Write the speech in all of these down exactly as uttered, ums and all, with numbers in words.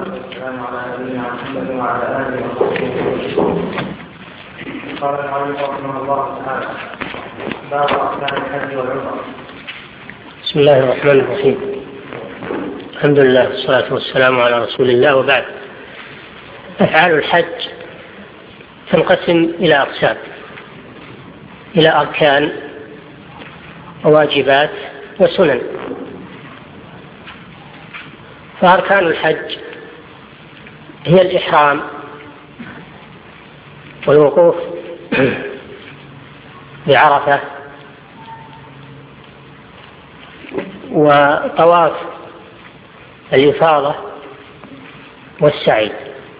والسلام على نبينا محمد وعلى آله وصحبه. قال المؤلف رحمه الله تعالى: باب أركان الحج والعمرة. بسم الله الرحمن الرحيم. الحمد لله والصلاة والسلام على رسول الله، وبعد. أفعال الحج تنقسم إلى أقسام، إلى أركان وواجبات وسنن. فأركان الحج هي الإحرام والوقوف بعرفة وطواف الإفاضة والسعي.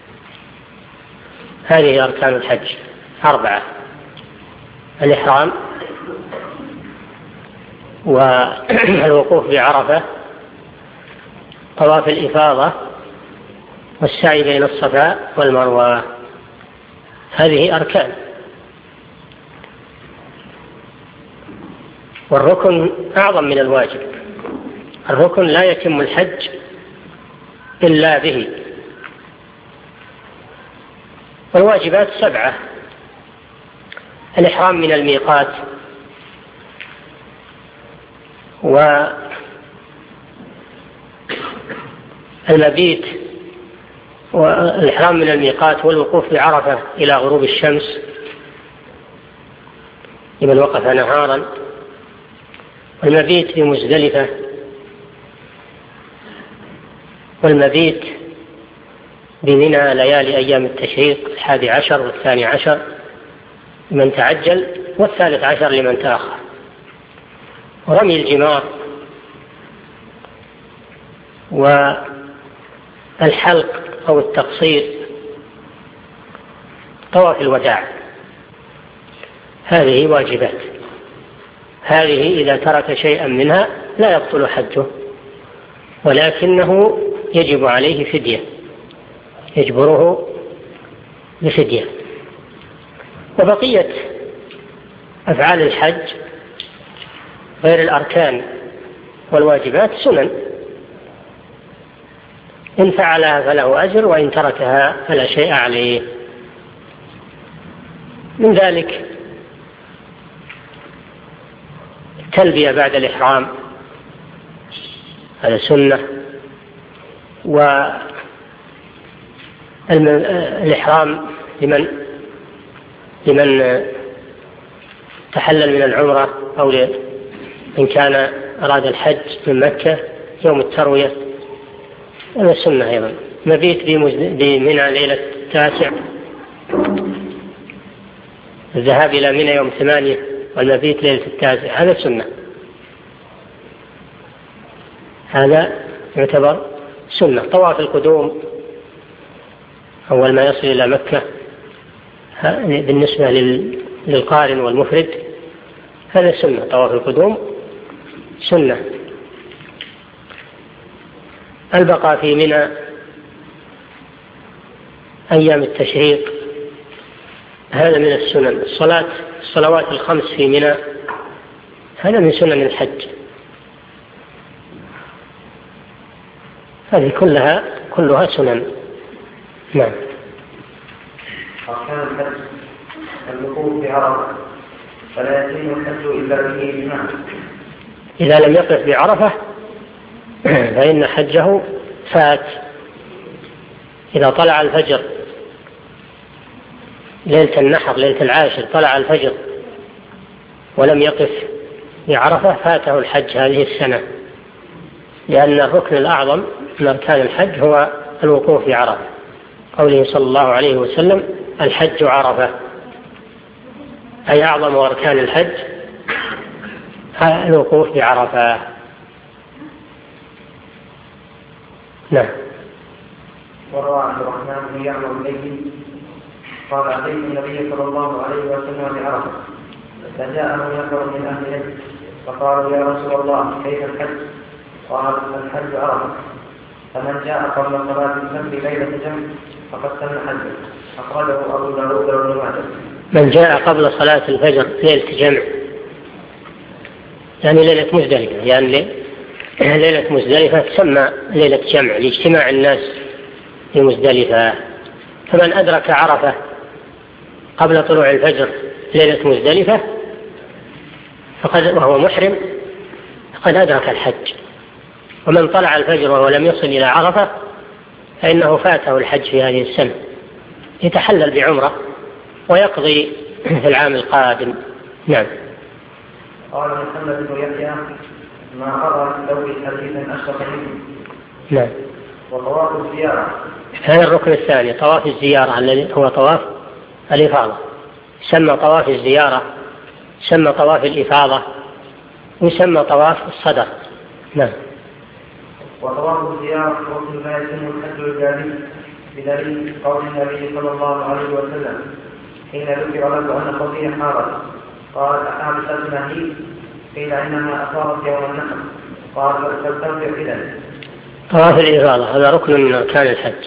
هذه أركان الحج أربعة: الإحرام والوقوف بعرفة، طواف الإفاضة، والسعي بين الصفا والمروة. هذه أركان. والركن أعظم من الواجب. الركن لا يتم الحج إلا به. والواجبات سبعة: الإحرام من الميقات، والمبيت والإحرام من الميقات والوقوف بعرفة إلى غروب الشمس لمن وقف نهارا، والمبيت في مزدلفة، والمبيت بمنى ليالي أيام التشريق الحادي عشر والثاني عشر لمن تعجل، والثالث عشر لمن تأخر، ورمي الجمار، والحلق أو التقصير، طواف الوداع. هذه واجبات. هذه إذا ترك شيئا منها لا يبطل حجه، ولكنه يجب عليه فدية، يجبره بفدية. وبقية أفعال الحج غير الأركان والواجبات سنن، إن فعلها فله أجر، وإن تركها فلا شيء عليه. من ذلك التلبية بعد الإحرام، هذا سنة. والإحرام لمن لمن تحلل من العمرة، أو إن كان أراد الحج من مكة يوم التروية، هذا سنة أيضا. مبيت بمنى ليلة التاسع، الذهاب إلى منى يوم ثمانية والمبيت ليلة التاسع، هذا سنة. هذا يعتبر سنة. طواف القدوم أول ما يصل إلى مكة بالنسبة للقارن والمفرد، هذا سنة. طواف القدوم سنة. البقاء في منى أيام التشريق هذا من السنن. الصلاة الصلوات الخمس في منى هذا من سنن الحج. هذه كلها كلها سنن. نعم. أركان الحج: الوقوف بعرفة، فلا يتم الحج إلا به بمعنى. إذا لم يقف بعرفة فإن حجه فات. إذا طلع الفجر ليلة النحر ليلة العاشر، طلع الفجر ولم يقف بعرفة، فاته الحج هذه السنة، لأن الركن الأعظم من أركان الحج هو الوقوف بعرفة. قوله صلى الله عليه وسلم: الحج عرفة، أي أعظم أركان الحج الوقوف بعرفة. نعم. وروى عبد الرحمن بن يعمر الليثي قال: أتيت النبي صلى الله عليه وسلم بعرفة، فجاءه نفر من أهل نجد فقالوا: يا رسول الله، كيف الحج؟ قال: الحج عرفة، فمن جاء قبل صلاة الفجر ليلة الجمع فقد تم حجه. أخرجه أبو داود وابن ماجه. من جاء قبل صلاة الفجر ليلة جمع يعني ليلة مزدلفة، يعني ليلة مزدلفة تسمى ليلة جمع لاجتماع الناس في مزدلفة. فمن أدرك عرفة قبل طلوع الفجر ليلة مزدلفة فقد وهو محرم فقد أدرك الحج. ومن طلع الفجر وهو لم يصل إلى عرفة فإنه فاته الحج في هذه السنة، يتحلل بعمرة ويقضي في العام القادم. نعم. قال محمد بن يحيى: ما أرى لو حديثا أشرف منه. نعم. وطواف الزيارة. هذا الركن الثاني، طواف الزيارة الذي هو طواف الإفاضة، يسمى طواف الزيارة، يسمى طواف الإفاضة، ويسمى طواف الصدر. نعم. وطواف الزيارة ركن لا يتم الحج الجاري بدليل قول النبي صلى الله عليه وسلم حين ذكر له أن قضية حارت قال: أحابستنا هي؟ قيل: إنها أصابت يوم النحر. قال: فلتستغفر إذن. طواف الإفاضة هذا ركن من أركان الحج،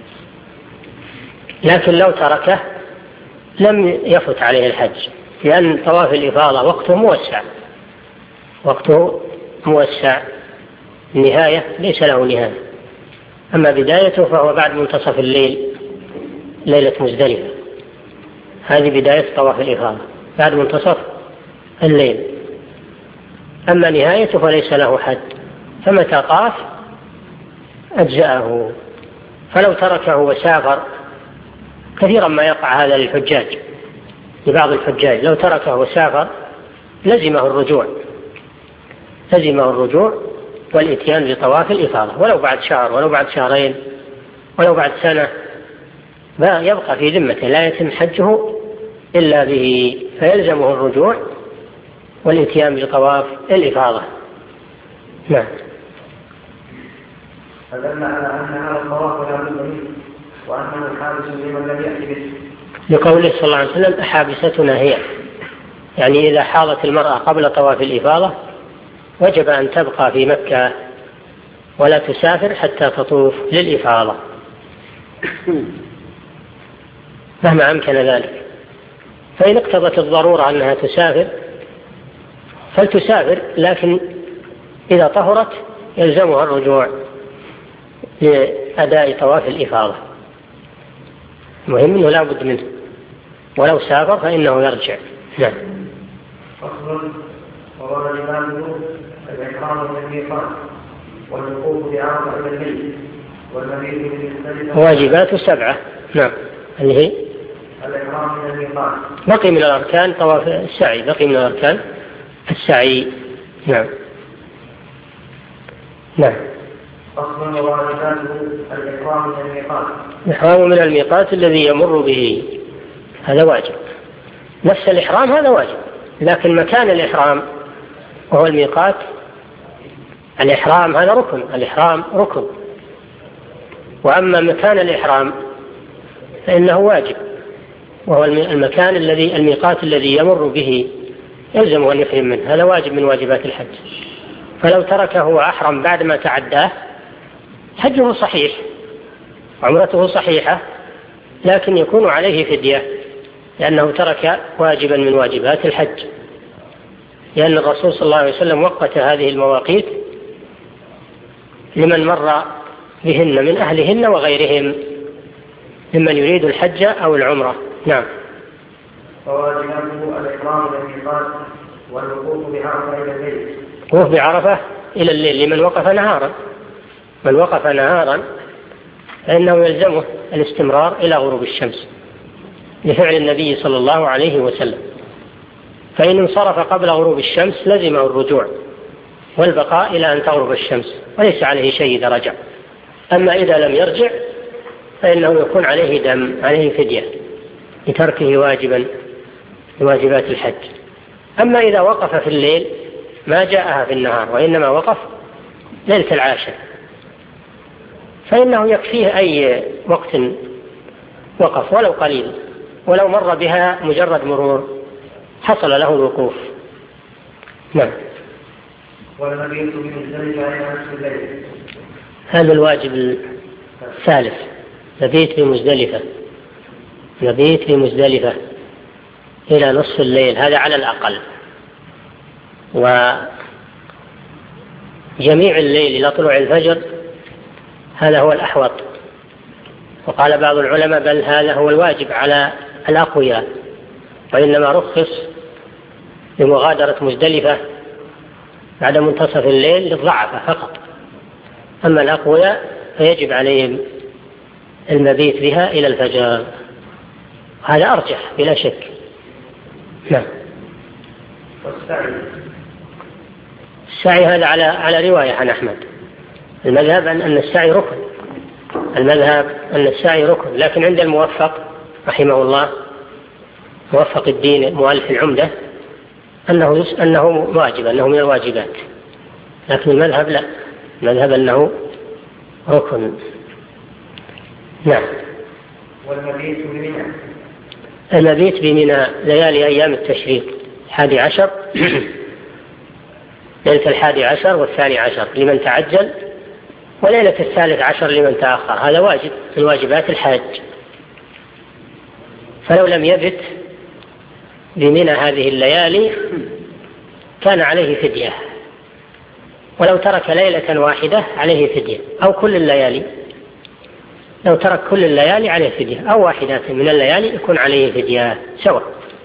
لكن لو تركه لم يفت عليه الحج، لأن طواف الإفاضة وقته موسع، وقته موسع، النهاية ليس له نهاية. أما بدايته فهو بعد منتصف الليل ليلة مزدلفة، هذه بداية طواف الإفاضة بعد منتصف الليل. أما نهايته فليس له حد، فمتى طاف أجزأه. فلو تركه وسافر، كثيرا ما يقع هذا للحجاج، لبعض الحجاج لو تركه وسافر لزمه الرجوع، لزمه الرجوع والإتيان بطواف الإفاضة، ولو بعد شهر ولو بعد شهرين ولو بعد سنة، يبقى في ذمته لا يتم حجه إلا به، فيلزمه الرجوع والإتيان بطواف الإفاضة. نعم. فدل على أن هذا الطواف لا بد منه وأنه حابس لمن لم يأتي به، لقوله صلى الله عليه وسلم: أحابستنا هي، يعني إذا حاضت المرأة قبل طواف الإفاضة وجب أن تبقى في مكة ولا تسافر حتى تطوف للإفاضة مهما أمكن ذلك. فإن اقتضت الضرورة أنها تسافر فلتسافر، لكن إذا طهرت يلزمها الرجوع لأداء طواف الإفاضة. المهم أنه لا بد منه، ولو سافر فإنه يرجع. نعم. فصل: وورد الإمام الإحرام من الميقات والوقوف بعرفة إلى البيت والمبيت من مزدلفة. واجبات سبعة. نعم. اللي هي الإحرام من الميقات. بقي من الأركان طواف السعي، بقي من الأركان السعي. نعم. نعم. فصل: وواجباته الإحرام من الميقات. الإحرام من الميقات الذي يمر به، هذا واجب. نفس الإحرام هذا واجب، لكن مكان الإحرام وهو الميقات، الإحرام هذا ركن، الإحرام ركن، وأما مكان الإحرام فإنه واجب، وهو المكان الذي الميقات الذي يمر به يلزم أن يحرم منه، هذا واجب من واجبات الحج. فلو تركه وأحرم بعد ما تعداه حجه صحيح، عمرته صحيحة، لكن يكون عليه فدية لأنه ترك واجبا من واجبات الحج، لأن الرسول صلى الله عليه وسلم وقت هذه المواقيت لمن مر بهن من أهلهن وغيرهم ممن يريد الحج أو العمرة. نعم. فواجباته الإحرام من الميقات والوقوف بعرفة إلى الليل. وقوف بعرفة إلى الليل لمن وقف نهارا، من وقف نهارا فإنه يلزمه الاستمرار إلى غروب الشمس لفعل النبي صلى الله عليه وسلم، فإن انصرف قبل غروب الشمس لزمه الرجوع والبقاء إلى أن تغرب الشمس وليس عليه شيء إذا رجع. أما إذا لم يرجع فإنه يكون عليه دم، عليه فدية لتركه واجبا لواجبات الحج. أما إذا وقف في الليل ما جاءها في النهار وإنما وقف ليلة العاشر فإنه يكفيه أي وقت وقف ولو قليل، ولو مر بها مجرد مرور حصل له الوقوف. نعم. والمبيت بمزدلفة إلى نصف الليل. هذا الواجب الثالث، مبيت في مزدلفة، مبيت في مزدلفة إلى نصف الليل، هذا على الأقل. وجميع الليل إلى طلوع الفجر هذا هو الأحوط، وقال بعض العلماء بل هذا هو الواجب على الأقوياء، وإنما رخص لمغادرة مزدلفة بعد منتصف الليل للضعفة فقط، أما الأقوياء فيجب عليهم المبيت بها إلى الفجر. هذا أرجح بلا شك. نعم. السعي هذا على على رواية عن أحمد. المذهب أن السعي ركن، المذهب أن السعي ركن، لكن عند الموفق رحمه الله موفق الدين مؤلف العمدة أنه أنه واجب، أنه من الواجبات، لكن المذهب لا، المذهب أنه ركن. نعم. والمبيت بمنى. المبيت بمنى ليالي أيام التشريق الحادي عشر ليلة الحادي عشر والثاني عشر لمن تعجل، وليلة الثالث عشر لمن تأخر، هذا واجب من واجبات الحاج. فلو لم يبت بمنى هذه الليالي كان عليه فدية، ولو ترك ليلة واحدة عليه فدية، أو كل الليالي، لو ترك كل الليالي عليه فدية، أو واحدة من الليالي يكون عليه فدية سواء،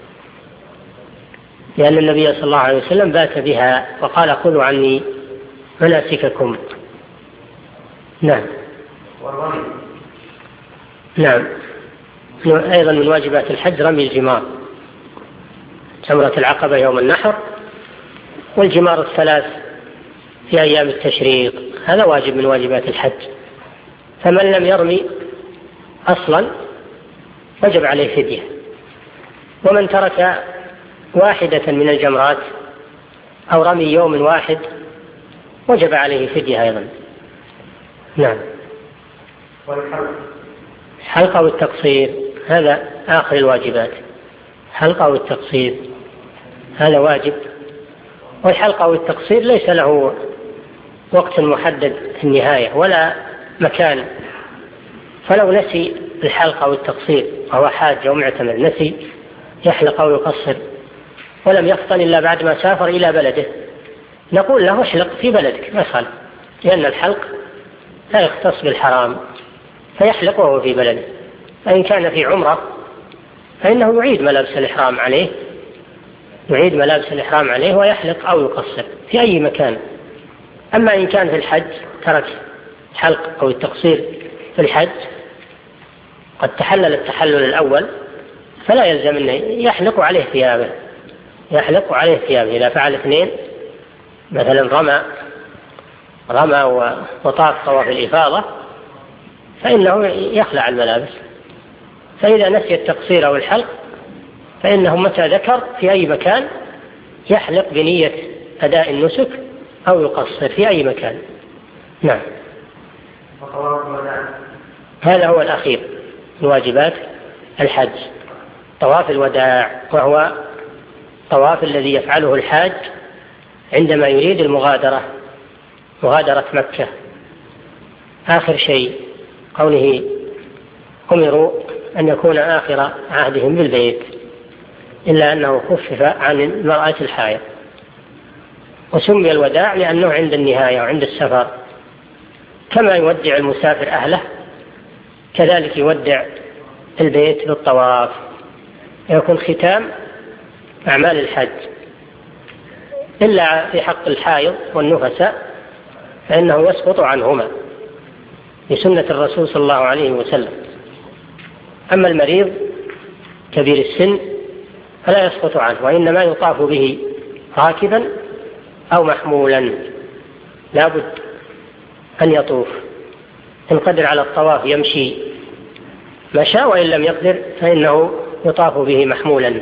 لأن النبي صلى الله عليه وسلم بات بها وقال خذوا عني مناسككم. نعم. والرمي. نعم. أيضا من واجبات الحج رمي الجمار، جمرة العقبة يوم النحر، والجمار الثلاث في أيام التشريق، هذا واجب من واجبات الحج. فمن لم يرمي أصلا وجب عليه فدية، ومن ترك واحدة من الجمرات أو رمي يوم واحد وجب عليه فدية أيضا. نعم. الحلقة والتقصير هذا آخر الواجبات، حلقة والتقصير هذا واجب، والحلقة والتقصير ليس له وقت محدد في النهاية ولا مكان، فلو نسي الحلقة والتقصير وهو حاج أو معتمر، نسي يحلق أو يقصر ولم يفطن إلا بعد ما سافر إلى بلده، نقول له احلق في بلدك ما خالف، لأن الحلق لا يختص بالحرام، فيحلق وهو في بلده. فإن كان في عمرة فإنه يعيد ملابس الإحرام عليه، يعيد ملابس الإحرام عليه ويحلق أو يقصر في أي مكان. أما إن كان في الحج ترك الحلق أو التقصير في الحج، قد تحلل التحلل الأول، فلا يلزم أنه يحلق عليه ثيابه، يحلق عليه ثيابه. إذا فعل اثنين مثلا رمى رمى وطاف طواف الإفاضة فإنه يخلع الملابس. فإذا نسي التقصير أو الحلق فإنه متى ذكر في أي مكان يحلق بنية أداء النسك أو يقصر في أي مكان. نعم. هذا هو الأخير من واجبات الحج، طواف الوداع، وهو طواف الذي يفعله الحاج عندما يريد المغادرة، مغادرة مكة. آخر شيء قوله أمروا أن يكون آخر عهدهم بالبيت، إلا أنه خفف عن المرأة الحائض، وسمي الوداع لأنه عند النهاية وعند السفر، كما يودع المسافر أهله كذلك يودع البيت بالطواف، يكون ختام أعمال الحج، إلا في حق الحائض والنفساء فإنه يسقط عنهما بسنة الرسول صلى الله عليه وسلم. أما المريض كبير السن فلا يسقط عنه، وإنما يطاف به راكبا أو محمولا، لا بد أن يطوف، إن قدر على الطواف يمشي مشى، وإن لم يقدر فإنه يطاف به محمولا.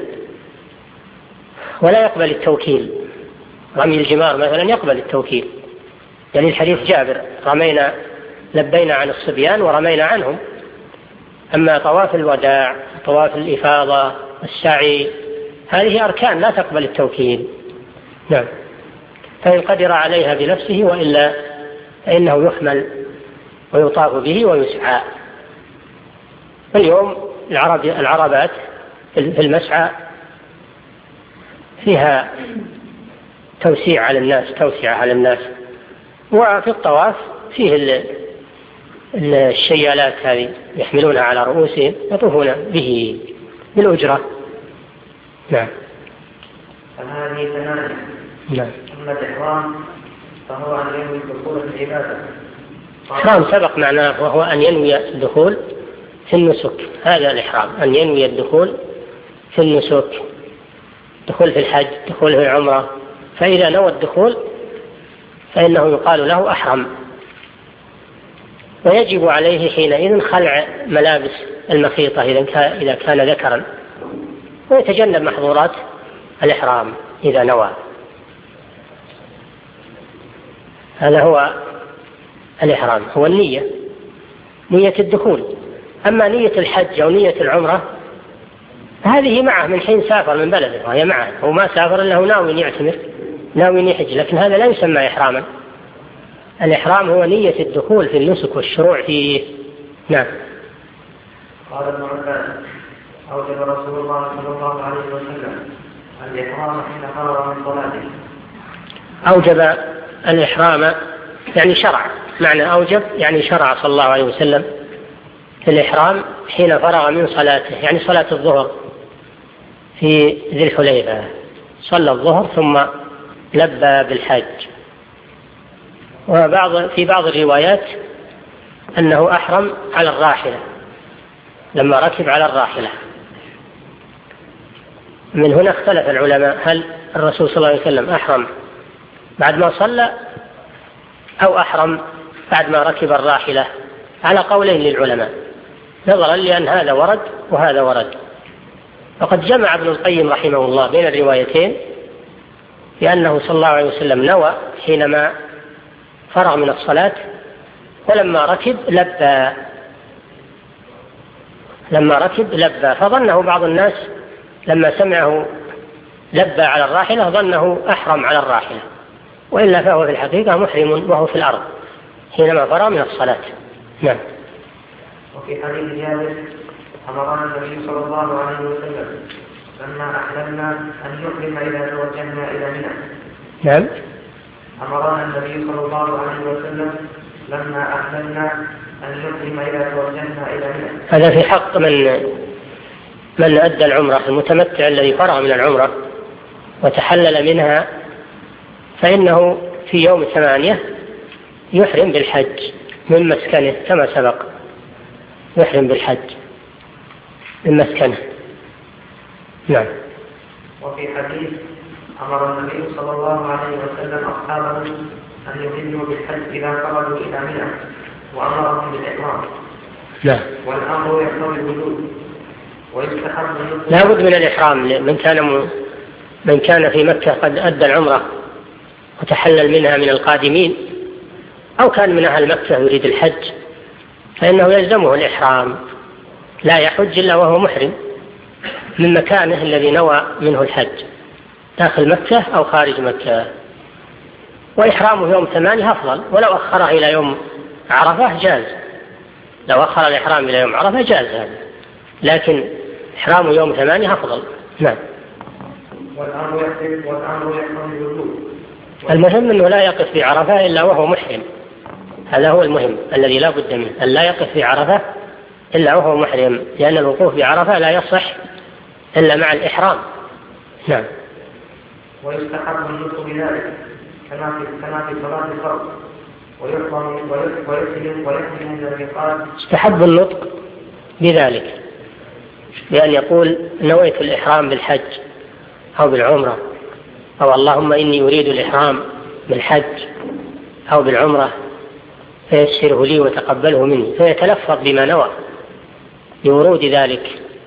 ولا يقبل التوكيل، رمي الجمار مثلا يقبل التوكيل، يعني الحديث جابر رمينا لبينا عن الصبيان ورمينا عنهم. أما طواف الوداع، طواف الإفاضة، السعي، هذه أركان لا تقبل التوكيل. نعم. فإن قدر عليها بنفسه، وإلا فإنه يحمل ويطاف به ويسعى. اليوم العرب العربات في المسعى فيها توسيع على الناس، توسعة على الناس، وفي الطواف فيه الشيالات هذه يحملونها على رؤوسهم يطوفون به بالأجرة. نعم. هذه ثمانية. نعم. أما الإحرام فهو أن ينوي الدخول في العبادة. الإحرام سبق معناه وهو أن ينوي الدخول في النسك، هذا الإحرام أن ينوي الدخول في النسك، دخول في الحج، دخول في العمرة. فإذا نوى الدخول فإنه يقال له أحرم، ويجب عليه حينئذ خلع ملابس المخيطة إذا كان ذكرا، ويتجنب محظورات الإحرام إذا نوى. هذا هو الإحرام، هو النية، نية الدخول. أما نية الحج أو نية العمرة هذه معه من حين سافر من بلده، وهي معه، هو ما سافر إلا هو ناوي يعتمر ناوي يحج، لكن هذا لا يسمى إحراما. الإحرام هو نية الدخول في النسك والشروع فيه. نعم. قال ابن عباس: أوجب رسول الله صلى الله عليه وسلم الإحرام حين فرغ من صلاته. أوجب الإحرام يعني شرع، معنى أوجب يعني شرع صلى الله عليه وسلم في الإحرام حين فرغ من صلاته، يعني صلاة الظهر في ذي الحليفة، صلى الظهر ثم لبى بالحج. وبعض في بعض الروايات أنه أحرم على الراحلة لما ركب على الراحلة. من هنا اختلف العلماء هل الرسول صلى الله عليه وسلم أحرم بعد ما صلى أو أحرم بعد ما ركب الراحلة، على قولين للعلماء نظرا لأن هذا ورد وهذا ورد. وقد جمع ابن القيم رحمه الله بين الروايتين، لأنه صلى الله عليه وسلم نوى حينما فرغ من الصلاة، ولما ركب لبى لما ركب لبى فظنه بعض الناس لما سمعه لبى على الراحلة ظنه أحرم على الراحلة، وإلا فهو في الحقيقة محرم وهو في الأرض حينما فرغ من الصلاة. نعم. وفي حديث جابر: أمرنا النبي صلى الله عليه وسلم لما أحلمنا أن نحرم إذا توجهنا إلى منى. نعم. أمرنا النبي صلى الله عليه وسلم لما أحلمنا أن نحرم إذا توجهنا إلى منى. هذا في حق من من أدى العمرة، المتمتع الذي فرغ من العمرة وتحلل منها، فإنه في يوم ثمانية يحرم بالحج من مسكنه كما سبق، يحرم بالحج من مسكنه. نعم. وفي حديث: أمر النبي صلى الله عليه وسلم أصحابه أن يهلوا بالحج إذا خرجوا إلى منى، وأمرهم بالإحرام. نعم. والأمر يقتضي الوجوب ويستحب. لا بد من الإحرام. من كان من كان في مكة قد أدى العمرة وتحلل منها من القادمين، أو كان من أهل مكة يريد الحج، فإنه يلزمه الإحرام، لا يحج إلا وهو محرم من مكانه الذي نوى منه الحج داخل مكة أو خارج مكة. وإحرامه يوم ثمانية أفضل، ولو أخره إلى يوم عرفة جاز، لو أخر الإحرام إلى يوم عرفة جاز هذا، لكن إحرامه يوم ثمانية أفضل. نعم. والأمر يحتمل والأمر يحتمل الوجوب. المهم أنه لا يقف في عرفة إلا وهو محرم، هذا هو المهم الذي لا بد منه، أن لا يقف في عرفة إلا وهو محرم، لأن الوقوف في عرفة لا يصح إلا مع الإحرام. نعم. ويستحب النطق بذلك كما في كما في صلاة الفرض، ويحرم ويحرم ويحرم من الميقات. استحب النطق بذلك بأن يقول: نويت الإحرام بالحج أو بالعمرة، أو اللهم إني أريد الإحرام بالحج أو بالعمرة فيسره لي وتقبله مني، فيتلفظ بما نوى لورود ذلك.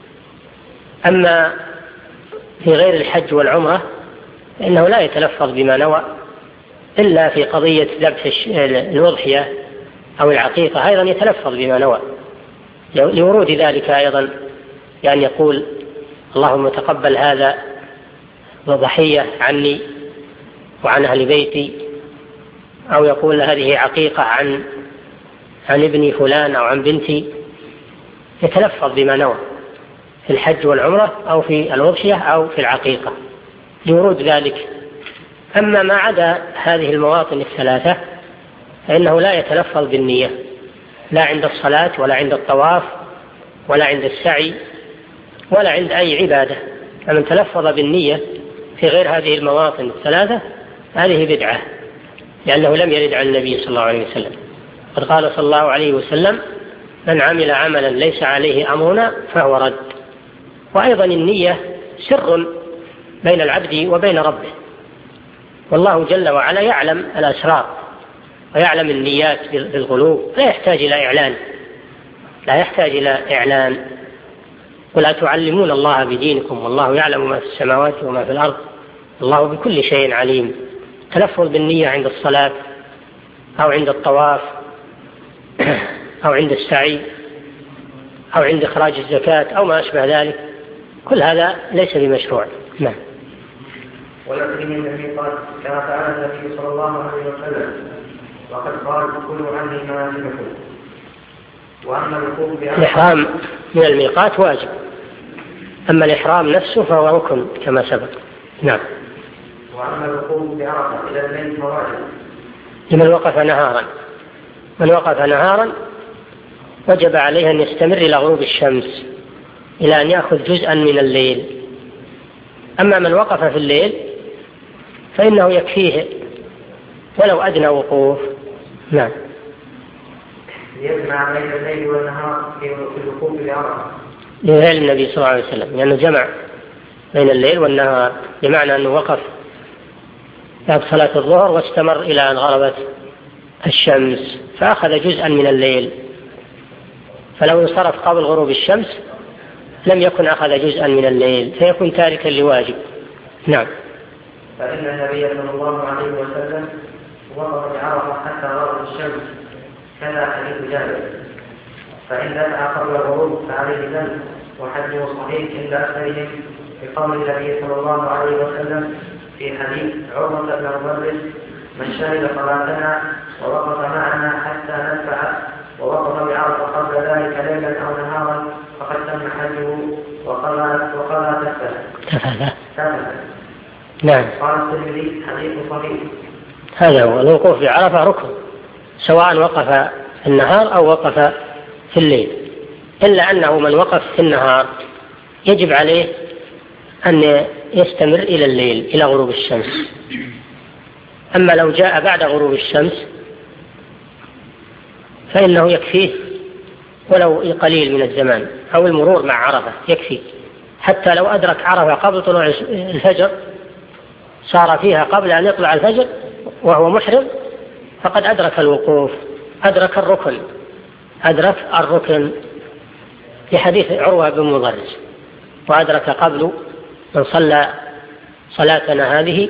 أما في غير الحج والعمرة فإنه لا يتلفظ بما نوى إلا في قضية ذبح الأضحية أو العقيقة، أيضا يتلفظ بما نوى لورود ذلك أيضا، يعني يقول: اللهم تقبل هذا ضحية عني وعن أهل بيتي، أو يقول هذه عقيقة عن عن ابني فلان أو عن بنتي، يتلفظ بما نوى في الحج والعمرة أو في الأضحية أو في العقيقة لورود ذلك. أما ما عدا هذه المواطن الثلاثة فإنه لا يتلفظ بالنية. لا عند الصلاة ولا عند الطواف ولا عند السعي ولا عند أي عبادة. فمن تلفظ بالنية في غير هذه المواطن الثلاثة هذه بدعة، لأنه لم يرد عن النبي صلى الله عليه وسلم. قد قال صلى الله عليه وسلم: من عمل عملا ليس عليه أمرنا فهو رد. وأيضا النية سر بين العبد وبين ربه، والله جل وعلا يعلم الأسرار ويعلم النيات في القلوب، لا يحتاج إلى إعلان لا يحتاج إلى إعلان ولا تعلمون الله بدينكم والله يعلم ما في السماوات وما في الأرض الله بكل شيء عليم. تلفظ بالنية عند الصلاة أو عند الطواف أو عند السعي أو عند إخراج الزكاة أو ما أشبه ذلك، كل هذا ليس بمشروع. نعم. ولكن النبي قال: كما فعل النبي صلى الله عليه وسلم وقد قال: كلوا عني مناسككم. وأما الوقوف الإحرام من الميقات واجب، أما الإحرام نفسه فهو ركن كما سبق. نعم. وأما الوقوف بعرفة إلى الليل فواجب لمن وقف نهارا. من وقف نهارا وجب عليه أن يستمر إلى غروب الشمس إلى أن يأخذ جزءا من الليل. أما من وقف في الليل فإنه يكفيه ولو أدنى وقوف. نعم. يجمع بين الليل والنهار في الوقوف بعرفة لفعل النبي صلى الله عليه وسلم، لأنه جمع بين الليل والنهار، بمعنى أنه وقف بعد صلاة الظهر واستمر إلى أن غربت الشمس فأخذ جزءا من الليل، فلو انصرف قبل غروب الشمس لم يكن أخذ جزءا من الليل فيكون تاركا لواجب. نعم. فإن النبي صلى الله عليه وسلم وقف بعرفة حتى غربت الشمس، كذا حديث جابر. فإن دفع قبل الغروب فعليه ذنب، وحده صحيح عند أكثرهم بقول النبي صلى الله عليه وسلم في حديث عروة بن المبرز: من شهد صلاتنا ووقف معنا حتى ندفع ووقف بعرفة قبل ذلك ليلا أو نهارا فقد تم حجه وقضى تفته. نعم. قال الترمذي: حديث صحيح. هذا هو الوقوف بعرفة ركن، سواء وقف في النهار أو وقف في الليل، إلا أنه من وقف في النهار يجب عليه أن يستمر إلى الليل إلى غروب الشمس. أما لو جاء بعد غروب الشمس فإنه يكفيه ولو قليل من الزمان أو المرور مع عرفة يكفي، حتى لو أدرك عرفة قبل طلوع الفجر صار فيها قبل أن يطلع الفجر وهو محرم فقد أدرك الوقوف، أدرك الركن أدرك الركن في حديث عروة بن مضرز: وأدرك قبل من صلى صلاتنا هذه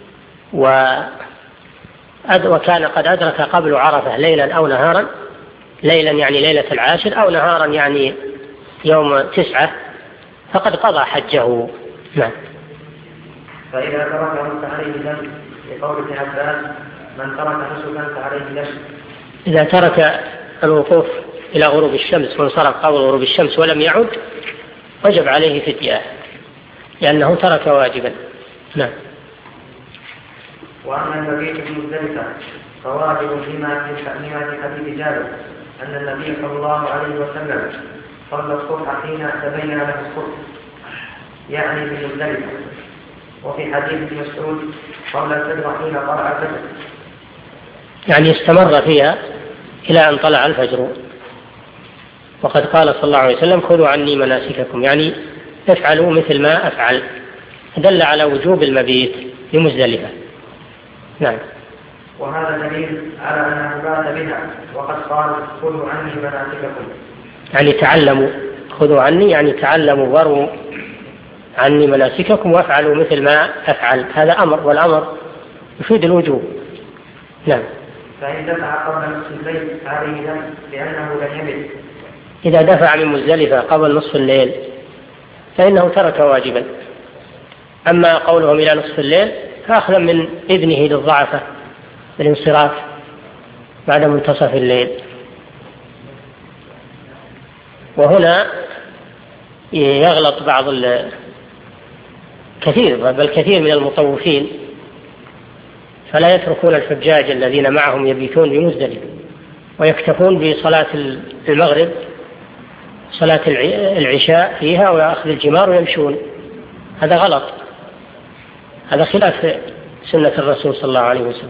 وكان قد أدرك قبل عرفة ليلا أو نهارا، ليلا يعني ليلة العاشر أو نهارا يعني يوم تسعة فقد قضى حجه. نعم. فإذا ترك فعليه ذنب، لقول ابن عباس: من ترك نسكا فعليه ذنب. إذا ترك الوقوف إلى غروب الشمس وانصرف قبل غروب الشمس ولم يعد وجب عليه فدية لأنه ترك واجبا. نعم. وأما المبيت في مزدلفة فواجب لما في حديث جابر أن النبي صلى الله عليه وسلم صلى الصبح حين تبين له الصبح، يعني في مزدلفة. وفي حديث ابن مسعود: صلى الفجر حين طلع الفجر، يعني استمر فيها إلى أن طلع الفجر. وقد قال صلى الله عليه وسلم: خذوا عني مناسككم، يعني افعلوا مثل ما أفعل، دل على وجوب المبيت بمزدلفة. نعم. وهذا دليل على أنه بات بها، وقد قال: خذوا عني مناسككم، يعني تعلموا، خذوا عني يعني تعلموا واروا عني مناسككم وافعلوا مثل ما أفعل، هذا أمر، والأمر يفيد الوجوب. نعم. فإن دفع قبل نصف الليل فعليه ذنب لأنه لم يبت. إذا دفع من مزدلفة قبل نصف الليل فإنه ترك واجبا. أما قولهم إلى نصف الليل فأخذا من إذنه للضعفة بالانصراف بعد منتصف الليل. وهنا يغلط بعض كثير بل كثير من المطوفين، فلا يتركون الحجاج الذين معهم يبيتون بمزدلفة، ويكتفون بصلاة المغرب صلاة العشاء فيها ويأخذ الجمار ويمشون. هذا غلط، هذا خلاف سنة الرسول صلى الله عليه وسلم.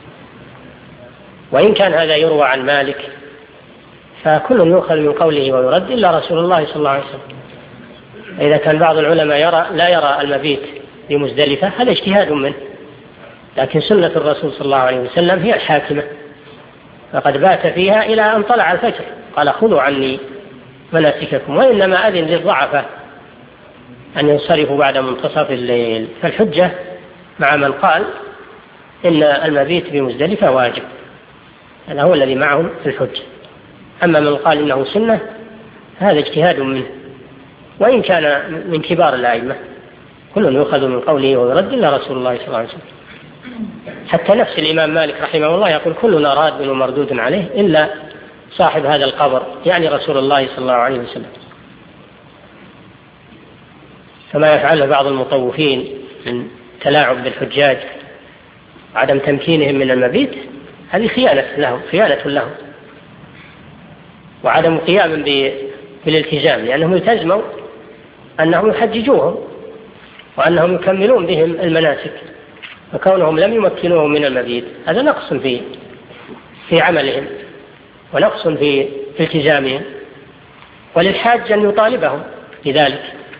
وإن كان هذا يروى عن مالك فكل يؤخذ من قوله ويرد إلا رسول الله صلى الله عليه وسلم. إذا كان بعض العلماء يرى لا يرى المبيت بمزدلفة هذا اجتهاد منه، لكن سنة الرسول صلى الله عليه وسلم هي الحاكمة، فقد بات فيها إلى أن طلع الفجر، قال خذوا عني مناسككم. وإنما أذن للضعفة أن ينصرفوا بعد منتصف الليل. فالحجة مع من قال إن المبيت بمزدلفة واجب، هذا هو الذي معهم في الحجة. أما من قال إنه سنة هذا اجتهاد منه، وإن كان من كبار الأئمة كل يؤخذ من قوله ويرد إلا رسول الله صلى الله عليه وسلم. حتى نفس الإمام مالك رحمه الله يقول كلنا راد ومردود عليه إلا صاحب هذا القبر، يعني رسول الله صلى الله عليه وسلم. فما يفعله بعض المطوفين من تلاعب بالحجاج عدم تمكينهم من المبيت هذه خيانة لهم خيانة لهم وعدم قيام بالالتزام، لأنهم يلتزموا أنهم يحججوهم وأنهم يكملون بهم المناسك، فكونهم لم يمكنوهم من المبيت هذا نقص في في عملهم ونقص في التزامهم، وللحاج أن يطالبهم بذلك.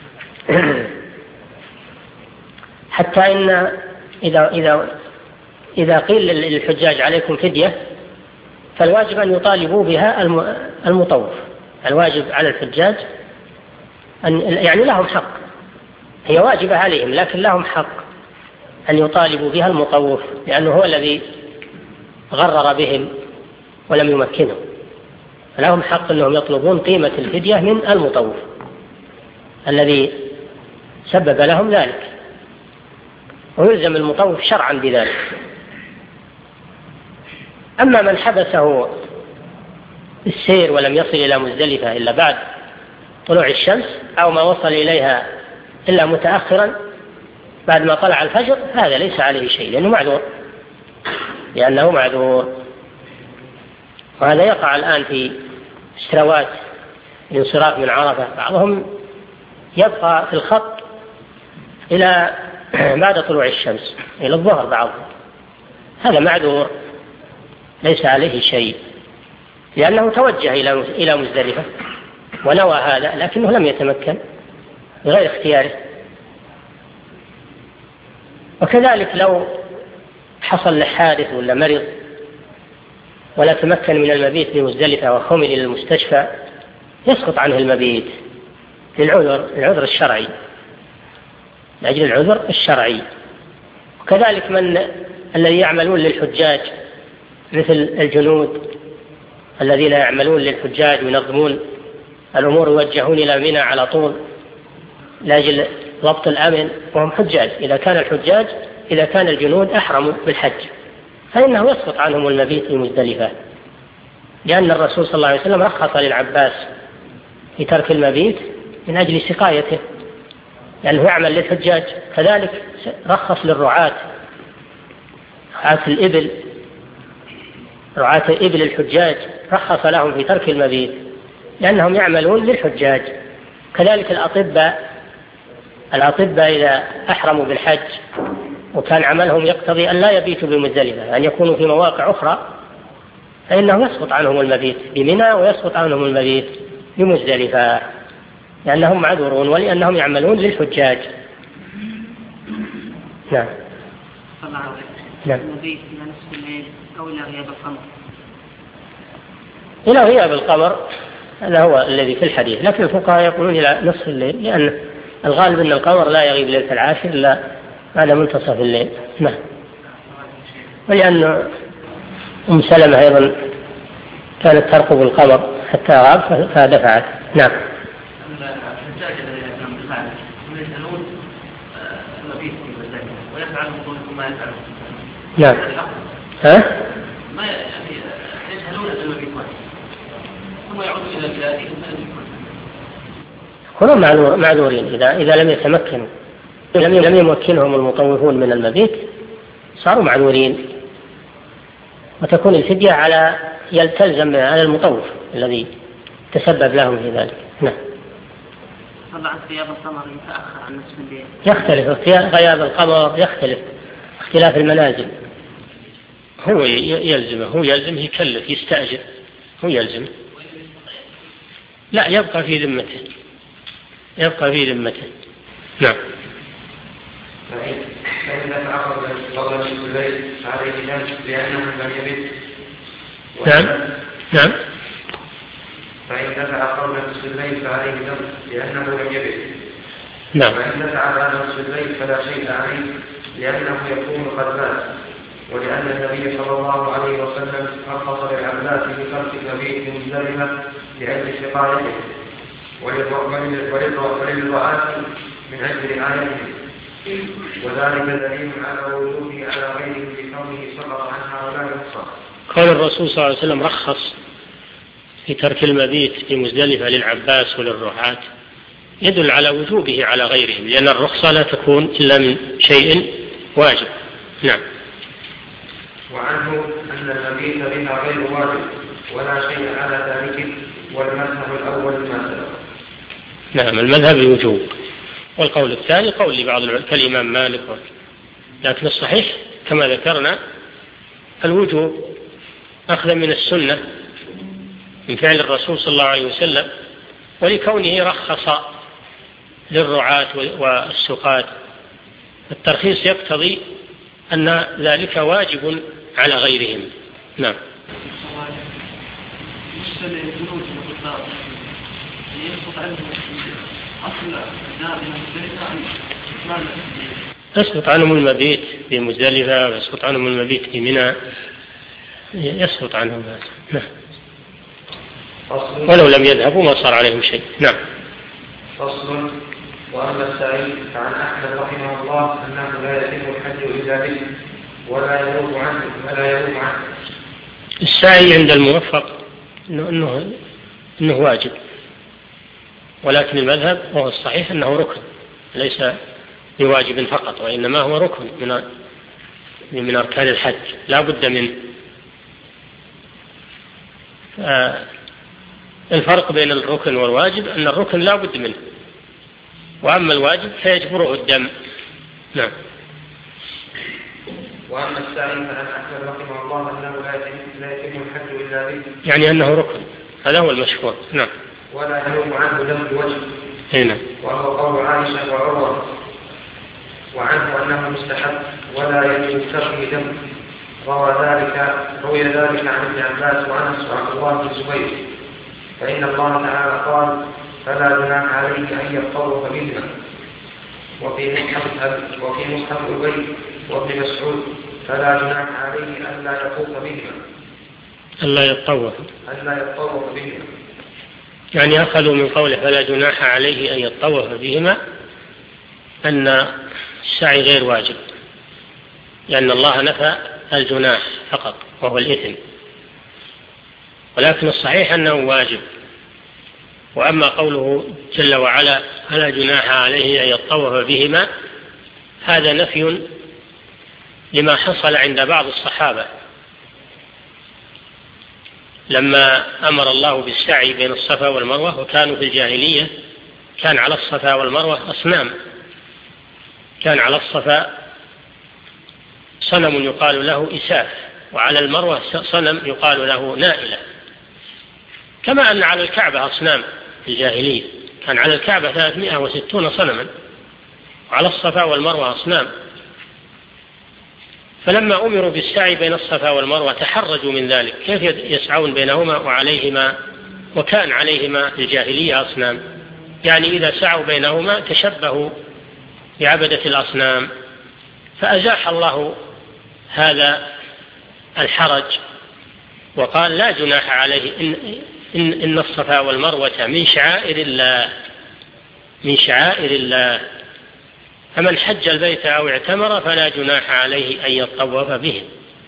حتى إن إذا إذا إذا قيل للحجاج عليكم فدية فالواجب أن يطالبوا بها المطوف. الواجب على الحجاج أن يعني لهم حق، هي واجبة عليهم لكن لهم حق أن يطالبوا بها المطوف، لأنه هو الذي غرر بهم ولم يمكنهم، فلهم حق أنهم يطلبون قيمة الفدية من المطوف الذي سبب لهم ذلك، ويلزم المطوف شرعا بذلك. أما من حبسه السير ولم يصل إلى مزدلفة إلا بعد طلوع الشمس أو ما وصل إليها إلا متأخرا بعد ما طلع الفجر هذا ليس عليه شيء لأنه معذور لأنه معذور. وهذا يقع الآن في سنوات الانصراف من عرفة، بعضهم يبقى في الخط إلى بعد طلوع الشمس إلى الظهر بعضهم، هذا معذور ليس عليه شيء لأنه توجه إلى مزدلفة ونوى هذا لكنه لم يتمكن بغير اختياره. وكذلك لو حصل له حادث ولا مرض ولا تمكن من المبيت بمزدلفة وحمل إلى المستشفى يسقط عنه المبيت للعذر العذر الشرعي لأجل العذر الشرعي. وكذلك من الذي يعملون للحجاج مثل الجنود الذين يعملون للحجاج وينظمون الأمور ويوجهون إلى منى على طول لأجل ضبط الأمن وهم حجاج، إذا كان الحجاج إذا كان الجنود أحرموا بالحج فإنه يسقط عنهم المبيت بمزدلفة، لأن الرسول صلى الله عليه وسلم رخص للعباس في ترك المبيت من أجل سقايته لأنه يعمل للحجاج. كذلك رخص للرعاة رعاة الإبل رعاة إبل الحجاج رخص لهم في ترك المبيت لأنهم يعملون للحجاج. كذلك الأطباء الأطباء إذا أحرموا بالحج وكان عملهم يقتضي أن لا يبيتوا بمزدلفة أن يكونوا في مواقع أخرى فإنه يسقط عنهم المبيت بمنى ويسقط عنهم المبيت بمزدلفة لأنهم معذورون ولأنهم يعملون للحجاج. نعم. نعم. المبيت إلى نصف الليل أو إلى غياب القمر. إلى غياب القمر هذا هو الذي في الحديث، لكن الفقهاء يقولون إلى نصف الليل لأن الغالب أن القمر لا يغيب ليلة العاشر إلا بعد منتصف الليل. نعم. ولأن أم سلمة أيضا كانت ترقب القمر حتى غاب فدفعت. نعم. الحجاج الذين يأتون بالخارج يسألون المبيت في المساجد ويفعلون ما يفعلون. نعم. ها؟ ما يعني يجهلون المبيت ثم يعودون إلى بلادهم كلهم معذورين إذا إذا لم يتمكنوا لم لم يمكنهم المطوفون من المبيت صاروا معذورين، وتكون الفدية على يلتزم على المطوف الذي تسبب له في ذلك. نعم. طبعا غياب القمر يتأخر عن نصف الليل. يختلف غياب القمر، يختلف اختلاف المنازل. هو يلزمه، هو يلزم يكلف يستأجر، هو يلزم. لا، يبقى في ذمته، يبقى في ذمته. نعم. فإن تعرض قبل الليل عليه نفس لأنه لم يبت. نعم. نعم. فإن دفع قبل نصف الليل فعليه ذنب لأنه لم يبت. نعم. وإن دفع بعد نصف الليل فلا شيء عليه لأنه يكون قد مات، ولأن النبي صلى الله عليه وسلم رخص للعباس بترك المبيت بمزدلفة لأجل سقايته، وللرعاة من أجل رعايته، وذلك دليل على وجوده على غيره بكونه سقط عنها ولا يحصى. قال الرسول صلى الله عليه وسلم رخص في ترك المبيت في مزدلفة للعباس وللرعاة، يدل على وجوبه على غيرهم، لأن الرخصة لا تكون إلا من شيء واجب. نعم. وعنه أن المبيت بها غير واجب ولا شيء على ذلك، والمذهب الأول ما سبق. نعم، المذهب الوجوب، والقول الثاني قول لبعض العلماء كالإمام مالك، لكن الصحيح كما ذكرنا الوجوب أخذا من السنة من فعل الرسول صلى الله عليه وسلم، ولكونه رخص للرعاة والسقاة. الترخيص يقتضي أن ذلك واجب على غيرهم. نعم. يسقط عنهم المبيت في مزدلفة ويسقط عنهم المبيت في منى، يسقط عنهم هذا. نعم. ولو لم يذهبوا ما صار عليهم شيء. نعم. فصل. وأما السعي فعن أحمد رحمه الله أنه لا يتم الحج إلا به ولا يروب عنه ولا يروب عنه. السعي عند الموفق إنه, إنه, إنه واجب، ولكن المذهب وهو الصحيح أنه ركن ليس بواجب فقط، وإنما هو ركن من من أركان الحج لا بد منه. الفرق بين الركن والواجب أن الركن لا بد منه، وأما الواجب فيجبره الدم. نعم. وأما السعي فعن أحمد رحمه الله أنه لا يتم الحج إلا به، يعني أنه ركن، هذا هو المشهور. نعم. ولا يلوم عنه دم الوجه. هنا. وهو قول عائشة وعروة. وعنه أنه مستحب ولا يجب ترك دم. روى ذلك روي ذلك عن ابن عباس وأنس وعبد الله بن الزبير. فإن الله تعالى قال: فلا جناح عليه أن يطوف بهما. وفي مصحف وفي مصحف أبي وابن مسعود: فلا جناح عليه أن لا يطوف بهما. ألا يطوف. ألا يطوف بهما. يعني أخذوا من قوله فلا جناح عليه أن يطوف بهما أن السعي غير واجب، لأن الله نفى الجناح فقط وهو الإثم، ولكن الصحيح أنه واجب. وأما قوله جل وعلا فلا جناح عليه أن يطوف بهما، هذا نفي لما حصل عند بعض الصحابة لما أمر الله بالسعي بين الصفا والمروة، وكانوا في الجاهلية كان على الصفا والمروة أصنام، كان على الصفا صنم يقال له إساف، وعلى المروة صنم يقال له نائلة، كما أن على الكعبة أصنام في الجاهلية، كان على الكعبة ثلاثمائة وستون صنما، وعلى الصفا والمروة أصنام. فلما أمروا بالسعي بين الصفا والمروة تحرجوا من ذلك، كيف يسعون بينهما وعليهما وكان عليهما في الجاهلية أصنام؟ يعني إذا سعوا بينهما تشبهوا بعبدة الأصنام، فأزاح الله هذا الحرج وقال لا جناح عليه إن, إن, إن الصفا والمروة من شعائر الله، من شعائر الله، فمن حج البيت أو اعتمر فلا جناح عليه أن يطوف به.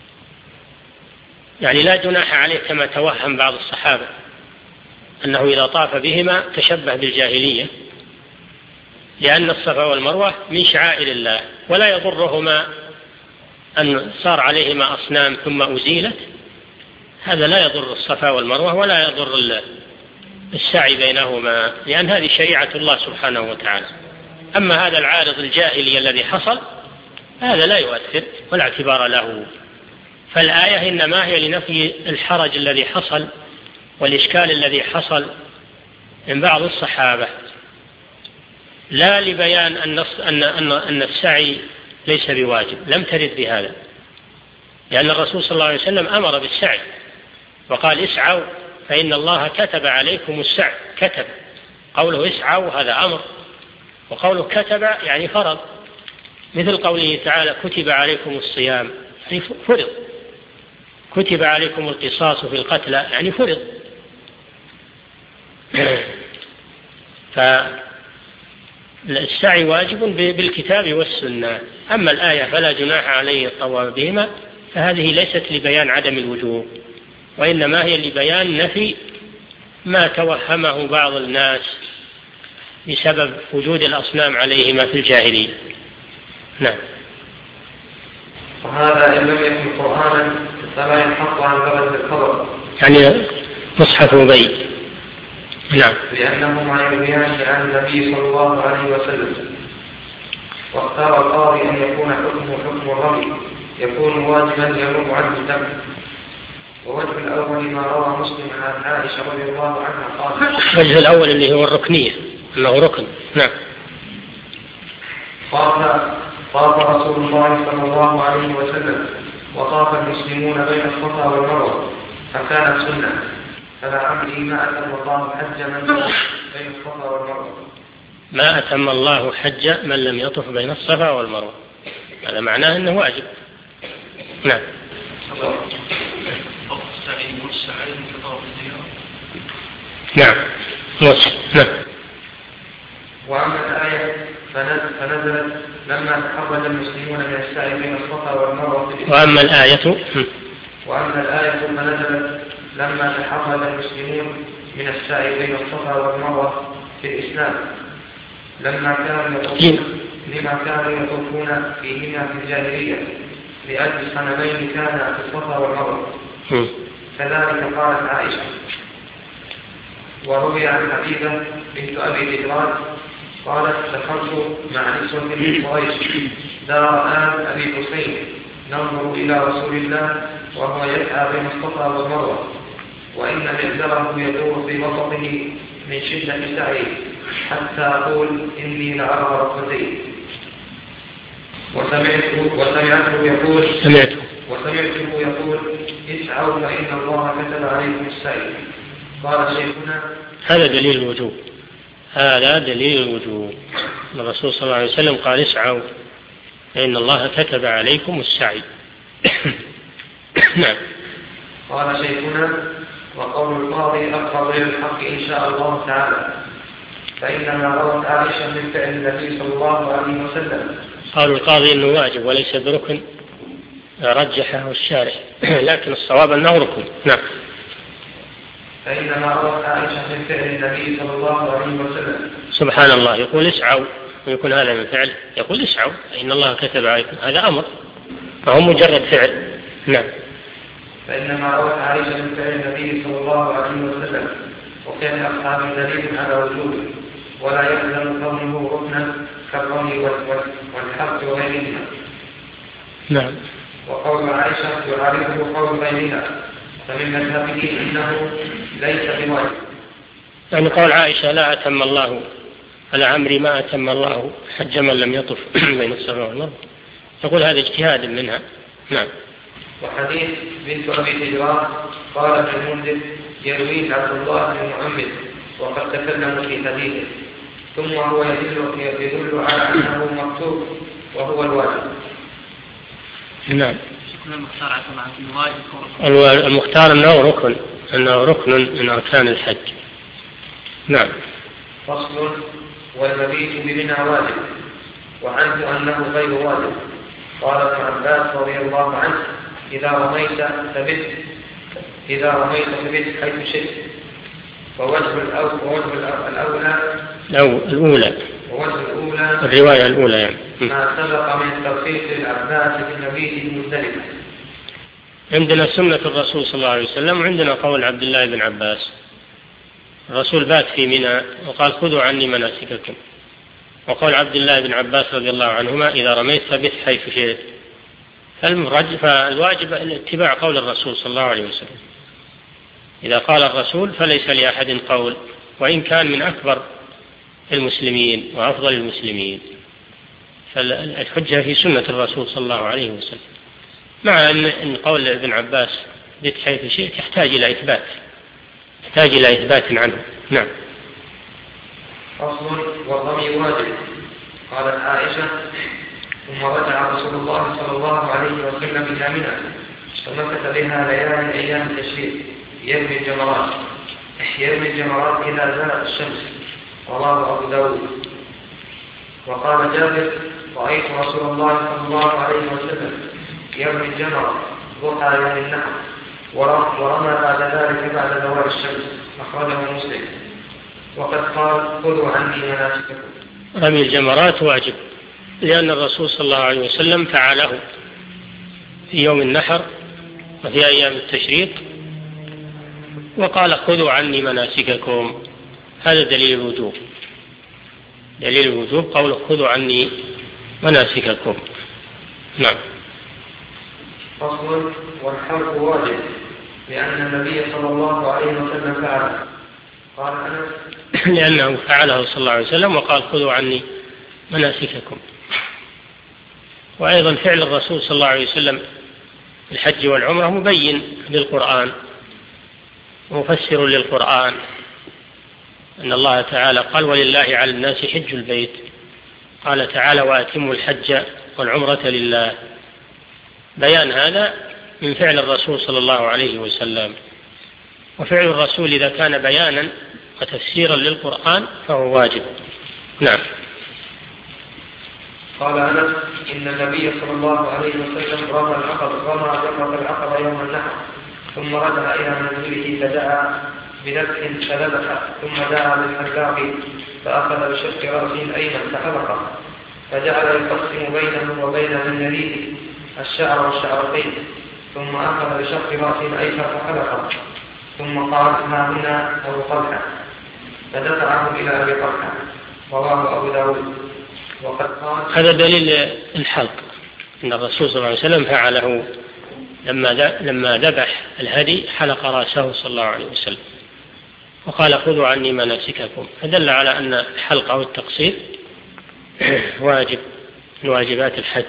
يعني لا جناح عليه كما توهم بعض الصحابة أنه إذا طاف بهما تشبه بالجاهلية، لأن الصفا والمروة من شعائر الله، ولا يضرهما أن صار عليهما أصنام ثم أزيلت، هذا لا يضر الصفا والمروة ولا يضر السعي بينهما، لأن هذه شريعة الله سبحانه وتعالى. أما هذا العارض الجاهلي الذي حصل هذا لا يؤثر ولا اعتبار له. فالآية إنما هي لنفي الحرج الذي حصل والإشكال الذي حصل من بعض الصحابة، لا لبيان أن أن أن السعي ليس بواجب، لم ترد بهذا، لأن الرسول صلى الله عليه وسلم أمر بالسعي وقال اسعوا فإن الله كتب عليكم السعي. كتب، قوله اسعوا هذا أمر، وقوله كتب يعني فرض، مثل قوله تعالى كتب عليكم الصيام يعني فرض، كتب عليكم القصاص في القتلى يعني فرض. فالسعي واجب بالكتاب والسنة. أما الآية فلا جناح عليه الطواف بهما فهذه ليست لبيان عدم الوجوب، وإنما هي لبيان نفي ما توهمه بعض الناس بسبب وجود الأصنام عليهما في الجاهلية. نعم. وهذا إن لم يكن قرآنا فلا ينحط عن بلد الخبر، يعني مصحف أبي. نعم. لأنه مع البيان عن النبي صلى الله عليه وسلم. واختار القاضي أن يكون حكمه حكم الرمي يكون واجبا ينوب عنه الدم. ووجه الأول ما روى مسلم عن عائشة رضي الله عنها قال. الوجه الأول اللي هو الركنية، أنه ركن. نعم. طاف طاف رسول الله صلى الله عليه وسلم وطاف المسلمون بين الصفا والمروة فكانت سنة، فلعمري ما أتم الله حج من بين الصفا والمروة. ما أتم الله حج من لم يطف بين الصفا والمروة، هذا معناه أنه واجب. نعم. نعم. نعم. وأما الآية فنزلت لما تحرج المسلمون من السعي بين الصفا والمروة. وأما الآية وأما الآية فنزلت لما تحرج المسلمون من السعي بين الصفا والمروة في الإسلام لما كانوا يطوفون لما كانوا يطوفون فيهما في الجاهلية لأجل صنمين كانا في الصفا والمروة. كذلك قالت عائشة. وروي عن حبيبة بنت أبي ذكران قالت دخلت مع نسوة من قريش دار آل أبي حسين ننظر إلى رسول الله وهو يسعى بين الصفا والمروة وإن مئزره يدور في وسطه من شدة سعيه حتى أقول إني لأرى ركبتيه. وسمعته وسمعته يقول سمعته وسمعته يقول اسعوا فإن الله كتب عليكم السعي. قال شيخنا هذا دليل الوجوب، هذا دليل الوجوب. الرسول صلى الله عليه وسلم قال اسعوا فإن الله كتب عليكم السعي. نعم. قال شيخنا وقول القاضي أقرب إلى الحق إن شاء الله تعالى، فإنما روت عائشة من فعل النبي صلى الله عليه وسلم. قالوا القاضي إنه واجب وليس بركن، رجحه الشارح، لكن الصواب أنه ركن. نعم. فإنما روت عائشة من فعل النبي صلى الله عليه وسلم. سبحان الله، يقول اسعوا ويكون هذا من فعل، يقول اسعوا إن الله كتب عليكم، هذا أمر فهو مجرد فعل. نعم. فإنما روت عائشة من فعل النبي صلى الله عليه وسلم وكان أصحاب دليل على وجوده ولا يلزم كونه ركنا كالرمي والحق وغيرهما. نعم. وقول عائشة يعارضه قول غيرها فمن مذهبه إنه ليس بواجب. يعني قول عائشة لا أتم الله على عمري ما أتم الله حج من لم يطف بين الصفا والمروة، يقول هذا اجتهاد منها. نعم. وحديث بنت أبي تجران قال ابن المنذر يرويه عبد الله بن محمد وقد تكلم في حديثه ثم هو يدل, يدل على أنه مكتوب وهو الواجب. نعم. المختار أنه ركن، أنه ركن من أركان الحج. نعم. فصل والمبيت بمنى واجب وعنه أنه غير واجب. قال ابن عباس رضي الله عنه إذا رميت فبت إذا رميت فبت حيث شئت. ووجه الأولى الأولى ووجه الأولى الرواية الأولى يعني ما سبق من ترخيص العباس في المبيت المزدلفة. عندنا سنة الرسول صلى الله عليه وسلم، وعندنا قول عبد الله بن عباس. الرسول بات في منى وقال خذوا عني مناسككم، وقول عبد الله بن عباس رضي الله عنهما إذا رميت فبت حيث شئت. فالواجب اتباع قول الرسول صلى الله عليه وسلم. إذا قال الرسول فليس لأحد قول، وإن كان من أكبر المسلمين وأفضل المسلمين، فالحجة في سنة الرسول صلى الله عليه وسلم، مع أن قول ابن عباس بت حيث شئت يحتاج إلى إثبات يحتاج إلى إثبات عنه. نعم. فصل: والرمي واجب. قالت عائشة: ثم رجع رسول الله صلى الله عليه وسلم إلى منى فمكث بها ليالي أيام التشريق يرمي الجمرات يرمي الجمرات إذا زالت الشمس. رواه أبو داود. وقال جابر: رأيت رسول الله صلى الله عليه وسلم يرمي الجمرة ضحى يوم النحر، ورمى بعد ذلك بعد زوال الشمس. أخرجه مسلم. وقد قال: خذوا عني مناسككم. رمي الجمرات واجب، لأن الرسول صلى الله عليه وسلم فعله في يوم النحر وفي أيام التشريق، وقال: خذوا عني مناسككم. هذا دليل الوجوب دليل الوجوب قوله: خذوا عني مناسككم. نعم. فصل: والحلق واجب، لأن النبي صلى الله عليه وسلم فعله. قال أنس: لأنه فعله صلى الله عليه وسلم وقال: خذوا عني مناسككم. وأيضا فعل الرسول صلى الله عليه وسلم الحج والعمرة مبين للقرآن، مفسر للقرآن، أن الله تعالى قال: ولله على الناس حج البيت. قال تعالى: وأتموا الحج والعمرة لله. بيان هذا من فعل الرسول صلى الله عليه وسلم. وفعل الرسول إذا كان بيانا وتفسيرا للقرآن فهو واجب. نعم. قال أنس: إن النبي صلى الله عليه وسلم رمى العقبة رمى جمرة العقبة يوم النحر، ثم رجع إلى منزله فدعا بذبح فذبح، ثم دعا بالحلاق فأخذ بشق رأسه الأيمن فحلقه، فجعل يقسم بينه وبين من يليه الشعر والشعرتين، ثم أخذ بشق رأسه الأيسر فحلقه، ثم قال: ها هنا أبو طلحة، فدفعه إلى أبي طلحة. رواه أبو داود. وقد قال: هذا دليل الحلق، أن الرسول صلى الله عليه وسلم فعله لما لما ذبح الهدي، حلق رأسه صلى الله عليه وسلم وقال: خذوا عني مناسككم. فدل على أن الحلق أو التقصير واجب من واجبات الحج.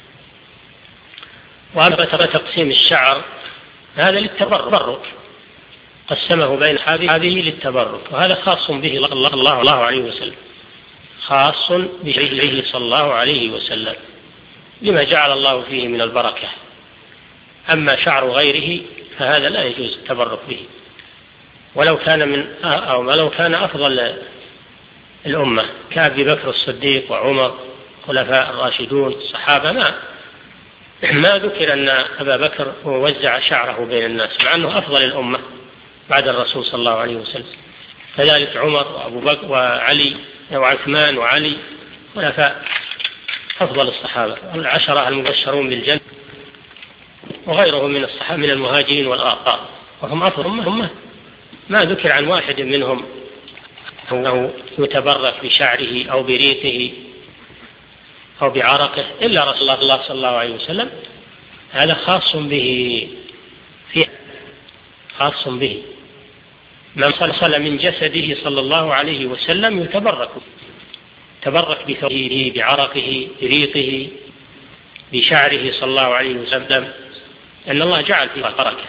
وأما تقسيم الشعر هذا للتبرك، قسمه بين هذه للتبرك، وهذا خاص به الله الله عليه وسلم، خاص به صلى الله عليه وسلم، لما جعل الله فيه من البركة. أما شعر غيره فهذا لا يجوز التبرك به، ولو كان من أو ولو كان أفضل الأمة كأبي بكر الصديق وعمر خلفاء الراشدون الصحابة، ما ما ذكر أن أبا بكر وزع شعره بين الناس، مع أنه أفضل الأمة بعد الرسول صلى الله عليه وسلم. كذلك عمر وأبو بكر وعلي وعثمان وعلي خلفاء أفضل الصحابة العشرة المبشرون بالجنة، وغيرهم من الصحابة من المهاجرين والأنصار، وهم أفضل أمة. ما ذكر عن واحد منهم أنه يتبرك بشعره أو بريقه أو بعرقه إلا رسول الله صلى الله عليه وسلم. هذا خاص به، في خاص به. من صلصل من جسده صلى الله عليه وسلم يتبرك، تبرك بثوبه بعرقه بريقه بشعره صلى الله عليه وسلم، أن الله جعل فيها بركة.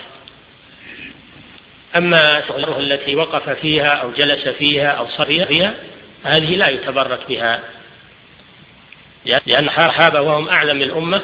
أما ثغره التي وقف فيها أو جلس فيها أو صر فيها هذه لا يتبرك بها، لأن الصحابة وهم أعلم الأمة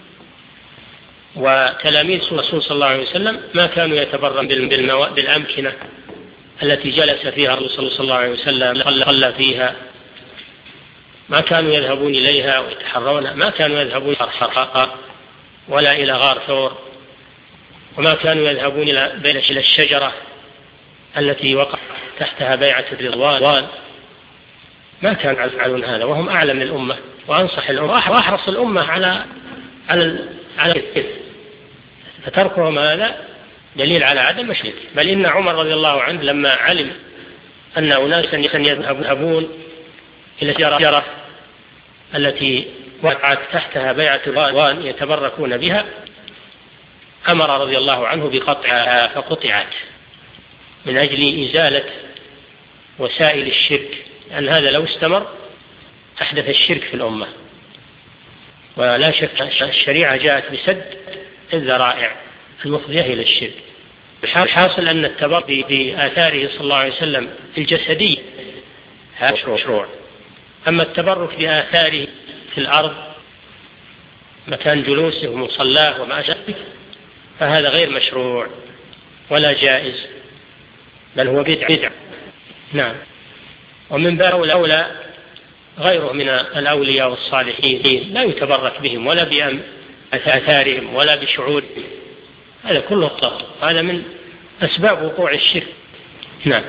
وتلاميذ الرسول صلى الله عليه وسلم ما كانوا يتبرك بالأمكنة التي جلس فيها الرسول صلى الله عليه وسلم، صلى فيها، ما كانوا يذهبون إليها ويتحرون، ما كانوا يذهبون إلى حرقاء ولا إلى غار ثور، وما كانوا يذهبون إلى الشجرة التي وقع تحتها بيعة الرضوان، ما كانوا يفعلون هذا، وهم أعلم الأمة وأنصح الأمة وأحرص الأمة على على على فتركهم هذا دليل على عدم مشروعيته. بل إن عمر رضي الله عنه لما علم أن أناسا يذهبون إلى الشجرة التي وقعت تحتها بيعة الرضوان يتبركون بها أمر رضي الله عنه بقطعها فقطعت من أجل إزالة وسائل الشرك، لأن هذا لو استمر أحدث الشرك في الأمة. ولا شك الشريعة جاءت بسد الذرائع المفضية إلى الشرك. الحاصل أن التبرك بآثاره صلى الله عليه وسلم الجسدية هذا مشروع. أما التبرك بآثاره في الأرض مكان جلوسه ومصلاه وما شابه فهذا غير مشروع ولا جائز، بل هو بدعة. نعم. ومن باب أولى غيره من الأولياء والصالحين لا يتبرك بهم ولا بآثارهم ولا بشعورهم، هذا كله خطأ، هذا من أسباب وقوع الشرك. نعم.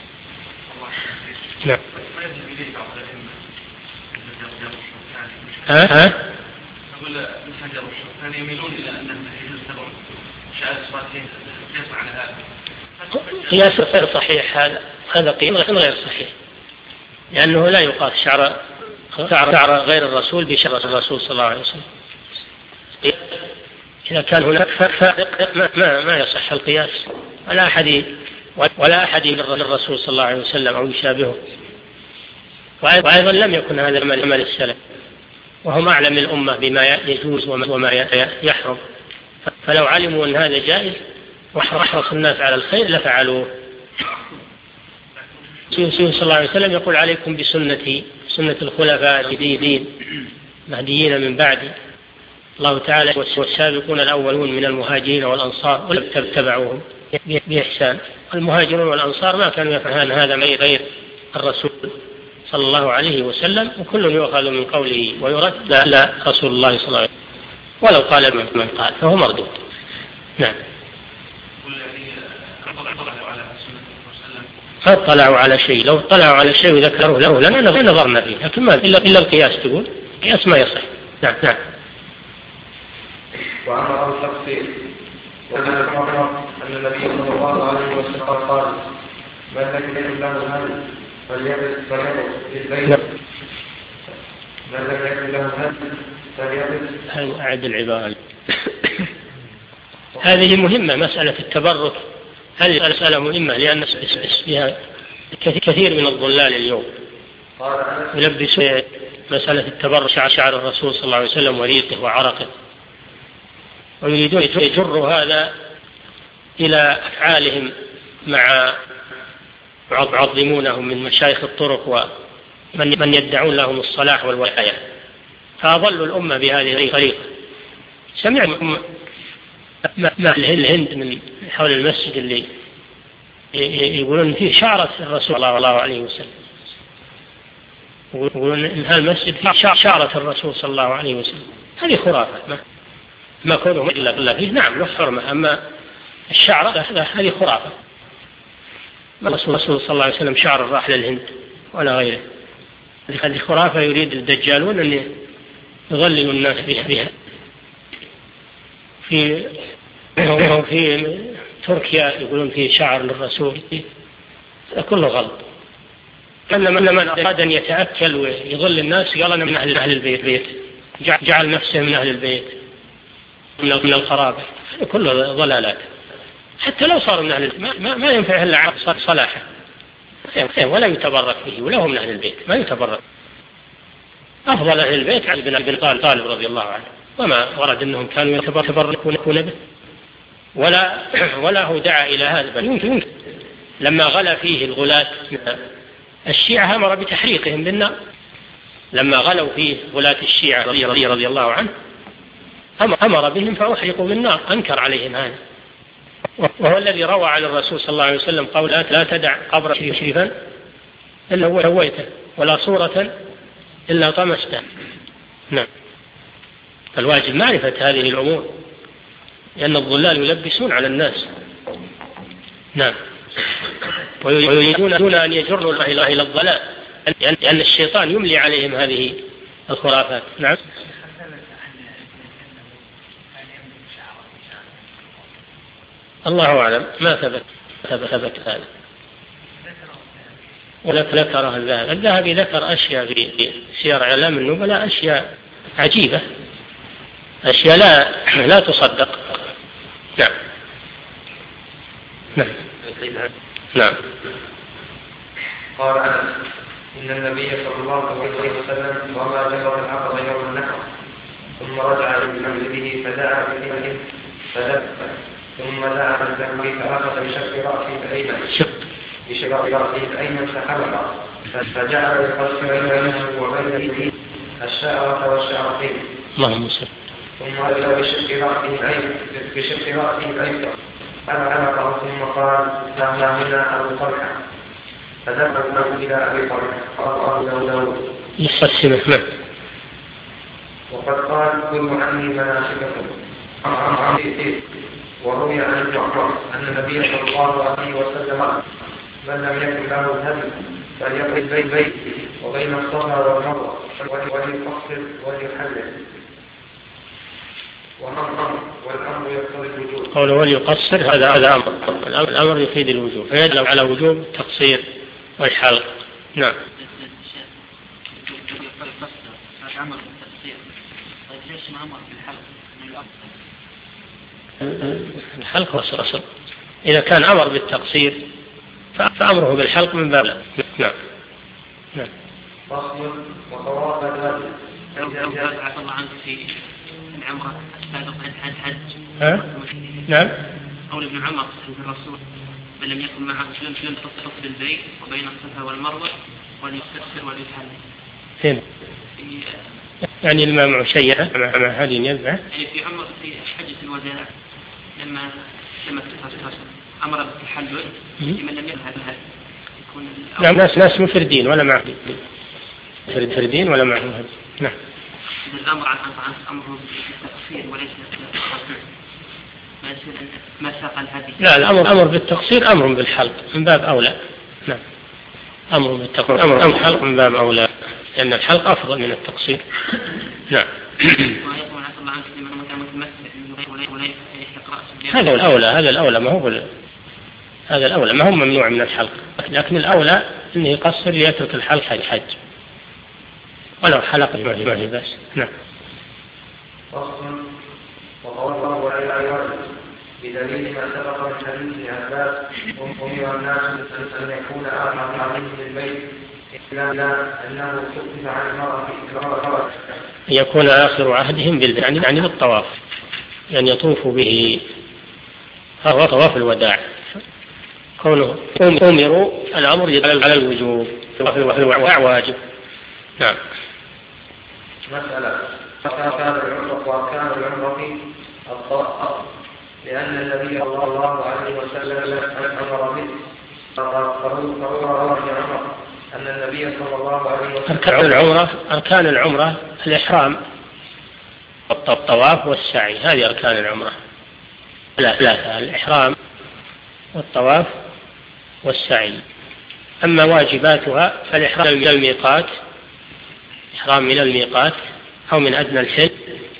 نعم. ها ها أقول الحجر والشوكاني يميلون إلى أن التحديد السبب شاء الصالحين قياس على هذا. قياس غير صحيح، هذا هذا قياس غير صحيح، لأنه لا يقاس شعر شعر غير الرسول بشعر الرسول صلى الله عليه وسلم. إذا كان هناك فارق ما, ما, ما يصح القياس ولا أحد ولا أحد للرسول صلى الله عليه وسلم أو يشابهه. وأيضا لم يكن هذا عمل السلف، وهم أعلم الأمة بما يجوز وما يحرم، فلو علموا أن هذا جائز وحرص الناس على الخير لفعلوه. صلى الله عليه وسلم يقول عليكم بسنتي سنة الخلفاء الراشدين المهديين من بعدي. الله تعالى والسابقون الأولون من المهاجرين والأنصار ولم تبعوهم بإحسان. المهاجرون والأنصار ما كانوا يفعلون هذا غير الرسول صلى الله عليه وسلم، وكل يؤخذ من قوله ويرد لا, لا رسول الله صلى الله عليه وسلم، ولو قال من قال فهو مردود. نعم. ما اطلعوا على شيء، لو اطلعوا على شيء وذكروا له لنا نظرنا فيه، لكن ما إلا, إلا القياس تقول قياس ما يصح. نعم. نعم. وأمر التفصيل وأن المحرم أن النبي صلى الله عليه وسلم قال من لم يكن له هدي فليبت فليبت البيت من لم يكن له هدي فليبت. أعد العبارة. هذه مهمة، مسألة التبرك هذه مسألة مهمة، لأن فيها كثير من الضلال اليوم يلبسوا مسألة التبرك شعر الرسول صلى الله عليه وسلم وريقه وعرقه، ويريدون يجروا هذا إلى أفعالهم مع يعظمونهم من مشايخ الطرق ومن يدعون لهم الصلاح والولاية، فأضلوا الأمة بهذه الطريقة. سمعنا ما الهند من حول المسجد اللي يقولون فيه شعرة الرسول صلى الله عليه وسلم، يقولون إن هالمسجد فيه شعرة الرسول صلى الله عليه وسلم. هذه خرافة، ما ما كونه إلا بالله فيه نعم له حرمة، أما الشعرة هذه خرافة. ما الرسول صلى الله عليه وسلم شعر الراح للهند ولا غيره، هذه خرافة يريد الدجالون أن يضللوا الناس بها. في في تركيا يقولون فيه شعر للرسول، كله غلط. لما من أراد أن يتأكل ويضل الناس قال أنا من أهل أهل البيت بيت جعل نفسه من أهل البيت من القرابة، كله ضلالات. حتى لو صار من أهل البيت ما, ما ينفع إلا عقد صلاحه ولا يتبرك به، ولا هو من أهل البيت ما يتبرك. أفضل أهل البيت علي بن طالب رضي الله عنه، وما ورد أنهم كانوا يتبركون به ولا ولا هو دعا إلى هذا، بل يمكن لما غلا فيه الغلاة الشيعة أمر بتحريقهم بالنار. لما غلوا فيه غلاة الشيعة رضي, رضي, رضي الله عنه أمر بهم فأحرقوا بالنار، أنكر عليهم هذا. وهو الذي روى على الرسول صلى الله عليه وسلم قول لا تدع قبر شريفا إلا هو سويته ولا صورة إلا طمسته. نعم. فالواجب معرفة هذه الأمور، لأن الضلال يلبسون على الناس. نعم. ويريدون أن يجروا الله إلى الضلال، لأن الشيطان يملي عليهم هذه الخرافات. نعم. الله أعلم، ما ثبت ثبت, ثبت هذا، ولا ذكره الذهبي. الذهبي ذكر أشياء في سير إعلام النبلاء، أشياء عجيبة، أشياء لا لا تصدق. نعم نعم نعم. قال أنس إن النبي صلى الله عليه وسلم وما جبر العقبة يوم النحر، ثم رجع لمنزله فدعا بهم فدفع، ثم دعا بالزهر فأخذ بشق رأسه الأيمن بشق رأسه الأيمن فحلق، فجعل يقصر بينه وبين الشعرة والشعرتين. اللهم صل. ثم أتى بشق رأسه الأيمن بشق رأسه الأيسر فحلقه، ثم قال لا منا أبو طلحة، فدفعوا إلى أبي طلحة فأراه داود يقسمه. وقد قال كل عني مناسككم. وروي عن الجعفر أن النبي صلى الله عليه وسلم من لم يكن له الهدي فليقل بين بيت وبين الصفا والمروة وليقصر وليحلل. والأمر يقتضي الوجوب. قوله وليقصر هذا هذا أمر، الأمر يفيد الوجوب، فيدل على وجوب التقصير والحلق. نعم. الحلق هو الأصل، إذا كان أمر بالتقصير فأمره بالحلق من باب لا. نعم نعم. فصل وطواف الهدي. عفى الله عنك في العمرة السابق حج حج. ها؟ نعم. قول ابن عمر عند الرسول من لم يكن معه مسلم مسلم تصل بالبيت وبين الصفا والمروة وليستكثر وليحلل. فين؟ يعني اللي ما معه شيء مع هذه يذبح. يعني في عمر في حجة الوداع لما لما أمر بالتحلل لمن لم يفعل هذا يكون. نعم ناس ناس مفردين ولا معه فرد فردين ولا معه هذا. نعم. الأمر عن عن أمره بالتقصير وليس ما يصير ما ساق الهدي. لا الأمر أمر بالتقصير أمر بالحلق من باب أولى. نعم. أمر بالتقصير أمر أمر بالحلق من باب أولى لأن الحلق أفضل من التقصير. نعم. هذا الأولى هذا الأولى ما هو هذا الأولى ما هو ممنوع من الحلق، لكن الأولى إنه يقصر ليترك الحلق حج حج ولو حلق ما في بس. نعم. فصل وقوله وعلى بدليل ما سبق من حديث عباس أمر الناس أن يكون آخر عليهم للبيت إلا أنه خفف عن المرأة يكون آخر عهدهم بالبيت يعني يعني بالطواف، يعني يطوفوا به، هذا طواف الوداع. كونه أمروا الأمر على الوجوب، الوداع واجب. نعم. مسألة أركان العمرة وأركان العمرة الطواف، لأن النبي صلى الله عليه وسلم أمر به فروى أن النبي صلى الله عليه وسلم أركان العمرة أركان العمرة الإحرام والطواف والسعي، هذه أركان العمرة ثلاثة: الإحرام والطواف والسعي. أما واجباتها فالإحرام من الميقات، إحرام من الميقات أو من أدنى الحل،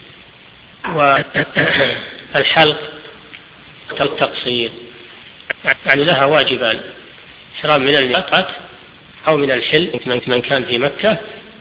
والحلق والتقصير، يعني لها واجبان: إحرام من الميقات أو من الحل من كان في مكة،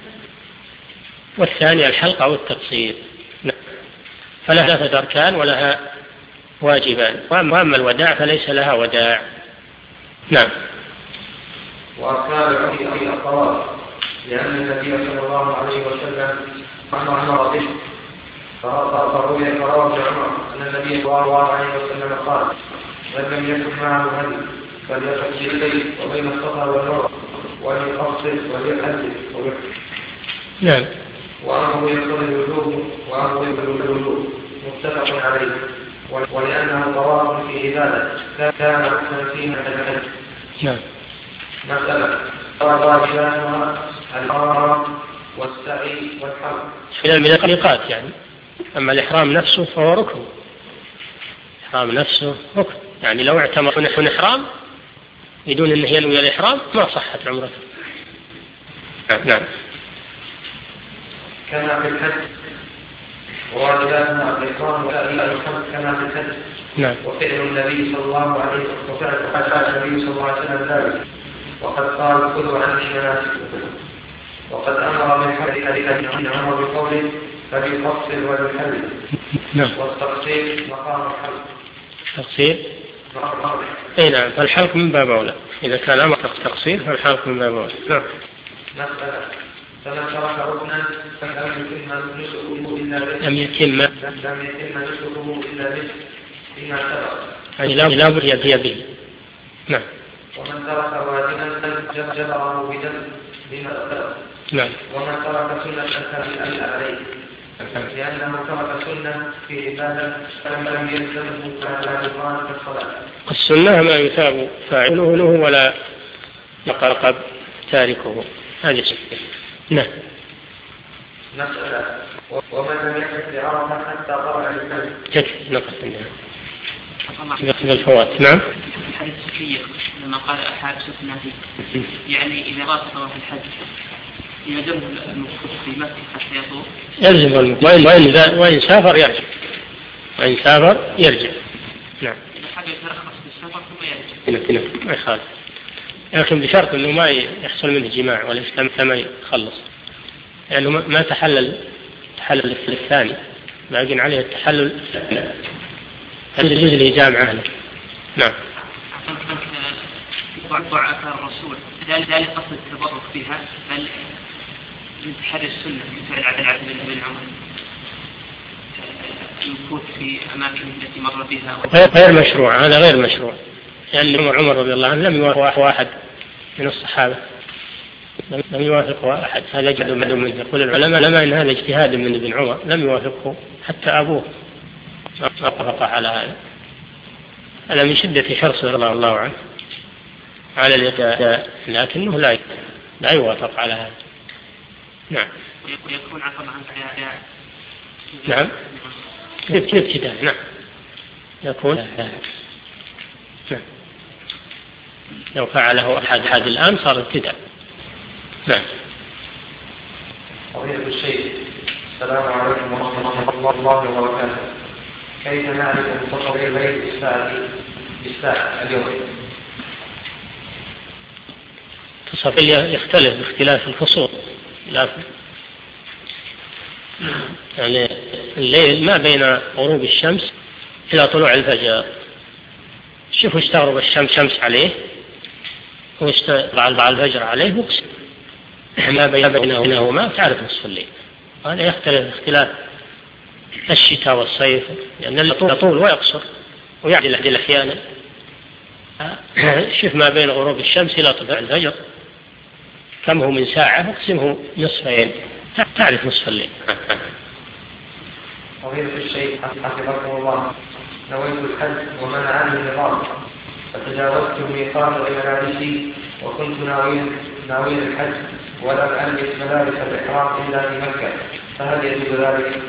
والثاني الحلق أو التقصير. فلها ثلاثة أركان ولها واجبان، وأما الوداع فليس لها وداع. نعم. وأركان العمرة الطواف، لأن النبي صلى الله عليه وسلم أمر به فروي فروى عمر أن النبي صلى الله عليه وسلم قال من لم يكن معه هدي فليقص بالبيت وبين الصفا والمروة وليقصر وليحلل. نعم. وأمره يقتضي الوجوب وأمره بالوجوب متفق عليه، ولأنه طواف في عبادة كان ركنا فيها الحج. نعم. مسألة واجباتها الإحرام والسعي والحلق من الميقات يعني. أما الإحرام نفسه فهو ركن، الإحرام نفسه ركن، يعني لو اعتمر نحن إحرام بدون أن ينوي الإحرام ما صحت عمرته. نعم. كما في الحج وواجباتنا الإكرام وتأديب الخمس كما في الحج. نعم. وفعل النبي صلى الله عليه وسلم وفعل النبي صلى الله عليه وسلم ذلك، وقد قال خذوا عني مناسككم، وقد أمر من حديث ابن عمر بقوله فليقصر وليحلل. نعم. والتقصير مقام الحلق. تقصير؟ اي نعم، فالحلق من باب أولى، إذا كان أمر تقصير فالحلق من باب أولى. نعم. مسألة فمن ترك ركنا فلم يتم نسكه إلا به. لم يتم لم يتم نسكه إلا به فيما سبق. أي لا بد يأتي به. نعم. ومن ترك واجبا جبره بدم بما سبق. نعم. ومن ترك سنة فلم عليه، لأنه ترك سنة في عبادة فلم يلزمه فلا يقال كالصلاة. السنة ما يثاب فاعله له ولا يقرقب تاركه، هذه السنة. نعم. مسألة ومن لم يحدث بعرفة حتى طلع الفجر. تكفي نقص عندنا الفوات. نعم. الحديث الصحيح لما قال أحد سكنه يعني إذا رأى طواف الحج يلزمه المكث في مكة حتى يطوف. يلزم المكث وإن وإن سافر يرجع. وإن سافر يرجع. نعم. إذا حاجة يترخص بالسفر ثم يرجع. نعم. ما يخالف. لكن بشرط إنه ما يحصل منه جماع والإسلام ما يخلص، يعني ما تحلل تحلل الثاني، باقي عليه التحلل يجوز الإجامة أهله. نعم. بعض آثار الرسول ذلك قصد التبرك بها بل من تحري السنة مثل عبد العبد بن عمر المكوث في أماكن التي مر بها غير مشروع، هذا غير مشروع، لأن يعني عمر رضي الله عنه لم يوافق واحد من الصحابة، لم يوافق أحد، هذا جد منه. يقول العلماء لما إن هذا اجتهاد من ابن عمر لم يوافقه حتى أبوه ما وافق على هذا. هذا من شدة حرصه رضي الله عنه على الإجتهاد، لكنه لا لا يوافق على هذا. نعم. ويكون عفوا عن نعم. ابتداء. نعم. يكون نعم. لو فعله أحد أحد الآن صار ابتداء. نعم. فضيلة الشيخ السلام عليكم ورحمة الله وبركاته. كيف نعرف منتصف الليل بالساعة اليوم؟ منتصف الليل يختلف باختلاف الفصول، يعني الليل ما بين غروب الشمس إلى طلوع الفجر. شوفوا اشتغرب الشمس شمس عليه واشتغل الفجر عليه وقسم ما بينهما تعرف نصف الليل. هذا يختلف اختلاف الشتاء والصيف، لأن يطول ويقصر ويعدل أحيانا. شوف ما بين غروب الشمس إلى طلوع الفجر كم هو من ساعة واقسمه نصفين تعرف نصف الليل. فضيلة الشيخ حفظكم الله، نويت الحج ومنعني النظام فتجاوزت الميقات بملابسي وكنت ناويا ناويا الحج ولم ألبس ملابس الإحرام إلا في مكة، فهل يجوز ذلك؟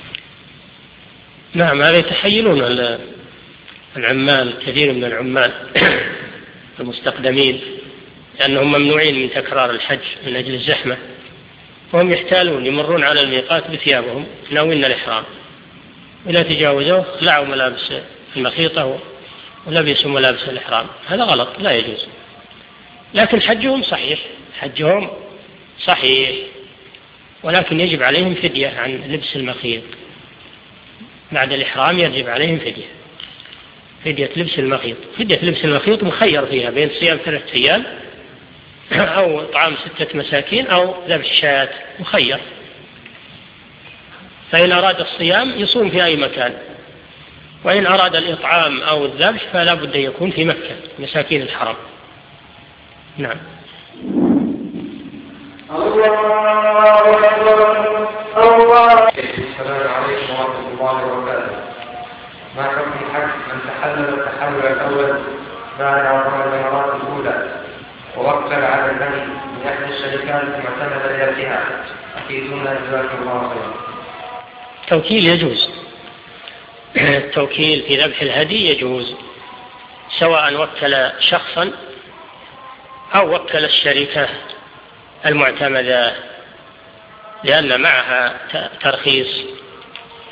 نعم، هذا يتحيلون العمال، كثير من العمال المستقدمين لأنهم ممنوعين من تكرار الحج من أجل الزحمة، وهم يحتالون يمرون على الميقات بثيابهم ناوين الإحرام، إذا تجاوزوه خلعوا ملابس المخيطة ولبسوا ملابس الإحرام. هذا غلط لا يجوز، لكن حجهم صحيح، حجهم صحيح، ولكن يجب عليهم فدية عن لبس المخيط. بعد الإحرام يجب عليهم فدية فدية لبس المخيط. فدية لبس المخيط مخير فيها بين صيام ثلاثة أيام أو طعام ستة مساكين أو ذبح شاة، مخير. فإن أراد الصيام يصوم في أي مكان، وإن أراد الإطعام أو الذبح فلا بد يكون في مكة مساكين الحرم. نعم. السلام عليكم ورحمة الله وبركاته. ما حكم الحج من تحلل التحلل الأول بعد عمر الإمارات الأولى ووكل على النبي من إحدى الشركات المعتمدة لذاتها؟ أفيدونا جزاكم الله خيرا. التوكيل يجوز، التوكيل في ذبح الهدي يجوز، سواء وكل شخصا أو وكل الشركة المعتمدة، لأن معها ترخيص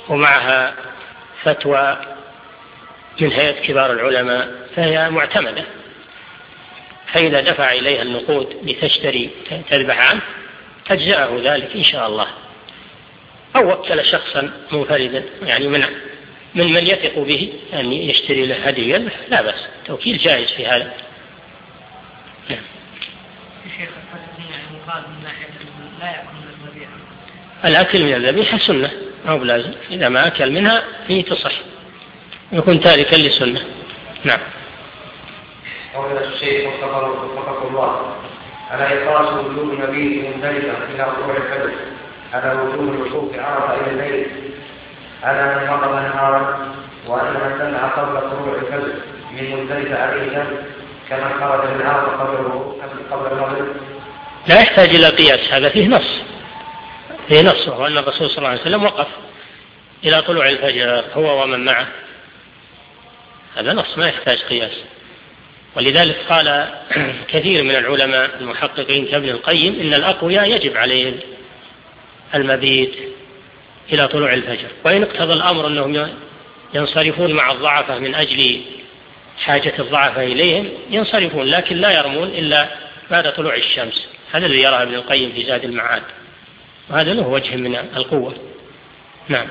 ومعها فتوى من هيئة كبار العلماء فهي معتمدة، فإذا دفع إليها النقود لتشتري تذبح عنه أجزأه ذلك إن شاء الله، أو وكل شخصا منفردا يعني من من من يثق به أن يشتري له هدي يذبح لا بأس، توكيل جائز في هذا. نعم. شيخ يعني قال من ناحية لا يأكل من الذبيحة. الأكل من الذبيحة سنة أو بلازم، إذا ما أكل منها فيه تصح، يكون تاركا لسنة. نعم. قول الشيخ وفقه الله على إقراص وجوب نبي مندلفة إلى طلوع الفجر على وجوب الوقوف عرفة إلى الليل على من وقف نهارا، وأن من سمع قبل طلوع الفجر من مندلفة عليه دم كما خرج من عرفة قبل المغرب. لا يحتاج إلى قياس، هذا فيه نص، فيه نص وهو أن الرسول صلى الله عليه وسلم وقف إلى طلوع الفجر هو ومن معه، هذا نص ما يحتاج قياس. ولذلك قال كثير من العلماء المحققين كابن القيم إن الأقوياء يجب عليهم المبيت إلى طلوع الفجر، وإن اقتضى الأمر أنهم ينصرفون مع الضعفة من أجل حاجة الضعفة إليهم ينصرفون، لكن لا يرمون إلا بعد طلوع الشمس. هذا الذي يراه ابن القيم في زاد المعاد، وهذا له وجه من القوة. نعم.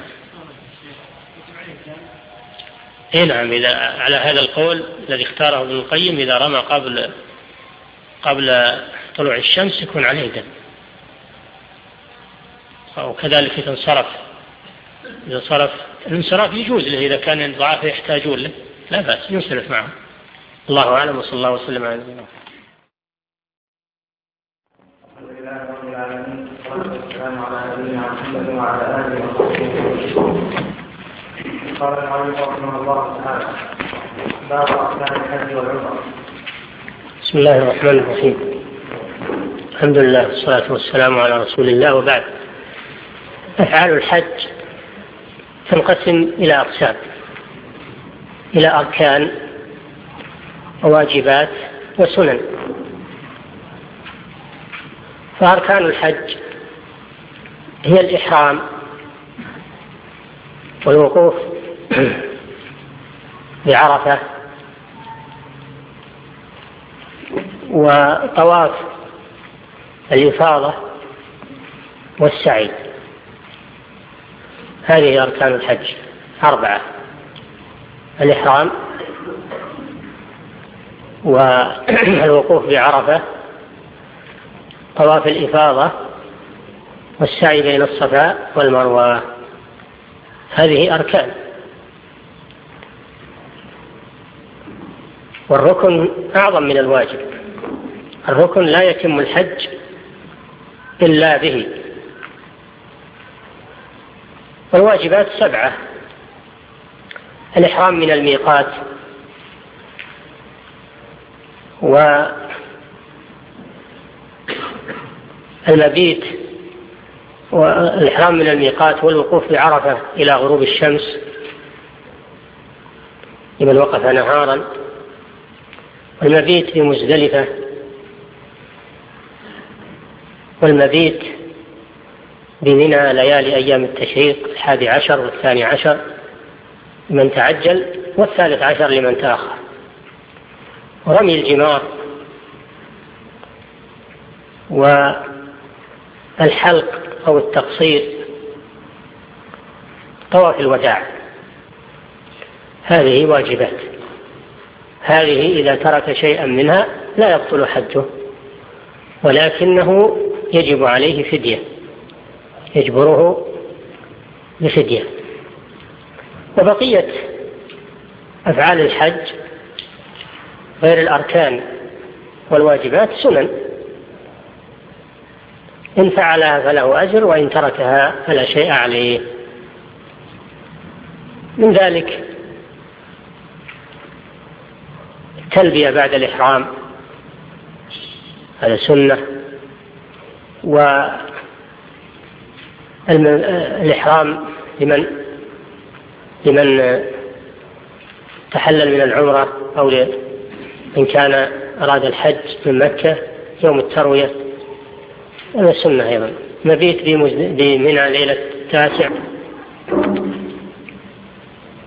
إيه نعم، إذا على هذا القول الذي اختاره ابن القيم إذا رمى قبل قبل طلوع الشمس يكون عليه دم، وكذلك إذا انصرف إذا صرف الانصراف يجوز له إذا كان الضعاف يحتاجون له لا بأس ينصرف معهم. الله أعلم، وصلى الله وسلم على نبينا محمد. الحمد لله رب العالمين، والصلاة والسلام على نبينا محمد وعلى آله وصحبه. قال المؤلف رحمه الله تعالى: باب أركان الحج والعمرة. بسم الله الرحمن الرحيم، الحمد لله والصلاة والسلام على رسول الله، وبعد. أفعال الحج تنقسم إلى أقسام، إلى أركان وواجبات وسنن. فأركان الحج هي الإحرام والوقوف بعرفة وطواف الإفاضة والسعي، هذه أركان الحج أربعة: الإحرام والوقوف بعرفة، طواف الإفاضة، والسعي بين الصفا والمروة. هذه أركان. والركن أعظم من الواجب، الركن لا يتم الحج إلا به. والواجبات سبعة: الإحرام من الميقات، والمبيت والإحرام من الميقات والوقوف بعرفة إلى غروب الشمس لمن وقف نهارا، والمبيت بمزدلفة، والمبيت بمنى ليالي أيام التشريق الحادي عشر والثاني عشر لمن تعجل، والثالث عشر لمن تأخر، ورمي الجمار، والحلق أو التقصير، طواف الوداع. هذه واجبات، هذه إذا ترك شيئا منها لا يبطل حجه، ولكنه يجب عليه فدية، يجبره بفدية. وبقية أفعال الحج غير الأركان والواجبات سنن، إن فعلها فله أجر، وإن تركها فلا شيء عليه. من ذلك التلبية بعد الإحرام، هذا سنة. والإحرام لمن لمن تحلل من العمرة، أو إن كان أراد الحج من مكة يوم التروية، هذا سنة أيضا. مبيت بمنى ليلة التاسع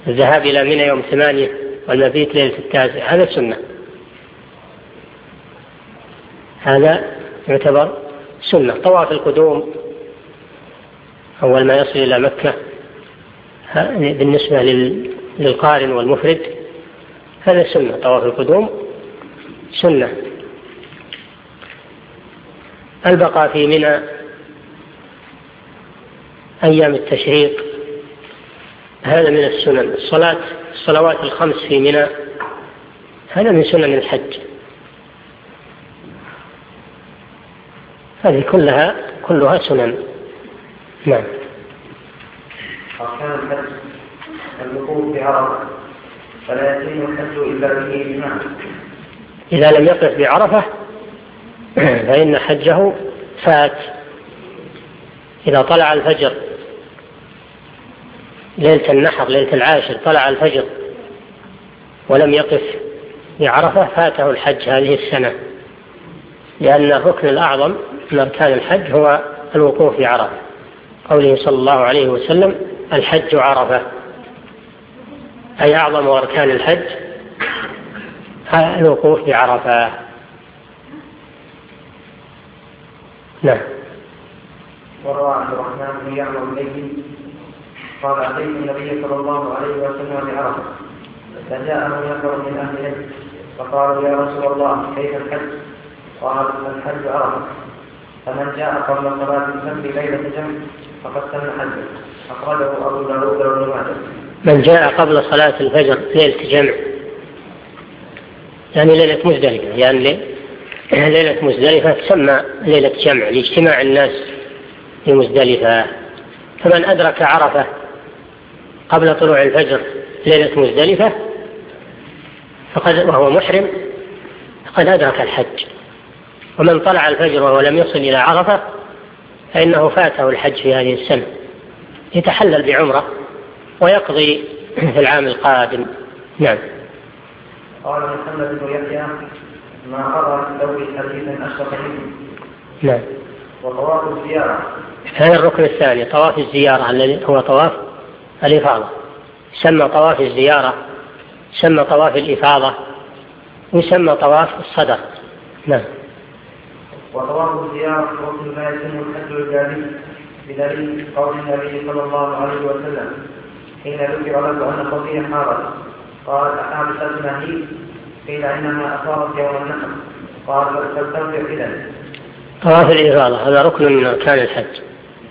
الذهاب إلى منى يوم ثمانية والمبيت ليلة التاسع هذا سنة، هذا يعتبر سنة. طواف القدوم أول ما يصل إلى مكة بالنسبة للقارن والمفرد هذا سنة، طواف القدوم سنة. البقاء في منى أيام التشريق هذا من السنن. الصلاة الصلوات الخمس في منى هذا من سنن الحج، هذه كلها كلها سنن. نعم. أركان الحج الوقوف بعرفة فلا يتم الحج إلا به بمعنى. إذا لم يقف بعرفة فإن حجه فات. إذا طلع الفجر ليلة النحر ليلة العاشر طلع الفجر ولم يقف بعرفة فاته الحج هذه السنة، لأن الركن الأعظم من أركان الحج هو الوقوف بعرفة، قوله صلى الله عليه وسلم الحج عرفة، أي أعظم أركان الحج الوقوف بعرفة. نعم. وروى عبد الرحمن بن يعمر الليثي قال أتيت النبي صلى الله عليه وسلم بعرفة فجاءه نفر من أهل العلم فقالوا يا رسول الله كيف الحج؟ قال الحج عرفة، فمن جاء قبل صلاة الفجر ليلة الجمع فقد تم حجه. أخرجه أبو داود وابن ماجه. من جاء قبل صلاة الفجر ليلة جمع يعني ليلة مزدلفة، يعني ليلة مزدلفة تسمى ليلة جمع لاجتماع الناس في مزدلفة. فمن أدرك عرفة قبل طلوع الفجر ليلة مزدلفة فقد وهو محرم فقد أدرك الحج. ومن طلع الفجر وهو لم يصل إلى عرفة فإنه فاته الحج في هذه السنة، يتحلل بعمرة ويقضي في العام القادم. نعم. قال محمد بن يحيى ما أرى في الدور حديثا أشرف منه. نعم. وطواف الزيارة هذا الركن الثاني، طواف الزيارة الذي هو طواف الإفاضة، يسمى طواف الزيارة، يسمى طواف الإفاضة، ويسمى طواف الصدر. نعم. وطواف الزيارة ركن لا يتم الحج الجاري بدليل قول النبي صلى الله عليه وسلم حين ذكر له أن قضية حارت قال أحابستنا هي؟ قيل إنها أصابت يوم النحر قال فلترجع إذن. طواف الإفاضة هذا ركن من أركان الحج،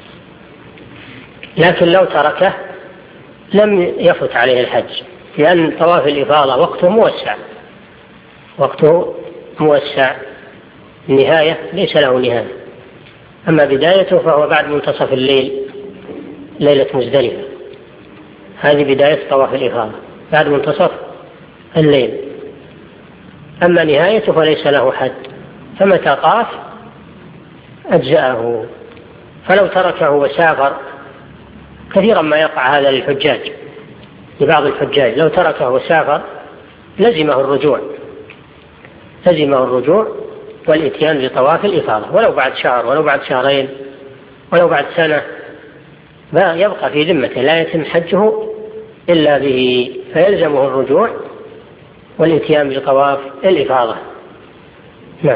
لكن لو تركه لم يفت عليه الحج، لأن طواف الإفاضة وقته موسع، وقته موسع، النهاية ليس له نهاية. أما بدايته فهو بعد منتصف الليل ليلة مزدلفة، هذه بداية طواف الإفاضة بعد منتصف الليل. أما نهايته فليس له حد، فمتى طاف أجزأه. فلو تركه وسافر، كثيرا ما يقع هذا للحجاج، لبعض الحجاج لو تركه وسافر لزمه الرجوع، لزمه الرجوع والإتيان بطواف الإفاضة ولو بعد شهر ولو بعد شهرين ولو بعد سنة، يبقى في ذمته لا يتم حجه إلا به، فيلزمه الرجوع والإتيان بطواف الإفاضة. نعم.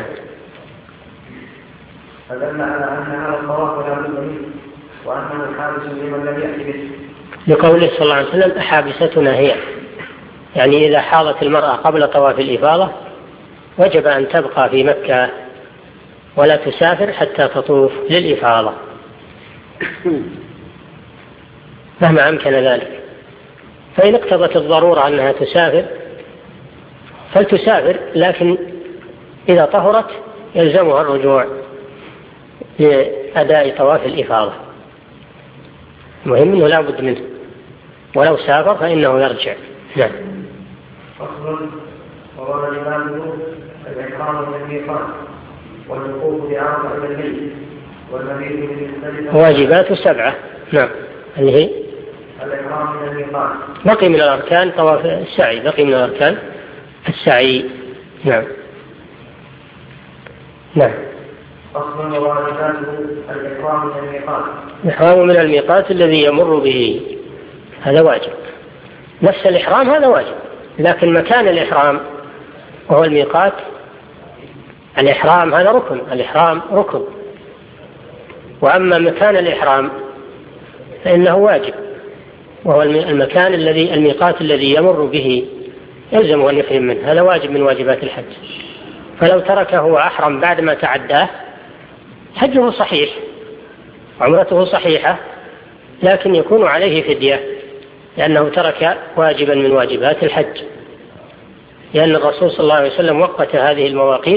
فدل على أن هذا الطواف لا بد منه وأنه حابس لمن لم يأتي به، لقوله صلى الله عليه وسلم أحابستنا هي، يعني إذا حاضت المرأة قبل طواف الإفاضة وجب أن تبقى في مكة ولا تسافر حتى تطوف للإفاضة مهما أمكن ذلك. فإن اقتضت الضرورة أنها تسافر فلتسافر، لكن إذا طهرت يلزمها الرجوع لأداء طواف الإفاضة. المهم أنه لا بد منه، ولو سافر فإنه يرجع. نعم. فصل. وورد الإمام الإحرام من الميقات والوقوف بعرفة إلى البيت والمبيت بالمختلفة واجبات سبعة. نعم. اللي هي الإحرام من الميقات. بقي من الأركان طواف السعي، بقي من الأركان السعي. نعم. نعم. فصل. وواجباته الإحرام من الميقات. الإحرام من الميقات الذي يمر به، هذا واجب. نفس الإحرام هذا واجب، لكن مكان الإحرام وهو الميقات، الإحرام هذا ركن، الإحرام ركن، وأما مكان الإحرام فإنه واجب، وهو المكان الذي الميقات الذي يمر به يلزم أن يحرم منه، هذا واجب من واجبات الحج. فلو تركه وأحرم بعد ما تعداه حجه صحيح، عمرته صحيحة، لكن يكون عليه فدية لأنه ترك واجبا من واجبات الحج، لأن الرسول صلى الله عليه وسلم وقت هذه المواقيت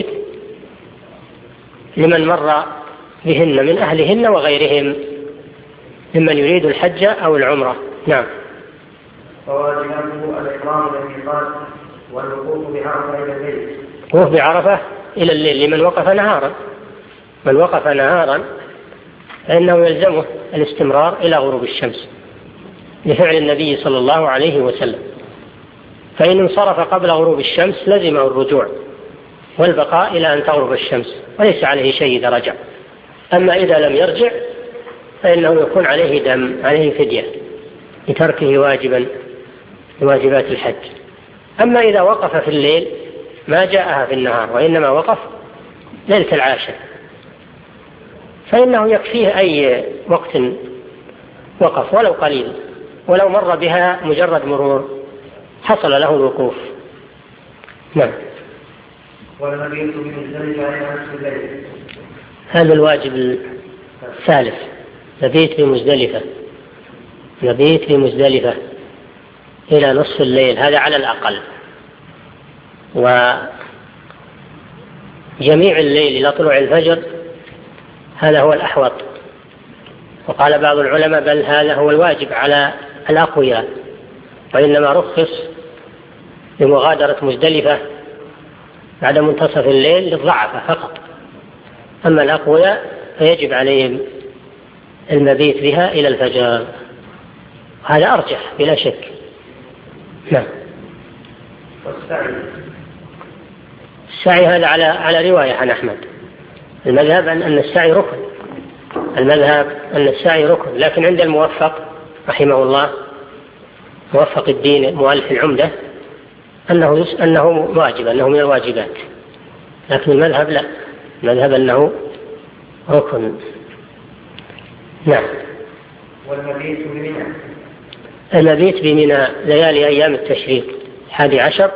لمن مر بهن من أهلهن وغيرهم ممن يريد الحج أو العمرة. نعم. فواجباته الإحرام بالميقات والوقوف بعرفة إلى الليل. وقوف بعرفة إلى الليل لمن وقف نهارا، من وقف نهارا فإنه يلزمه الاستمرار إلى غروب الشمس لفعل النبي صلى الله عليه وسلم، فإن انصرف قبل غروب الشمس لزمه الرجوع والبقاء إلى أن تغرب الشمس وليس عليه شيء إذا رجع. أما إذا لم يرجع فإنه يكون عليه دم، عليه فدية لتركه واجبا لواجبات الحج. أما إذا وقف في الليل ما جاءها في النهار وإنما وقف ليلة العاشر فإنه يكفيه أي وقت وقف ولو قليل، ولو مر بها مجرد مرور حصل له الوقوف. نعم. والمبيت بمزدلفة إلى نصف الليل. هذا الواجب الثالث، مبيت بمزدلفة، مبيت بمزدلفة إلى نصف الليل، هذا على الأقل. وجميع الليل إلى طلوع الفجر هذا هو الأحوط، وقال بعض العلماء بل هذا هو الواجب على الأقوياء، وإنما رخص لمغادرة مزدلفة بعد منتصف الليل للضعفة فقط، أما الأقوياء فيجب عليهم المبيت بها إلى الفجر، هذا أرجح بلا شك. نعم. والسعي. السعي هذا على على رواية عن أحمد، المذهب أن السعي ركن، المذهب أن السعي ركن، لكن عند الموفق رحمه الله موفق الدين مؤلف العمدة أنه أنه واجب، أنه من الواجبات، لكن المذهب لا، المذهب أنه ركن. نعم. والمبيت بمنى. المبيت بمنى ليالي أيام التشريق الحادي عشر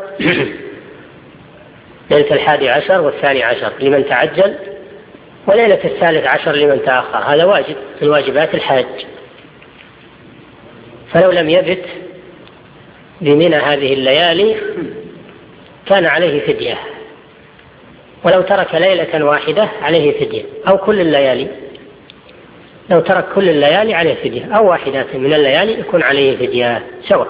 ليلة الحادي عشر والثاني عشر لمن تعجل، وليلة الثالث عشر لمن تأخر، هذا واجب من واجبات الحج. فلو لم يبت بمنى هذه الليالي كان عليه فدية، ولو ترك ليلة واحدة عليه فدية، أو كل الليالي، لو ترك كل الليالي عليه فدية، أو واحدة من الليالي يكون عليه فدية سواء،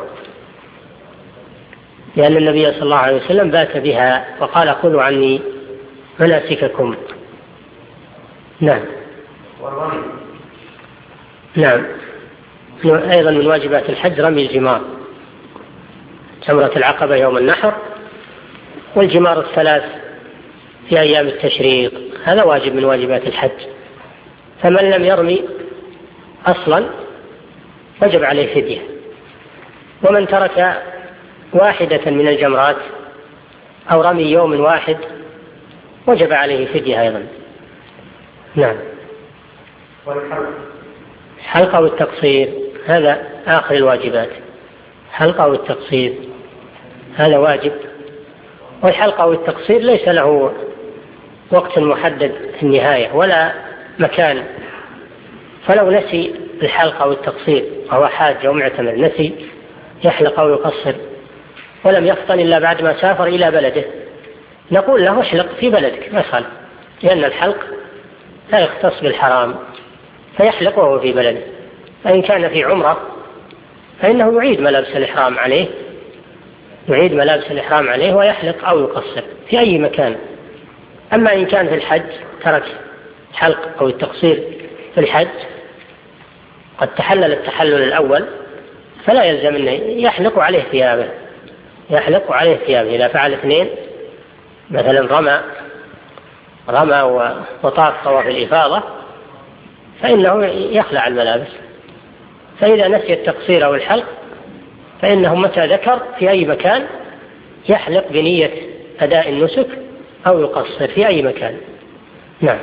لأن النبي صلى الله عليه وسلم بات بها وقال خذوا عني مناسككم. نعم. والرمي. نعم. أيضا من واجبات الحج رمي الجمار، جمرة العقبة يوم النحر، والجمار الثلاث في أيام التشريق، هذا واجب من واجبات الحج. فمن لم يرمي أصلا وجب عليه فدية، ومن ترك واحدة من الجمرات أو رمي يوم واحد وجب عليه فدية أيضا. نعم. والحلق. الحلقة والتقصير هذا آخر الواجبات، حلقة والتقصير هذا واجب، والحلقة والتقصير ليس له وقت محدد في النهاية ولا مكان، فلو نسي الحلقة والتقصير وهو حاج أو معتمر نسي يحلق أو يقصر ولم يفطن إلا بعد ما سافر إلى بلده، نقول له احلق في بلدك مثلا، لأن الحلق لا يختص بالحرام فيحلق وهو في بلده. فإن كان في عمرة فإنه يعيد ملابس الإحرام عليه، يعيد ملابس الإحرام عليه ويحلق أو يقصر في أي مكان. أما إن كان في الحج ترك الحلق أو التقصير في الحج قد تحلل التحلل الأول فلا يلزم أنه يحلق عليه ثيابه، يحلق عليه ثيابه. إذا فعل اثنين مثلا رمى رمى وطاف طواف الإفاضة فإنه يخلع الملابس، فإذا نسي التقصير أو الحلق فإنه متى ذكر في أي مكان يحلق بنية أداء النسك أو يقصر في أي مكان. نعم.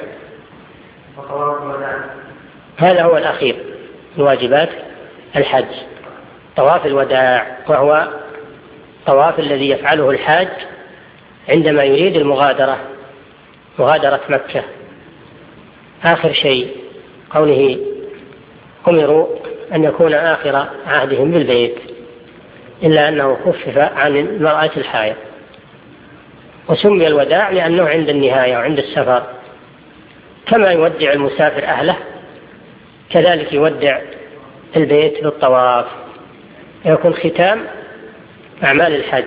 هذا هو الأخير من واجبات الحج، طواف الوداع، وهو طواف الذي يفعله الحاج عندما يريد المغادرة، مغادرة مكة. آخر شيء قوله أمروا أن يكون آخر عهدهم بالبيت، إلا أنه خفف عن المرأة الحائض. وسمي الوداع لأنه عند النهاية وعند السفر، كما يودع المسافر أهله كذلك يودع البيت بالطواف، يكون ختام أعمال الحج،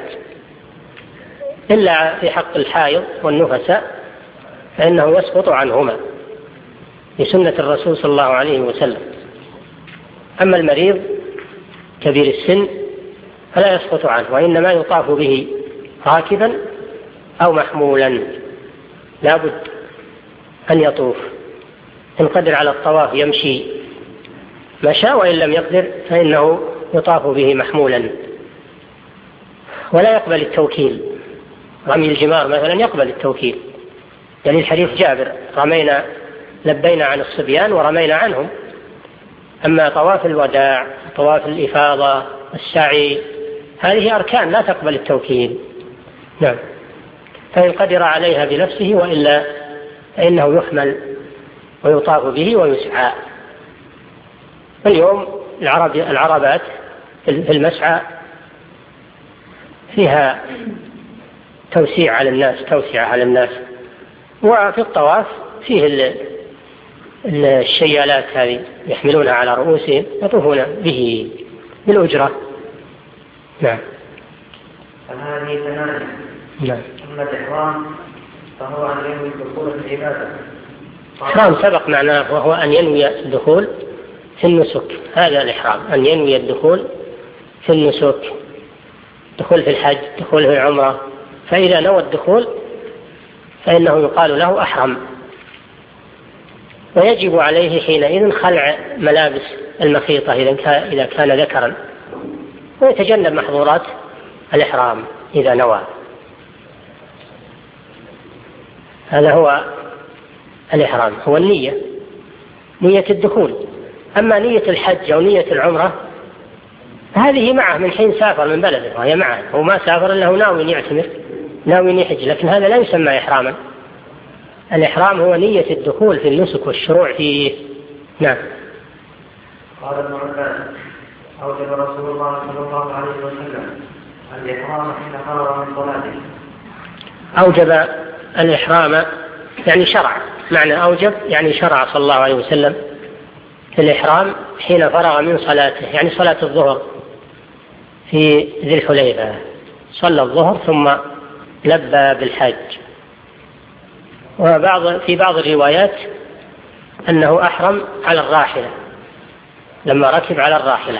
إلا في حق الحائض والنفساء فإنه يسقط عنهما لسنة الرسول صلى الله عليه وسلم. أما المريض كبير السن فلا يسقط عنه، وإنما يطاف به راكبا أو محمولا، لا بد أن يطوف. إن قدر على الطواف يمشي مشى، وإن لم يقدر فإنه يطاف به محمولا. ولا يقبل التوكيل، رمي الجمار مثلا يقبل التوكيل، دليل حديث جابر رمينا لبينا عن الصبيان ورمينا عنهم. أما طواف الوداع، طواف الإفاضة، السعي، هذه أركان لا تقبل التوكيل. نعم. فإن قدر عليها بنفسه، وإلا فإنه يحمل ويطاف به ويسعى. اليوم العرب العربات في المسعى فيها توسيع على الناس، توسعة على الناس. وفي الطواف فيه الشيالات هذه يحملونها على رؤوسهم يطوفون به بالأجرة. نعم. هذه ثمانية. نعم. أما الإحرام فهو أن ينوي الدخول في العبادة. الإحرام سبق معناه، وهو أن ينوي الدخول في النسك. هذا الإحرام، أن ينوي الدخول في النسك، دخول في الحج، دخول في العمرة. فإذا نوى الدخول فإنه يقال له أحرم، ويجب عليه حينئذ خلع ملابس المخيطة إذا كان ذكرا، ويتجنب محظورات الإحرام إذا نوى. هذا هو الإحرام، هو النية، نية الدخول. أما نية الحج أو نية العمرة هذه معه من حين سافر من بلده، وهي معه، هو ما سافر إلا هو ناوي يعتمر، ناوي يحج، لكن هذا لا يسمى إحراما. الإحرام هو نية الدخول في النسك والشروع فيه. نعم. قال ابن عباس: أوجب رسول الله صلى الله عليه وسلم الإحرام حين فرغ من صلاته. أوجب الإحرام يعني شرع، معنى أوجب يعني شرع صلى الله عليه وسلم في الإحرام حين فرغ من صلاته، يعني صلاة الظهر في ذي الحليفة، صلى الظهر ثم لبى بالحج. وبعض في بعض الروايات أنه أحرم على الراحلة لما ركب على الراحلة.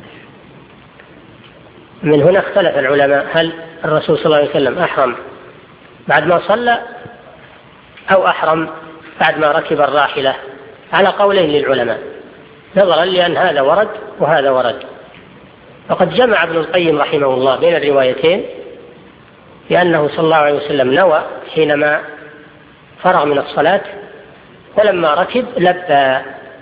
من هنا اختلف العلماء، هل الرسول صلى الله عليه وسلم أحرم بعد ما صلى أو أحرم بعد ما ركب الراحلة؟ على قولين للعلماء، نظرا لأن هذا ورد وهذا ورد. وقد جمع ابن القيم رحمه الله بين الروايتين، لأنه صلى الله عليه وسلم نوى حينما فرغ من الصلاة، ولما ركب لبى،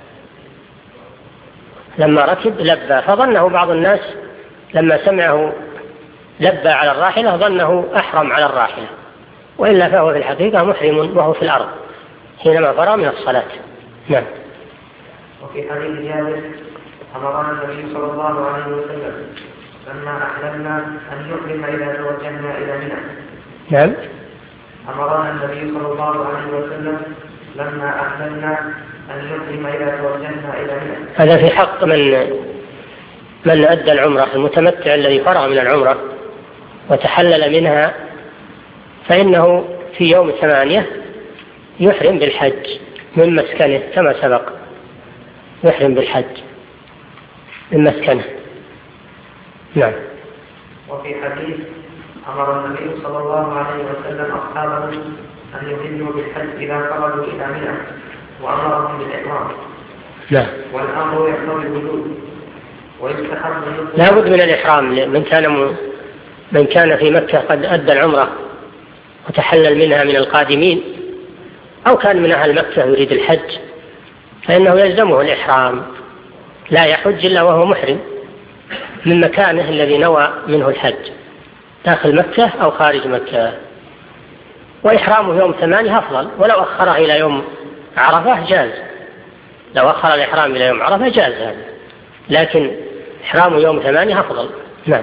لما ركب لبى، فظنه بعض الناس لما سمعه لبى على الراحلة ظنه أحرم على الراحلة، وإلا فهو في الحقيقة محرم وهو في الأرض حينما فرغ من الصلاة. نعم. وفي حديث جابر: أمرنا النبي صلى الله عليه وسلم لما أحلمنا أن نحرم إذا توجهنا إلى منى. نعم. أمرنا النبي صلى الله عليه وسلم لما أحلمنا أن نحرم إذا توجهنا إلى منى. هذا في حق من من أدى العمرة، المتمتع الذي فرغ من العمرة وتحلل منها، فإنه في يوم ثمانية يحرم بالحج من مسكنه كما سبق، يحرم بالحج من مسكنه. نعم. وفي حديث: أمر النبي صلى الله عليه وسلم أصحابه أن يحلوا بالحج إذا خرجوا إلى منى، وأمرهم بالإحرام. نعم. والأمر يقتضي الوجوب، لا بد من الإحرام. من كان من كان في مكة قد أدى العمرة وتحلل منها من القادمين، أو كان من أهل مكة يريد الحج، فإنه يلزمه الإحرام، لا يحج إلا وهو محرم من مكانه الذي نوى منه الحج داخل مكة أو خارج مكة. وإحرامه يوم ثمانية أفضل، ولو أخره إلى يوم عرفة جاز، لو أخر الإحرام إلى يوم عرفة جاز هذا، لكن إحرامه يوم ثمانية أفضل. نعم.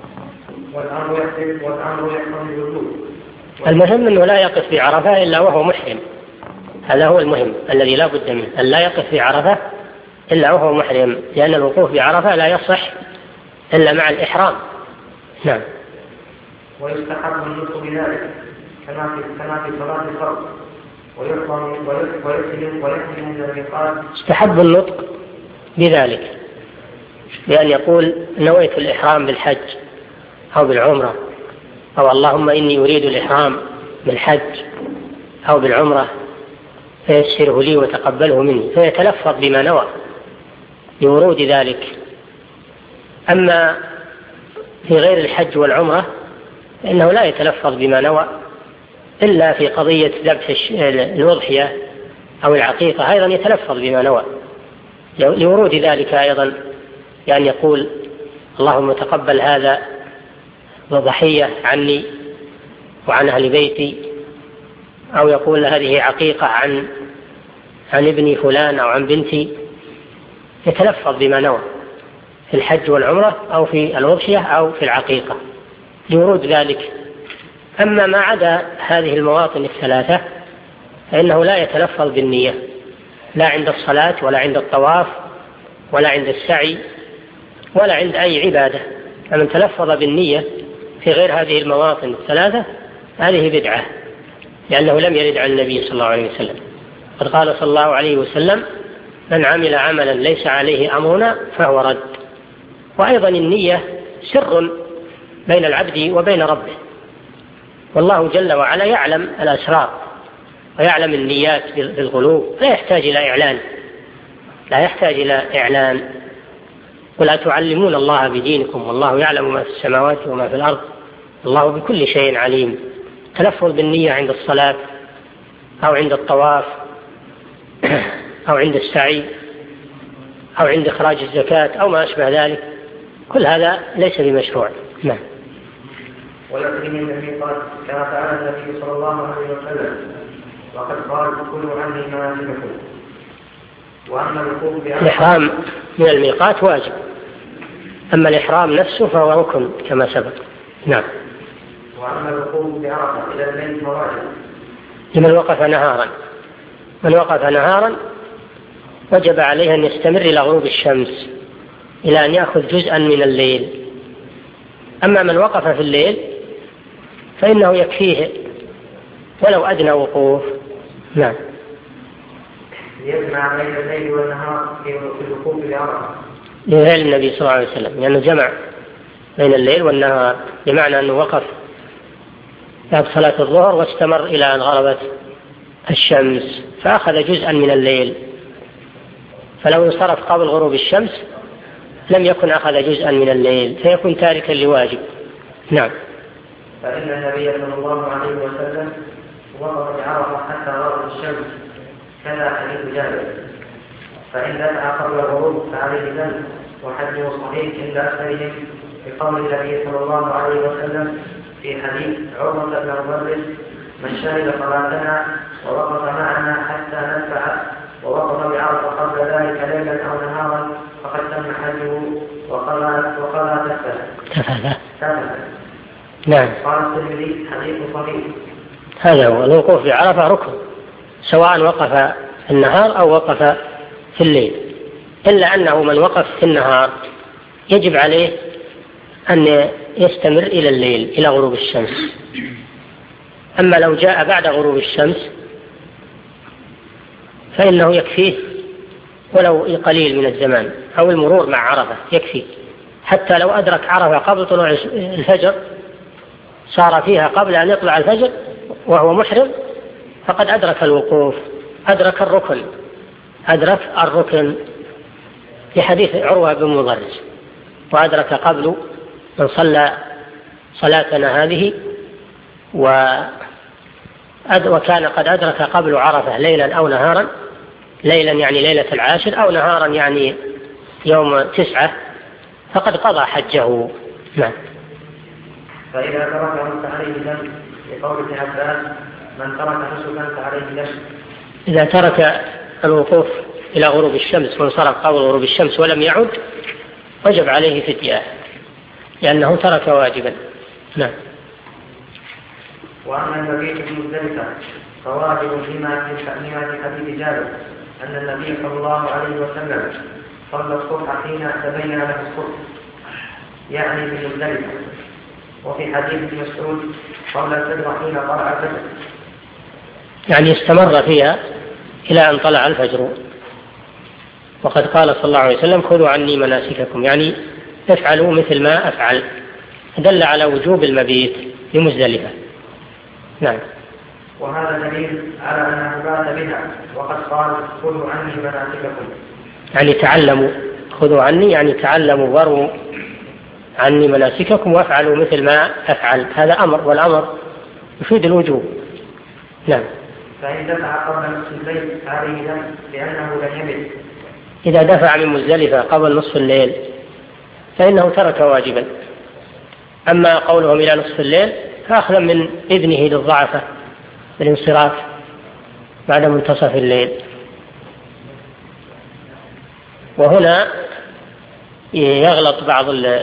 المهم أنه لا يقف في عرفة إلا وهو محرم، هذا هو المهم الذي لا بد منه، أن لا يقف في عرفة إلا وهو محرم، لأن الوقوف في عرفة لا يصح إلا مع الإحرام. نعم. ويستحب النطق بذلك كما في كما في صلاة الفرض، ويحرم ويحرم ويحرم من الميقات. استحب النطق بذلك بأن يقول نويت الإحرام بالحج أو بالعمرة، أو اللهم إني أريد الإحرام بالحج أو بالعمرة فيسره لي وتقبله مني، فيتلفظ بما نوى لورود ذلك. أما في غير الحج والعمرة فإنه لا يتلفظ بما نوى إلا في قضية ذبح الأضحية أو العقيقة، أيضا يتلفظ بما نوى لورود ذلك أيضا، يعني يقول اللهم تقبل هذا ضحية عني وعن أهل بيتي، أو يقول هذه عقيقة عن عن ابني فلان أو عن بنتي، يتلفظ بما نوى في الحج والعمرة أو في الأضحية أو في العقيقة لورود ذلك. أما ما عدا هذه المواطن الثلاثة فإنه لا يتلفظ بالنية، لا عند الصلاة ولا عند الطواف ولا عند السعي ولا عند أي عبادة. فمن تلفظ بالنية في غير هذه المواطن الثلاثة هذه بدعة، لأنه لم يرد عن النبي صلى الله عليه وسلم. قد قال صلى الله عليه وسلم من عمل عملا ليس عليه أمرنا فهو رد. وأيضا النية سر بين العبد وبين ربه، والله جل وعلا يعلم الأسرار ويعلم النيات بالقلوب، لا يحتاج إلى إعلان لا يحتاج إلى إعلان ولا تعلمون الله بدينكم والله يعلم ما في السماوات وما في الأرض الله بكل شيء عليم. تلفظ بالنية عند الصلاة أو عند الطواف أو عند السعي أو عند إخراج الزكاة أو ما أشبه ذلك، كل هذا ليس بمشروع. نعم. ويحرم من الميقات كما فعل النبي صلى الله عليه وسلم، وقد قال كلوا عني مناسككم. وأما الوقوف الإحرام من الميقات واجب، أما الإحرام نفسه فهو ركن كما سبق. نعم. وأما الوقوف بعرفة إلى الليل فواجب لمن وقف نهارا. من وقف نهارا وجب عليه أن يستمر إلى غروب الشمس إلى أن يأخذ جزءا من الليل. أما من وقف في الليل فإنه يكفيه ولو أدنى وقوف. نعم. يجمع بين الليل والنهار في الوقوف بعرفة لفعل النبي صلى الله عليه وسلم، لأنه جمع بين الليل والنهار، بمعنى أنه وقف بعد صلاة الظهر واستمر إلى أن غربت الشمس فأخذ جزءا من الليل، فلو انصرف قبل غروب الشمس لم يكن أخذ جزءا من الليل فيكون تاركا لواجب. نعم. فإن النبي صلى الله عليه وسلم وقف بعرفة حتى غربت الشمس كذا حديث جابر، فإن دفع قبل الغروب فعليه ذنب، وحده صحيح عند أكثرهم بقول النبي صلى الله عليه وسلم في حديث عروة بن مبرد من شهد صلاتنا ووقف معنا حتى ندفع ووقف بعرفة قبل ذلك ليلا أو نهارا فقد تم حجه وقضى وقضى تفته. نعم. قال الترمذي حديث صحيح. هذا هو الوقوف بعرفة ركن، سواء وقف في النهار أو وقف في الليل، إلا أنه من وقف في النهار يجب عليه أن يستمر إلى الليل إلى غروب الشمس. أما لو جاء بعد غروب الشمس فإنه يكفيه ولو قليل من الزمان أو المرور مع عرفة يكفي، حتى لو أدرك عرفة قبل طلوع الفجر صار فيها قبل أن يطلع الفجر وهو محرم فقد أدرك الوقوف، أدرك الركن أدرك الركن في حديث عروة بن مبرد وأدرك قبل من صلى صلاتنا هذه وكان قد أدرك قبل عرفة ليلا أو نهارا، ليلا يعني ليلة العاشر، أو نهارا يعني يوم تسعة، فقد قضى حجه. نعم. فإذا تركه فعليه دم، لقول ابن عباس: من ترك نسكا فعليه دم. إذا ترك الوقوف إلى غروب الشمس وانصرف قبل غروب الشمس ولم يعد وجب عليه فدية، لأنه ترك واجبا. نعم. وأما المبيت في مزدلفة فواجب لما في حديث جابر أن النبي صلى الله عليه وسلم صلى الصبح حين تبين له الصبح، يعني في مزدلفة. وفي حديث ابن مسعود قبل الفجر حين طلع الفجر، يعني استمر فيها إلى أن طلع الفجر. وقد قال صلى الله عليه وسلم: خذوا عني مناسككم، يعني افعلوا مثل ما أفعل، دل على وجوب المبيت في مزدلفة. نعم. وهذا دليل على أنه بات بها، وقد قال: خذوا عني مناسككم، يعني تعلموا، خذوا عني يعني تعلموا واروا عني مناسككم وافعلوا مثل ما أفعل. هذا أمر، والأمر يفيد الوجوب. نعم. فإن دفع قبل نصف الليل عليه دم لأنه لم يبت. إذا دفع من مزدلفة قبل نصف الليل فإنه ترك واجبا. أما قولهم إلى نصف الليل فأخذا من إذنه للضعفة بالانصراف بعد منتصف الليل. وهنا يغلط بعض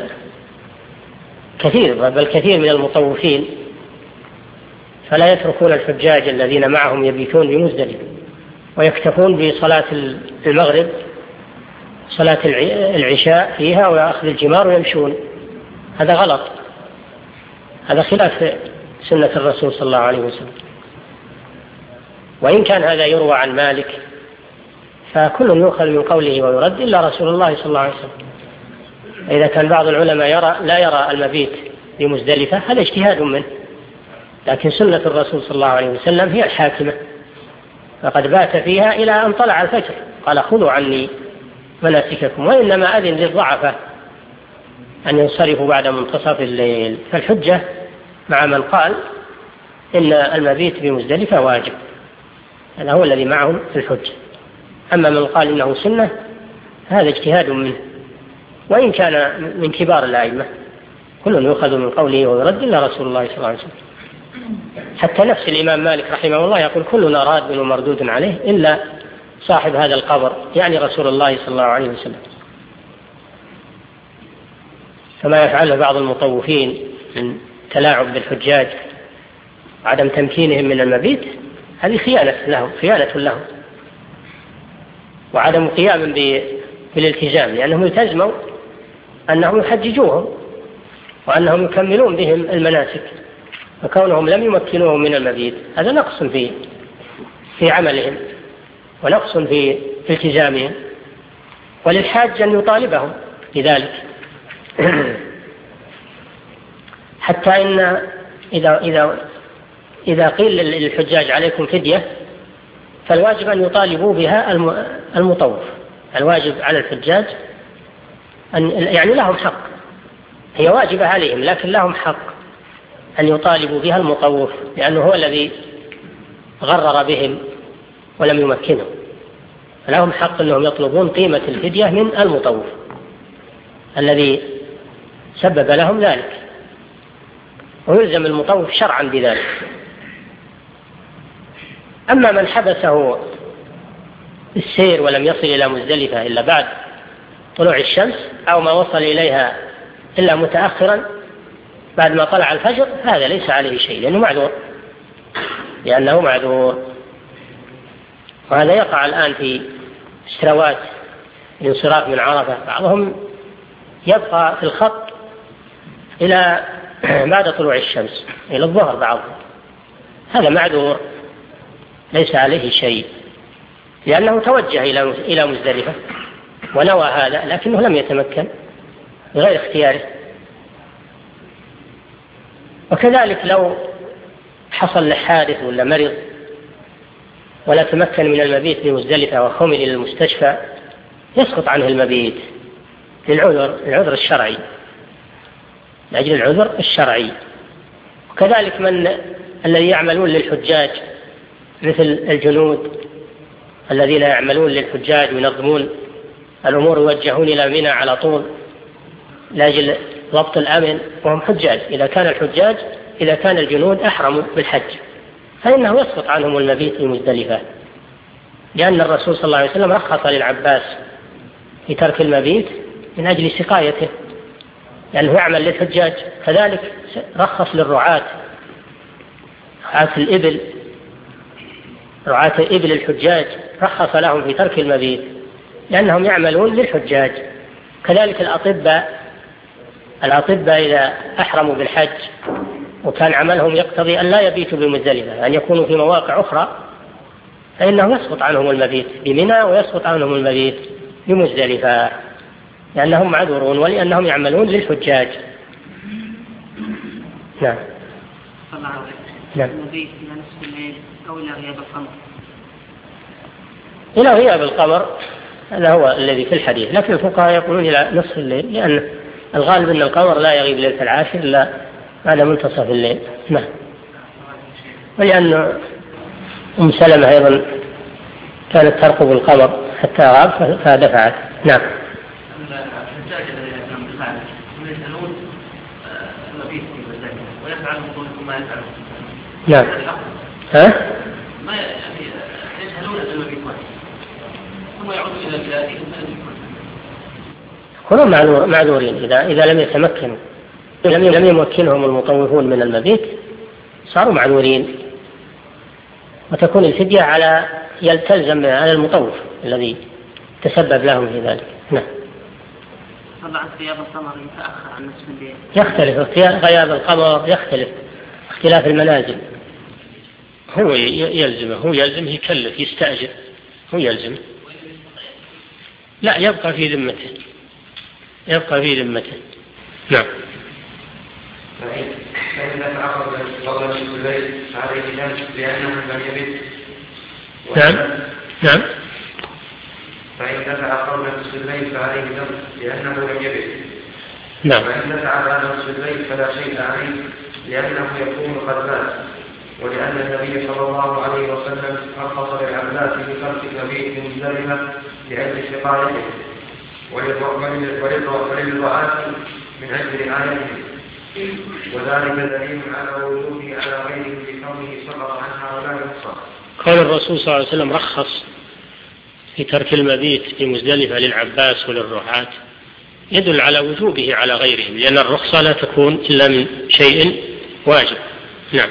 كثير بل كثير من المطوفين، فلا يتركون الحجاج الذين معهم يبيتون بمزدلفة ويكتفون بصلاة المغرب صلاة العشاء فيها ويأخذ الجمار ويمشون. هذا غلط، هذا خلاف سنة الرسول صلى الله عليه وسلم. وإن كان هذا يروى عن مالك فكل يؤخذ من قوله ويرد إلا رسول الله صلى الله عليه وسلم. إذا كان بعض العلماء يرى لا يرى المبيت بمزدلفة هذا اجتهاد منه، لكن سنة الرسول صلى الله عليه وسلم هي الحاكمة، فقد بات فيها إلى أن طلع الفجر. قال: خذوا عني مناسككم. وإنما أذن للضعفة أن ينصرفوا بعد منتصف الليل. فالحجة مع من قال إن المبيت بمزدلفة واجب، هذا هو الذي معهم الحجة. أما من قال إنه سنة هذا اجتهاد منه، وإن كان من كبار الأئمة كل يؤخذ من قوله ويرد إلا رسول الله صلى الله عليه وسلم. حتى نفس الإمام مالك رحمه الله يقول: كلنا راد ومردود عليه إلا صاحب هذا القبر، يعني رسول الله صلى الله عليه وسلم. كما يفعله بعض المطوفين من تلاعب بالحجاج عدم تمكينهم من المبيت، هذه خيانة لهم، خيانة لهم، وعدم قيام بالالتزام، لأنهم التزموا أنهم يحججوهم وأنهم يكملون بهم المناسك، فكونهم لم يمكنوهم من المبيت هذا نقص في في عملهم ونقص في التزامهم، وللحاج أن يطالبهم بذلك. حتى إن إذا إذا إذا قيل للحجاج عليكم فدية فالواجب أن يطالبوا بها المطوف. الواجب على الحجاج أن يعني لهم حق، هي واجبة عليهم لكن لهم حق أن يطالبوا بها المطوف، لأنه هو الذي غرر بهم ولم يمكنهم، فلهم حق أنهم يطلبون قيمة الفدية من المطوف الذي سبب لهم ذلك، ويلزم المطوف شرعا بذلك. أما من حبسه السير ولم يصل إلى مزدلفة إلا بعد طلوع الشمس أو ما وصل إليها إلا متأخرا بعد ما طلع الفجر، هذا ليس عليه شيء لأنه معذور، لأنه معذور. وهذا يقع الآن في سنوات الانصراف من عرفة، بعضهم يبقى في الخط إلى بعد طلوع الشمس إلى الظهر بعضهم، هذا معذور ليس عليه شيء، لأنه توجه إلى مزدلفة ونوى هذا لكنه لم يتمكن بغير اختياره. وكذلك لو حصل له حادث ولا مرض ولا تمكن من المبيت بمزدلفة وحمل إلى المستشفى يسقط عنه المبيت، للعذر العذر الشرعي، لأجل العذر الشرعي. وكذلك من الذي يعملون للحجاج مثل الجنود الذين يعملون للحجاج وينظمون الأمور ويوجهون إلى منى على طول لأجل ضبط الأمن وهم حجاج. إذا كان الحجاج إذا كان الجنود أحرموا بالحج فإنه يسقط عنهم المبيت في مزدلفة، لأن الرسول صلى الله عليه وسلم رخص للعباس في ترك المبيت من أجل سقايته لأنه يعمل للحجاج. كذلك رخص للرعاة رعاة الإبل رعاة إبل الحجاج رخص لهم في ترك المبيت لأنهم يعملون للحجاج. كذلك الأطباء الأطباء إذا أحرموا بالحج وكان عملهم يقتضي أن لا يبيتوا بمزدلفة أن يكونوا في مواقع أخرى فإنه يسقط عنهم المبيت بمنى ويسقط عنهم المبيت بمزدلفة لأنهم معذورون ولأنهم يعملون للحجاج. نعم. نعم. المبيت إلى نصف الليل أو إلى غياب القمر. إلى غياب القمر هذا هو الذي في الحديث، لكن الفقهاء يقولون إلى نصف الليل لأن الغالب أن القمر لا يغيب ليلة العاشر إلا بعد منتصف الليل. نعم. ولأن أم سلمة أيضا كانت ترقب القمر حتى غاب فدفعت. نعم. الحجاج الذين يأتون بالمعنى هم يسألون المبيت في المزاج ويفعلون ما يفعلون. نعم. ها؟ ما يعني يجهلون المبيت ثم يعودون إلى بلادهم كلهم معذورين إذا إذا لم يتمكنوا لم لم يمكنهم المطوفون من المبيت صاروا معذورين، وتكون الفدية على يلتزم على المطوف الذي تسبب لهم في ذلك. نعم. طبعا غياب القمر يتأخر عن نصف الليل. يختلف غياب القمر يختلف اختلاف المنازل. هو يلزمه هو يلزم يكلف يستأجر هو يلزم لا يبقى في ذمته يبقى في ذمته. نعم. فإذا تعرض قبل نصف الليل عليه دم لأنه لم يبت. نعم. نعم. فإن دفع قبل نصف الليل فعليه دم لأنه لم يبت. نعم. وإن دفع بعد نصف الليل فلا شيء عليه لأنه يكون قد مات، ولأن النبي صلى الله عليه وسلم رخص للعباس بترك المبيت من مزدلفة لأجل سقايته وللرعاة من أجل رعايته، وذلك دليل على وجوده على غيره بكونه سقط عنها ولا يحصى. قال الرسول صلى الله عليه وسلم رخص في ترك المبيت في مزدلفة للعباس وللرعاة يدل على وجوبه على غيرهم، لأن الرخصة لا تكون إلا من شيء واجب. نعم.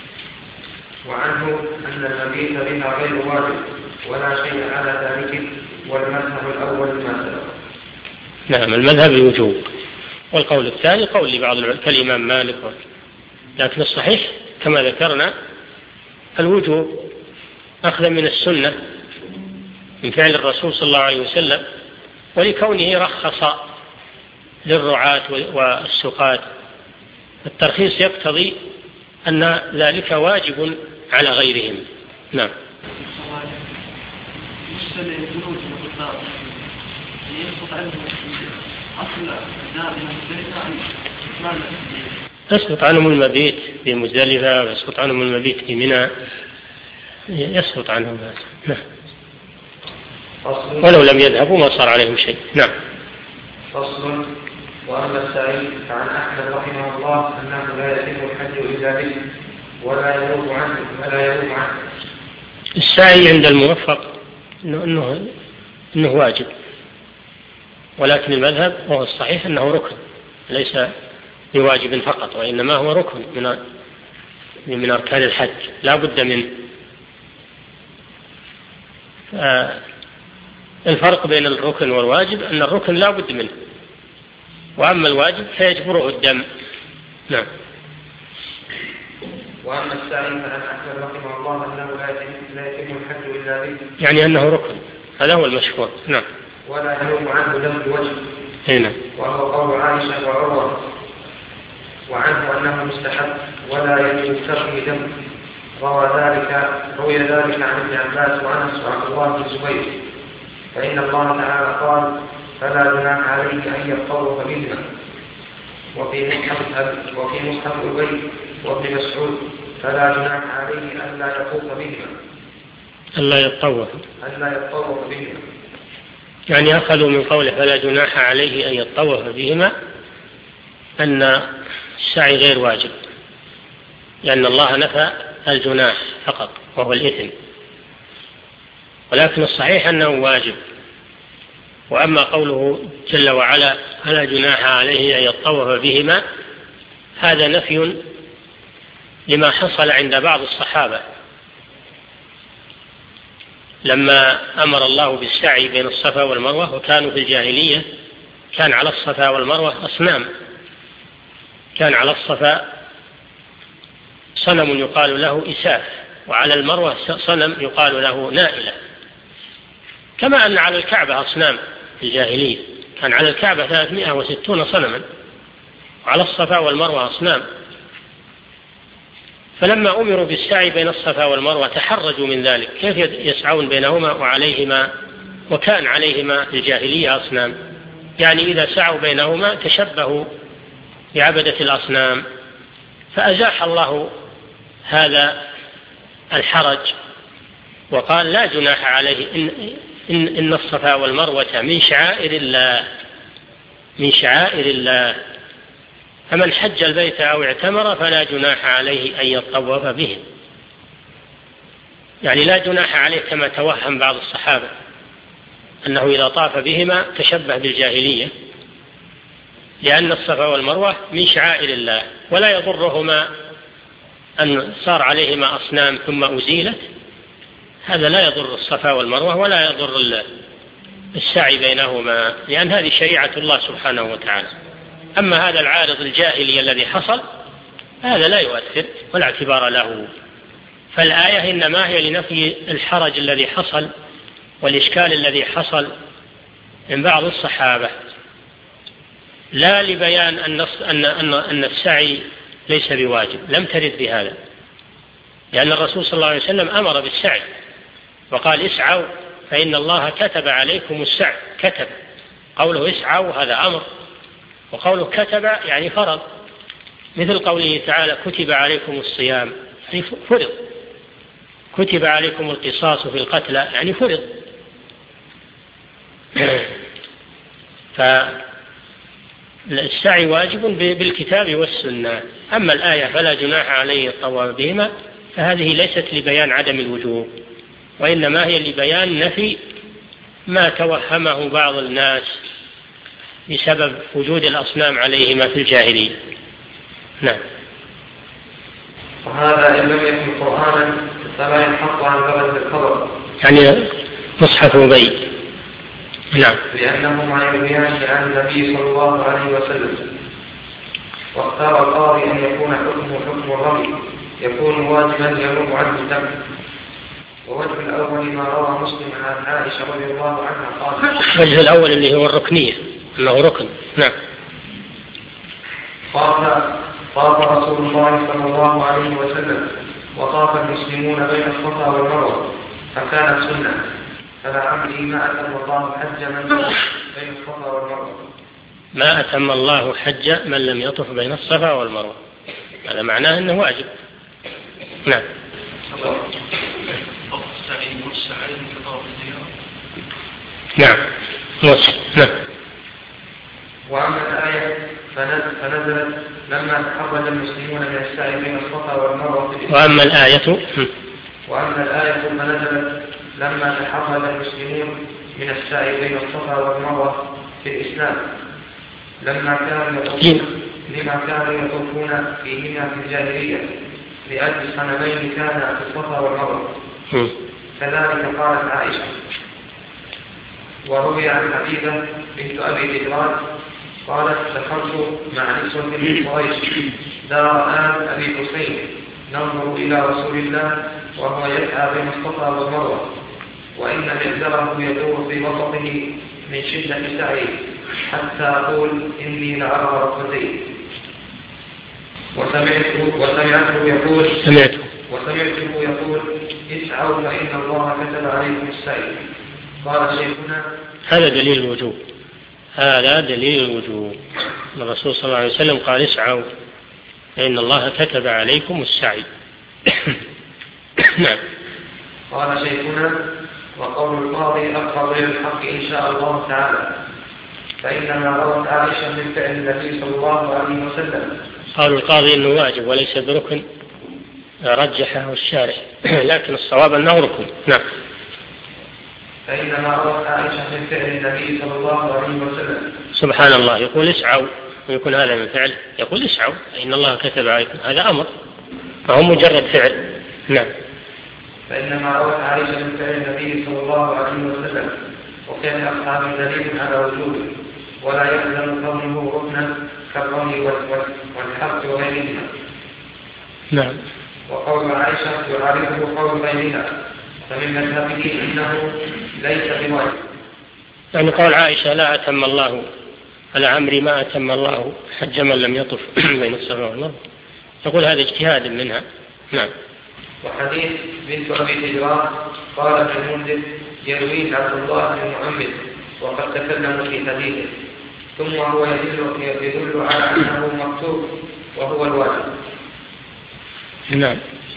وعنه أن المبيت بها غير واجب ولا شيء على ذلك، والمذهب الأول ما سبق. نعم. المذهب الوجوب، والقول الثاني قول لبعض كالإمام مالك، لكن الصحيح كما ذكرنا الوجوب أخذ من السنة من فعل الرسول صلى الله عليه وسلم، ولكونه رخص للرعاة والسقاة. الترخيص يقتضي أن ذلك واجب على غيرهم. نعم. يسقط عنهم المبيت في مزدلفة ويسقط عنهم المبيت في منى، يسقط عنهم هذا. نعم. ولو لم يذهبوا ما صار عليهم شيء. نعم. فصل. وأما السعي فعن أحمد رحمه الله أنه لا يتم الحج إلا به ولا يروب عنه ولا يروب عنه. السعي عند الموفق إنه, إنه, إنه واجب، ولكن المذهب وهو الصحيح أنه ركن ليس بواجب فقط، وإنما هو ركن من من أركان الحج لا بد منه. آه الفرق بين الركن والواجب أن الركن لا بد منه، وأما الواجب فيجبره الدم. نعم. وأما السعي فعن أحمد رحمه الله أنه لا يتم الحج إلا به، يعني أنه ركن، هذا هو المشهور. نعم. ولا يلوم عنه دم الوجه. هنا. وهو قول عائشة وعروة. وعنه أنه مستحب ولا يجب فيه دم. روى ذلك روي ذلك عن ابن عباس وعنس وعبد الله بن الزبير. فإن الله تعالى قال: فلا جناح عليه أن يطوف بهما. وفي مصحف وفي مصحف أبي وابن مسعود فلا جناح عليه أن لا يطوف بهما ألا يطوف أن لا يطوف بهما يعني أخذوا من قوله فلا جناح عليه أن يطوف بهما أن السعي غير واجب، لأن الله نفى الجناح فقط وهو الإثم، ولكن الصحيح أنه واجب. وأما قوله جل وعلا فلا جناح عليه أن يطوف بهما، هذا نفي لما حصل عند بعض الصحابة لما أمر الله بالسعي بين الصفا والمروة، وكانوا في الجاهلية كان على الصفا والمروة أصنام، كان على الصفا صنم يقال له إساف، وعلى المروة صنم يقال له نائلة، كما أن على الكعبة أصنام في الجاهلية، كان على الكعبة ثلاثمائة وستون صنما، وعلى الصفا والمروة أصنام. فلما أمروا بالسعي بين الصفا والمروة تحرجوا من ذلك، كيف يسعون بينهما وعليهما وكان عليهما في الجاهلية أصنام؟ يعني إذا سعوا بينهما تشبهوا بعبدة الأصنام، فأزاح الله هذا الحرج وقال لا جناح عليه إن, إن, إن الصفا والمروة من شعائر الله من شعائر الله فمن حج البيت أو اعتمر فلا جناح عليه أن يطوف به. يعني لا جناح عليه كما توهم بعض الصحابة أنه إذا طاف بهما تشبه بالجاهلية، لأن الصفا والمروة من شعائر الله، ولا يضرهما أن صار عليهما أصنام ثم أزيلت، هذا لا يضر الصفا والمروة ولا يضر السعي بينهما، لأن هذه شريعة الله سبحانه وتعالى. أما هذا العارض الجاهلي الذي حصل هذا لا يؤثر ولا اعتبار له، فالآية إنما هي لنفي الحرج الذي حصل والإشكال الذي حصل من بعض الصحابة، لا لبيان أن أن أن السعي ليس بواجب، لم ترد بهذا، لأن الرسول صلى الله عليه وسلم أمر بالسعي وقال اسعوا فإن الله كتب عليكم السعي، كتب، قوله اسعوا هذا أمر، وقوله كتب يعني فرض، مثل قوله تعالى كتب عليكم الصيام يعني فرض، كتب عليكم القصاص في القتلى يعني فرض. فالسعي واجب بالكتاب والسنة. أما الآية فلا جناح عليه الطواف بهما فهذه ليست لبيان عدم الوجوب، وإنما هي لبيان نفي ما توهمه بعض الناس بسبب وجود الأصنام عليهما في الجاهلية. نعم. وهذا إن لم يكن قرآنا فلا ينحط عن بلد الخبر، يعني مصحف أبي. نعم. لأنه مع البيان عن النبي صلى الله عليه وسلم. واختار القاضي أن يكون حكمه حكم الرمي، يكون واجبا ينوب عنه الدم. ووجه الأول ما روى مسلم عن عائشة رضي الله عنها قال. الوجه الأول اللي هو الركنية، أنه ركن. نعم. طاف طاف رسول الله صلى الله عليه وسلم وطاف المسلمون بين الصفا والمروة فكانت سنة، فلعمري ما أتم الله حج من بين الصفا والمروة. ما أتم الله حج من لم يطف بين الصفا والمروة، هذا معناه أنه واجب. نعم. نعم. نعم. وأما الآية فنزلت لما تحرج المسلمون من السعي بين الصفا والمروة. وأما الآية وأما الآية فنزلت لما تحرج المسلمون من السعي بين الصفا والمروة في الإسلام، لما كانوا يطوفون لما كانوا يطوفون فيهما في الجاهلية لأجل صنمين كان في الصفا والمروة. كذلك قالت عائشة. وروي عن حبيبة بنت أبي ذكران قالت دخلت مع نسوة من قريش دار آل أبي حسين ننظر إلى رسول الله وهو يسعى بين الصفا والمروة، وإن مئزره يدور في وسطه من شدة سعيه حتى أقول إني لأرى ركبتيه. وسمعته وسمعته يقول سمعته وسمعته يقول اسعوا فإن الله كتب عليكم السعي. قال شيخنا هذا دليل الوجوب، هذا دليل الوجوب. الرسول صلى الله عليه وسلم قال اسعوا فإن الله كتب عليكم السعي. نعم. قال شيخنا: وقول القاضي أقرب إلى الحق إن شاء الله تعالى، فإنما روت عائشة من فعل النبي صلى الله عليه وسلم. قال القاضي إنه واجب وليس بركن، رجحه الشارع، لكن الصواب أنه ركن. نعم. فإنما روت عائشة من فعل النبي صلى الله عليه وسلم. سبحان الله، يقول اسعوا ويكون هذا من فعل، يقول اسعوا إن الله كتب عليكم، هذا أمر فهو مجرد فعل. نعم. فإنما روت عائشة من فعل النبي صلى الله عليه وسلم، وكان أصحاب دليل على وجوده، ولا يلزم كونه ركنا كالرمي والحرث وغيرهما. نعم. وقول عائشة يعارضه قول غيرها، فمن مذهبه إنه ليس بواجب. يعني قول عائشة لا أتم الله على عمري ما أتم الله حج من لم يطف بين الصفا والمروة، يقول هذا اجتهاد منها. نعم. وحديث بنت أبي هجران قال ابن المنذر يرويه عبد الله بن محمد وقد تكلم في حديثه، ثم هو يدل, يدل على أنه مكتوب وهو الواجب. نعم.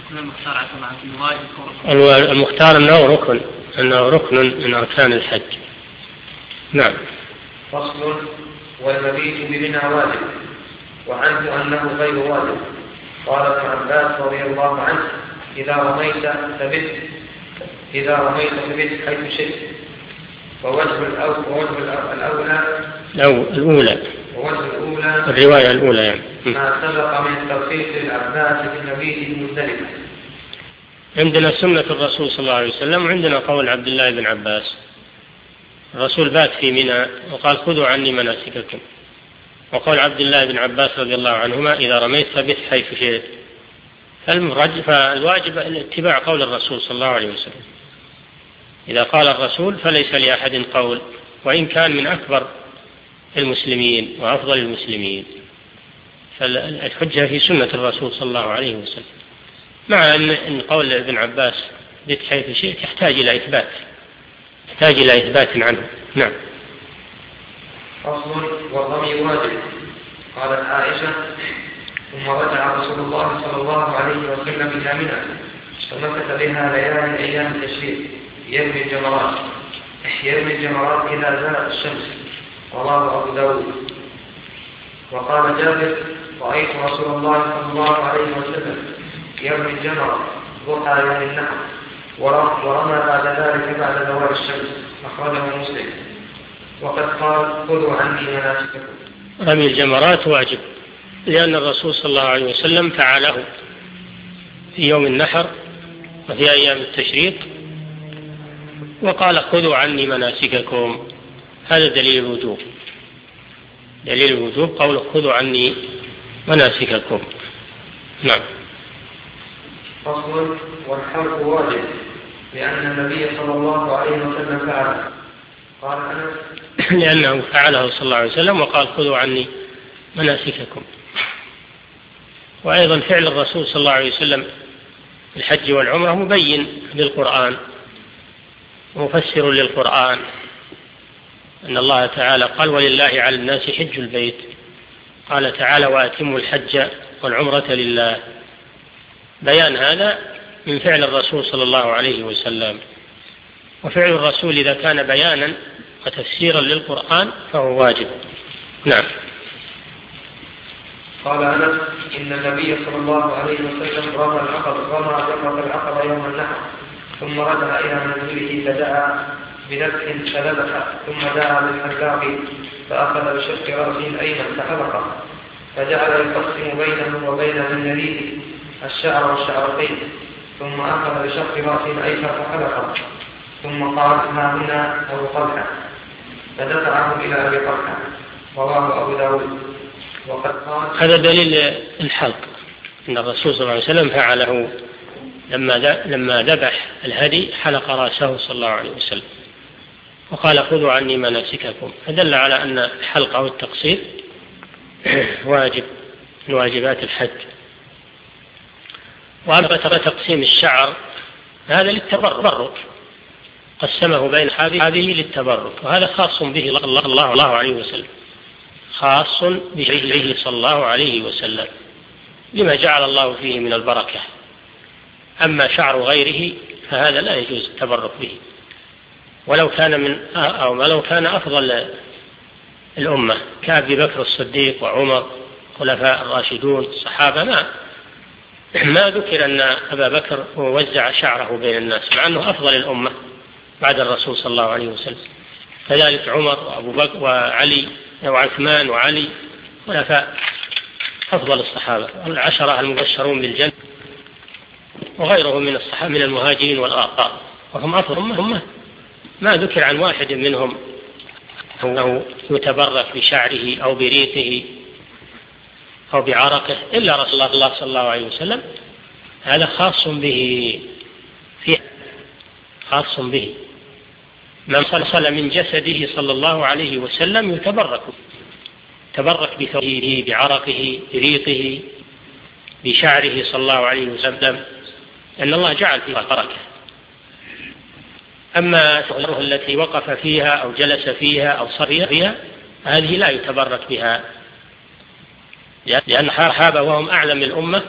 المختار أنه ركن، أنه ركن من أركان الحج. نعم. فصل: والمبيت بمنى واجب، وعنه أنه غير واجب. قال ابن عباس رضي الله عنه: إذا رميت فبت إذا رميت فبت حيث شئت. ووجه الأولى الأولى ووجه الأولى الرواية الأولى يعني ما سبق من ترخيص العباس في المبيت المزدلفة. عندنا سنة الرسول صلى الله عليه وسلم، وعندنا قول عبد الله بن عباس. الرسول بات في منى وقال خذوا عني مناسككم، وقول عبد الله بن عباس رضي الله عنهما إذا رميت فبت حيث شئت. فالواجب اتباع قول الرسول صلى الله عليه وسلم. إذا قال الرسول فليس لأحد قول، وإن كان من أكبر المسلمين وأفضل المسلمين، فالحجة في سنة الرسول صلى الله عليه وسلم، مع أن قول ابن عباس بت حيث شئت يحتاج إلى إثبات يحتاج إلى إثبات عنه. نعم. فصل: والرمي واجب. قالت عائشة: ثم رجع رسول الله صلى الله عليه وسلم إلى منى فمكث بها ليالي أيام التشريق يرمي الجمرات يرمي الجمرات إذا زالت الشمس. رواه أبو داود. وقال جابر: رأيت رسول الله صلى الله عليه وسلم يرمي الجمرة ضحى يوم النحر، ورمى بعد ذلك بعد زوال الشمس. أخرجه مسلم. وقد قال: خذوا عني مناسككم. رمي الجمرات واجب، لأن الرسول صلى الله عليه وسلم فعله في يوم النحر وفي أيام التشريق، وقال خذوا عني مناسككم. هذا دليل الوجوب دليل الوجوب قوله خذوا عني مناسككم. نعم. فصل: والحلق واجب، لأن النبي صلى الله عليه وسلم فعله. قال أنس: لأنه فعله صلى الله عليه وسلم وقال خذوا عني مناسككم. وأيضا فعل الرسول صلى الله عليه وسلم الحج والعمرة مبين للقرآن مفسر للقرآن، أن الله تعالى قال ولله على الناس حج البيت، قال تعالى وأتموا الحج والعمرة لله. بيان هذا من فعل الرسول صلى الله عليه وسلم. وفعل الرسول إذا كان بيانا وتفسيرا للقرآن فهو واجب. نعم. قال أنس: إن النبي صلى الله عليه وسلم رمى العقبة رمى جمرة العقبة يوم النحر، ثم رجع إلى منزله فدعا بذبح فذبح، ثم دعا بالحلاق فأخذ بشق رأسه الأيمن فحلقه، فجعل يقسم بينه وبين من يليه الشعر والشعرتين، ثم أخذ بشق رأسه الأيسر فحلقه، ثم قال: ها هنا أبو طلحة، فدفعه إلى أبي طلحة. رواه أبو داود. وقد قال: هذا دليل الحلق، أن الرسول صلى الله عليه وسلم فعله لما لما ذبح الهدي حلق رأسه صلى الله عليه وسلم وقال خذوا عني مناسككم، فدل على أن الحلق أو التقصير واجب من واجبات الحج. وأما تقسيم الشعر هذا للتبرك، قسمه بين أصحابه للتبرك، وهذا خاص به الله الله عليه وسلم، خاص به صلى الله عليه وسلم لما جعل الله فيه من البركة. أما شعر غيره فهذا لا يجوز التبرك به، ولو كان من أو ولو كان أفضل الأمة كأبي بكر الصديق وعمر خلفاء الراشدون الصحابة، ما ما ذكر أن أبا بكر وزع شعره بين الناس، مع أنه أفضل الأمة بعد الرسول صلى الله عليه وسلم. كذلك عمر وأبو بكر وعلي وعثمان وعلي خلفاء أفضل الصحابة العشرة المبشرون بالجنة، وغيرهم من الصحابة من المهاجرين والأنصار، وهم أفضل أمة. ما ذكر عن واحد منهم أنه يتبرك بشعره أو بريقه أو بعرقه إلا رسول الله صلى الله عليه وسلم. هذا خاص به، فيه خاص به. من صلصل من جسده صلى الله عليه وسلم يتبرك، تبرك بثوبه بعرقه بريقه بشعره صلى الله عليه وسلم، أن الله جعل فيها بركة. أما شعره التي وقف فيها أو جلس فيها أو صري فيها هذه لا يتبرك بها، لأن الصحابة وهم أعلم الأمة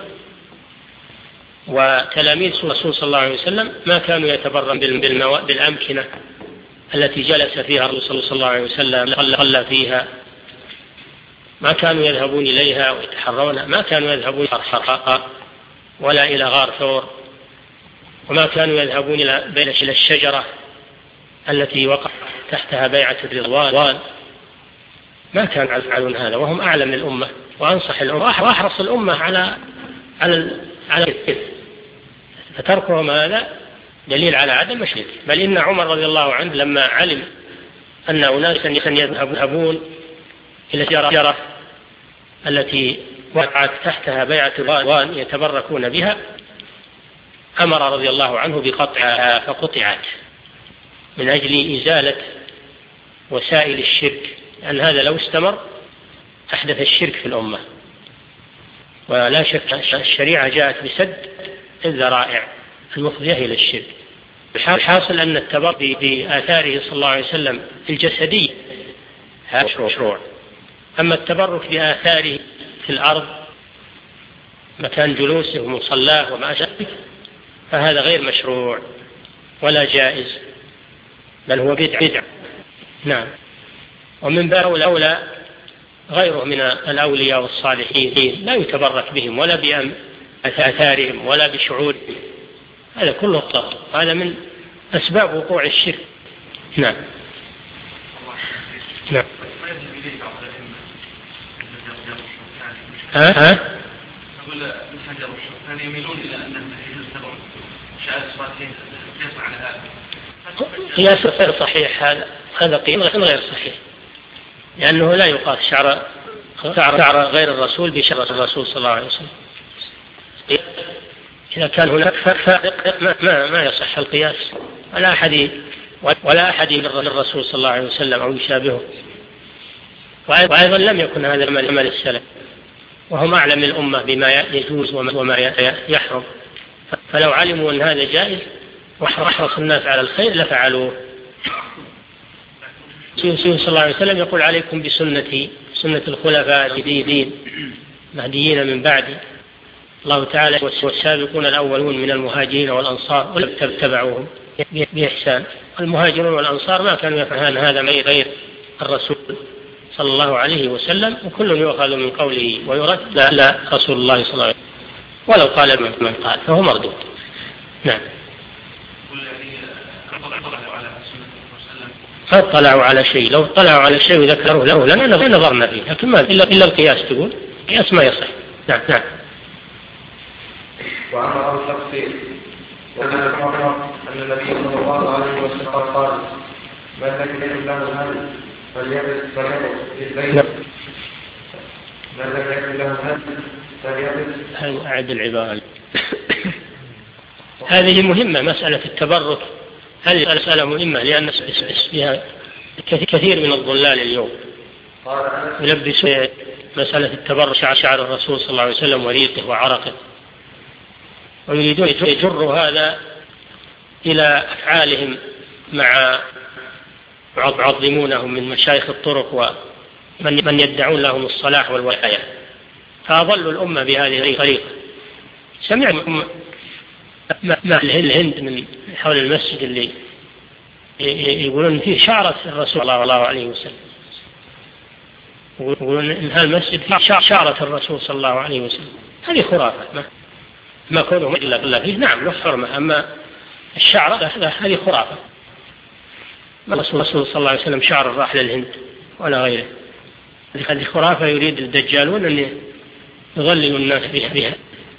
وتلاميذ الرسول صلى الله عليه وسلم ما كانوا يتبرك بالأمكنة التي جلس فيها الرسول صلى الله عليه وسلم صلى فيها، ما كانوا يذهبون إليها ويتحرون، ما كانوا يذهبون إلى ولا إلى غار ثور، وما كانوا يذهبون إلى الشجرة التي وقع تحتها بيعة الرضوان، ما كانوا يفعلون هذا، وهم أعلم الأمة وأنصح الأمة وأحرص الأمة على على على الكذب، فتركهم هذا دليل على عدم مشرك. بل إن عمر رضي الله عنه لما علم أن أناسا يذهبون إلى الشجرة التي وقعت تحتها بيعة الرضوان يتبركون بها، أمر رضي الله عنه بقطعها فقطعت من أجل إزالة وسائل الشرك، لأن هذا لو استمر أحدث الشرك في الأمة. ولا شك الشريعة جاءت بسد الذرائع المفضية إلى الشرك. الحاصل أن التبرك بآثاره صلى الله عليه وسلم الجسدي هذا مشروع، أما التبرك بآثاره في الأرض مكان جلوسه ومصلاه وما شابه فهذا غير مشروع ولا جائز، بل هو بدعة. نعم. ومن باب أولى غيره من الأولياء والصالحين لا يتبرك بهم ولا بآثارهم ولا بشعورهم، هذا كله خطأ، هذا من أسباب وقوع الشرك. نعم. نعم. ها ها أقول الحجر والشوكاني يميلون إلى أن التحديد سبع شاء الصالحين قياس على هذا. قياس غير صحيح، هذا هذا قياس غير صحيح، لأنه لا يقاس شعر شعر غير الرسول بشعر الرسول صلى الله عليه وسلم. إذا كان هناك فارق ما ما يصح القياس، ولا أحد ولا أحد للرسول صلى الله عليه وسلم أو يشابهه. وأيضا لم يكن هذا عمل السلف، وهم أعلم الأمة بما يجوز وما يحرم، فلو علموا أن هذا جائز وحرص الناس على الخير لفعلوه. صلى الله عليه وسلم يقول: عليكم بسنتي سنة الخلفاء الراشدين المهديين من بعدي. الله تعالى والسابقون الأولون من المهاجرين والأنصار ولم تتبعوهم بإحسان. المهاجرون والأنصار ما كانوا يفعلون هذا غير الرسول صلى الله عليه وسلم، وكل يؤخذ من قوله ويرد لا, لا رسول الله صلى الله عليه وسلم، ولو قال من قال فهو مردود. نعم. ما اطلعوا على شيء، لو اطلعوا على شيء وذكروا له لنا نظرنا فيه، لكن ما إلا, إلا القياس، تقول قياس ما يصح. نعم. نعم. وأمر الشخص وأن المحرم أن النبي صلى الله عليه وسلم قال: من لم يكن له هذا فليبت فليبت في البيت، من لم يكن له هذا فليبت. أعد العبارة. هذه مهمة، مسألة التبرك هذه مسألة مهمة، لأن فيها كثير من الضلال اليوم يلبسوا مسألة التبرك شعر الرسول صلى الله عليه وسلم وريقه وعرقه، ويريدون يجروا هذا إلى أفعالهم مع يعظمونهم من مشايخ الطرق ومن من يدعون لهم الصلاح والولاية، فأضلوا الأمة بهذه الطريقة. سمعت مع الهند من حول المسجد اللي يقولون فيه شعرة الرسول صلى الله عليه وسلم، يقولون إن هذا المسجد فيه شعرة الرسول صلى الله عليه وسلم. هذه خرافة، ما ما كونه إلا فيه نعم له حرمة، أما الشعرة هذه خرافة. الرسول صلى الله عليه وسلم شعر الراح للهند ولا غيره. هذه خرافة يريد الدجالون أن يضللوا الناس بها.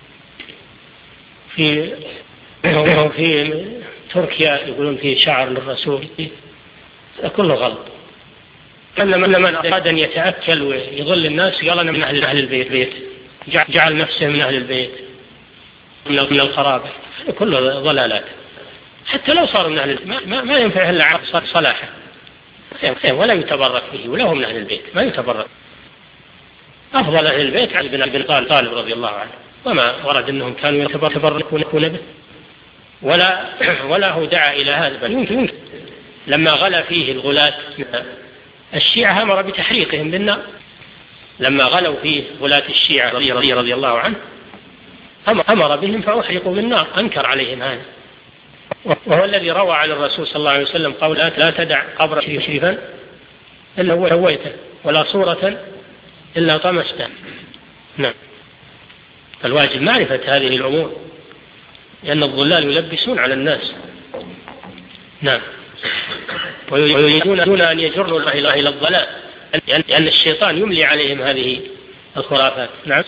في في تركيا يقولون فيه شعر للرسول، كله غلط. أن من أراد أن يتأكل ويضل الناس قال أنا من أهل أهل البيت، جعل نفسه من أهل البيت من القرابة، كله ضلالات. حتى لو صار من أهل البيت ما, ما ينفع إلا عن صلاحه ولا يتبرك به، ولا هو من أهل البيت ما يتبرك. أفضل أهل البيت علي بن طالب رضي الله عنه، وما ورد أنهم كانوا يتبركون به، ولا ولا هو دعا إلى هذا، بل يمكن لما غلا فيه الغلاة الشيعة أمر بتحريقهم بالنار. لما غلوا فيه غلاة الشيعة رضي, رضي الله عنه أمر بهم فأحرقوا بالنار، أنكر عليهم هذا. وهو الذي روى عن الرسول صلى الله عليه وسلم قول لا تدع قبر شريفا إلا هو سويته، ولا صورة إلا طمسته. نعم. فالواجب معرفة هذه الأمور، لأن الضلال يلبسون على الناس. نعم. ويريدون أن يجروا الله إلى الضلال، لأن الشيطان يملي عليهم هذه الخرافات. نعم.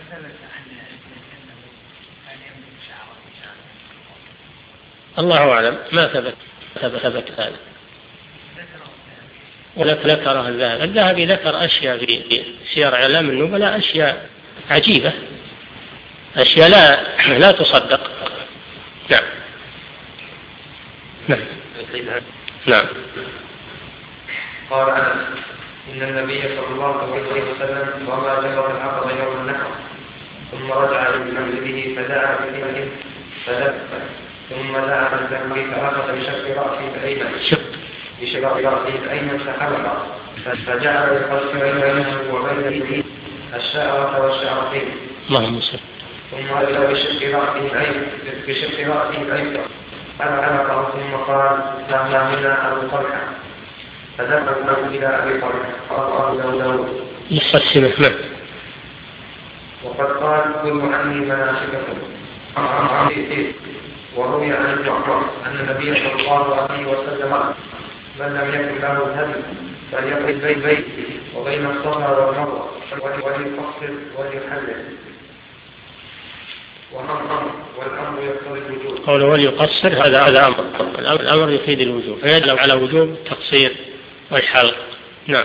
الله أعلم، ما ثبت ثبت, ثبت هذا، ولا ذكره الذهبي. الذهبي ذكر أشياء في سير إعلام النبلاء، أشياء عجيبة، أشياء لا لا تصدق. نعم. نعم. نعم. قال أنس إن النبي صلى الله عليه وسلم رمى جمرة العقبة يوم النحر، ثم رجع لمنزله فدعا بهم فدفع، ثم دعا من ذنبه فأخذ بشق رأسه الأيمن بشق رأسه الأيمن فحلق، فجعل يقصر بينه وبين الشعرة والشعرتين. اللهم صل. ثم أتى بشق رأسه الأيمن بشق رأسه الأيمن فحلقه، ثم قال ها هنا أبو طلحة، فذهبوا إلى أبي طلحة فقال له له يقسمه. وقد قال كل عني مناسككم. وروي عن ابن عمر أن النبي صلى الله عليه وسلم من لم يكن له الهدي فليقل بين بيت وبين الصفا والمروة وليقصر وليحلل. والأمر يقتضي الوجوب. قوله وليقصر هذا هذا أمر، الأمر يفيد الوجوب، فيدل على وجوب التقصير والحلق. نعم.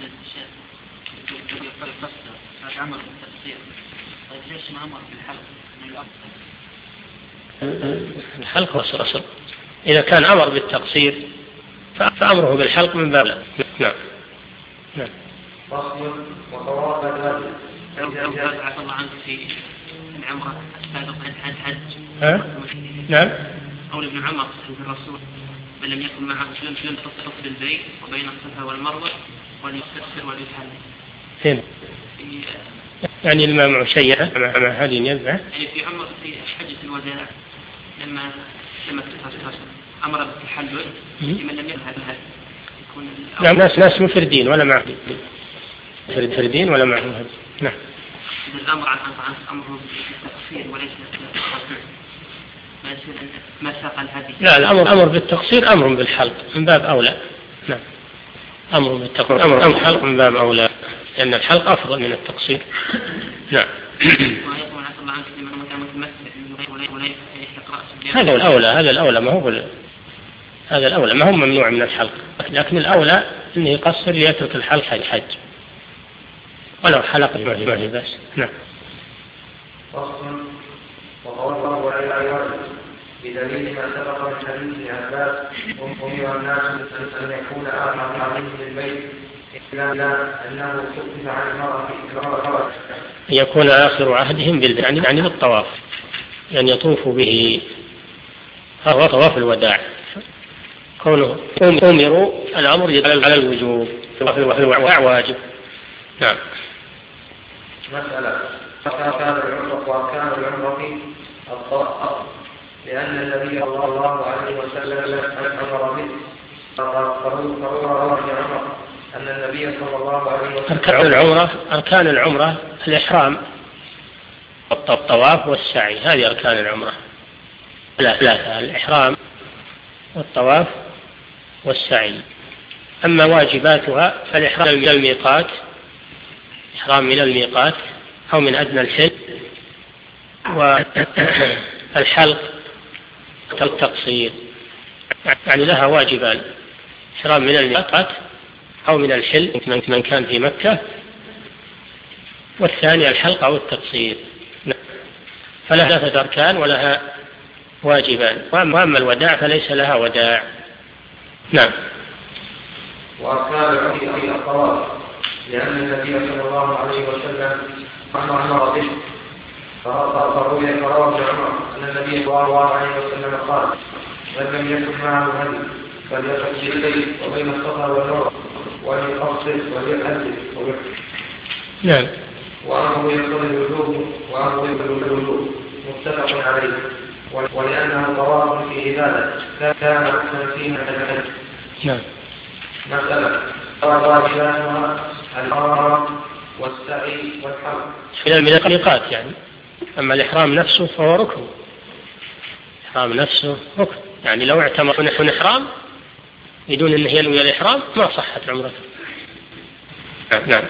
الحلق هو الأصل. إذا كان أمر بالتقصير فأمره بالحلق من باب لا. نعم. نعم. فصل وطواف الهدي. عفى الله عنك في العمرة السابق حج حج. ها؟ نعم. قول ابن عمر حديث الرسول من لم يكن معه شيء يتصل بالبيت وبين الصفا والمروة وليستكثر وليحلل. فين؟ يعني اللي ما معه شيء مع هذه ينفع؟ يعني في عمر في حجة الوداع لما لما أمر بالتحلل لمن لم يفعل هذا يكون. نعم. ناس ناس مفردين ولا معهم مفردين ولا معهم هذا. نعم. الأمر عن عن أمره بالتقصير وليس بالتقصير. ما يصير ما ساق الهدي. لا، الأمر أمر بالتقصير أمر بالحلق من باب أولى. نعم. أمر بالتقصير أمر بالحلق من باب أولى، لأن الحلق أفضل من التقصير. نعم. هذا الأولى هذا الأولى ما هو هذا الأولى ما هو ممنوع من الحلق، لكن الأولى إنه يقصر ليترك الحلق حج حج ولو حلق ما في بس. نعم. فصل وقوله عليه بدليل ما سبق من حديث عباس أمر الناس أن يكون آخر عليهم للبيت إلا أنه خفف عن المرأة يكون آخر عهدهم بالبيت يعني يعني بالطواف، يعني يطوف به هو طواف الوداع، كونه أمروا الأمر على الوجوب واجب. نعم. مسألة أركان العمرة وأركان العمرة الطواف، لأن النبي صلى الله عليه وسلم أمر به فروى أن النبي صلى الله عليه وسلم أركان العمرة أركان العمرة الإحرام والطواف والسعي، هذه أركان العمرة ثلاثة: الإحرام والطواف والسعي. أما واجباتها فالإحرام من الميقات، إحرام من الميقات أو من أدنى الحل، والحلق والتقصير، يعني لها واجبان: إحرام من الميقات أو من الحل من كان في مكة، والثاني الحلق أو التقصير. فلها ثلاثة أركان ولها واجبان، وأما الوداع فليس لها وداع. نعم. وأركان العمرة الطواف، لأن النبي صلى الله عليه وسلم أمر به فروي قرار العمر أن النبي صلى الله عليه وسلم قال: من لم يكن معه هدي فليقف بالليل وبين الصفا والمروة وليقصر وليحدث. نعم. وأمره يقتضي الوجوب وأمره بالوجوب متفق عليه، ولأنه طواف في عبادة لا كان ركنا فيها الحج. نعم. مسألة واجباتها الإحرام والسعي والحلق من الميقات يعني. أما الإحرام نفسه فهو ركن، الإحرام نفسه ركن، يعني لو اعتمر نحن إحرام بدون أن ينوي الإحرام ما صحت عمرته. نعم.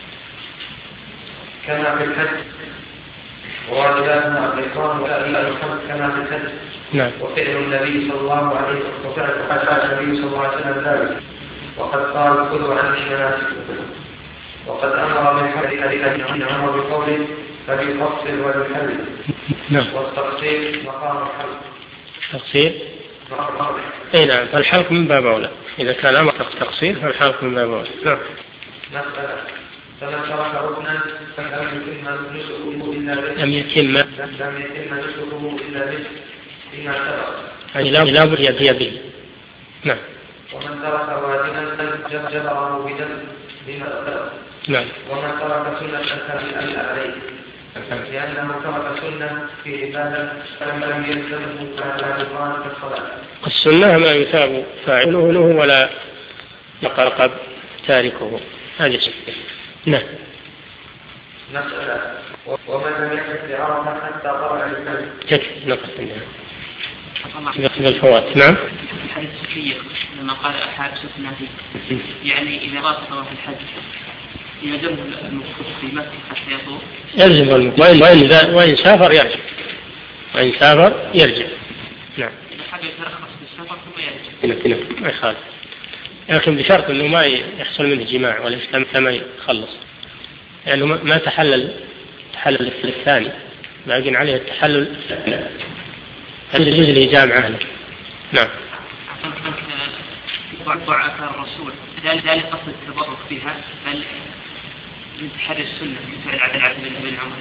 كما في الحج وواجباتها الإحرام والسعي والحلق كما في الحج. نعم. وفعل النبي صلى الله عليه وسلم وفعل النبي صلى الله عليه وسلم ذلك، وقد قال: خذوا عني مناسككم. وقد أمر بالحج أن أمر بقوله: فليقصر وليحلل. نعم. والتقصير مقام الحلق. تقصير؟ اي نعم، فالحلق من باب أولى، إذا كان أمر التقصير فالحلق من باب أولى. نعم. مسألة: فمن ترك ركنا فلم يتم نسكه إلا به. لم يتم لم يتم نسكه إلا به فيما سبق. يعني لا بد يأتي به. نعم. ومن ترك واجبا جبره بدم بما سبق. نعم. ومن ترك سنة فلم عليه، لأنه ترك سنة في عبادة فلم يلزمه فعلى بطلان كالصلاة. السنة ما يثاب فاعله له ولا يقرقب تاركه، هذه السنة. نعم. مسألة: ومن لم يحدث بعرفة حتى طلع الفجر. تكفي نقص عندنا الفوات. نعم. الحديث الصحيح لما قال أحد سكنة فيه، يعني إذا رأى طواف الحج يلزمه المكث في مكة حتى يطوف. يلزم المكث، وإن وإن سافر يرجع، وإن سافر يرجع. نعم. إذا حاجة يترخص بالسفر ثم يرجع. نعم. ما يخالف، لكن بشرط إنه ما يحصل منه جماع والإسلام ما يخلص، لأنه يعني ما تحلل تحلل الثاني، باقي عليه التحلل يجوز الإجامة عنه. نعم. بعض آثار الرسول ذلك قصد التبرك بها، بل من تحري السنة في فعل العدل بن عمر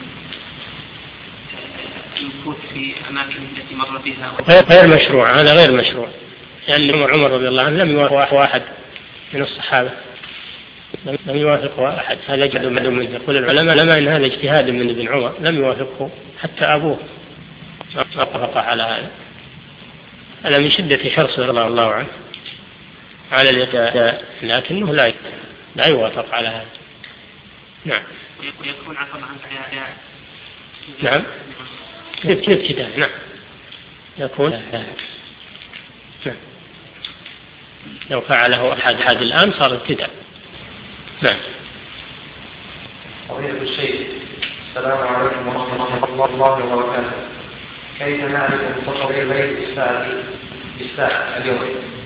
المكوث في أماكن التي مر بها. غير مشروع، هذا غير مشروع، لأن يعني عمر رضي الله عنه لم يوافق واحد من الصحابة، لم يوافقه أحد، هذا جد منه. يقول العلماء لما إن هذا اجتهاد من ابن عمر لم يوافقه حتى أبوه ما وافق على هذا. هذا من شدة حرصه رضي الله عنه على الإداء، لكنه لا لا يوافق على هذا. نعم. ويكون عفوا عن نعم. ابتداء. نعم. يكون نعم. لو فعله أحد أحد الآن صار ابتداء. نعم. فضيلة الشيخ، السلام عليكم ورحمة الله وبركاته. كيف نعرف منتصف الليل الساعة اليوم؟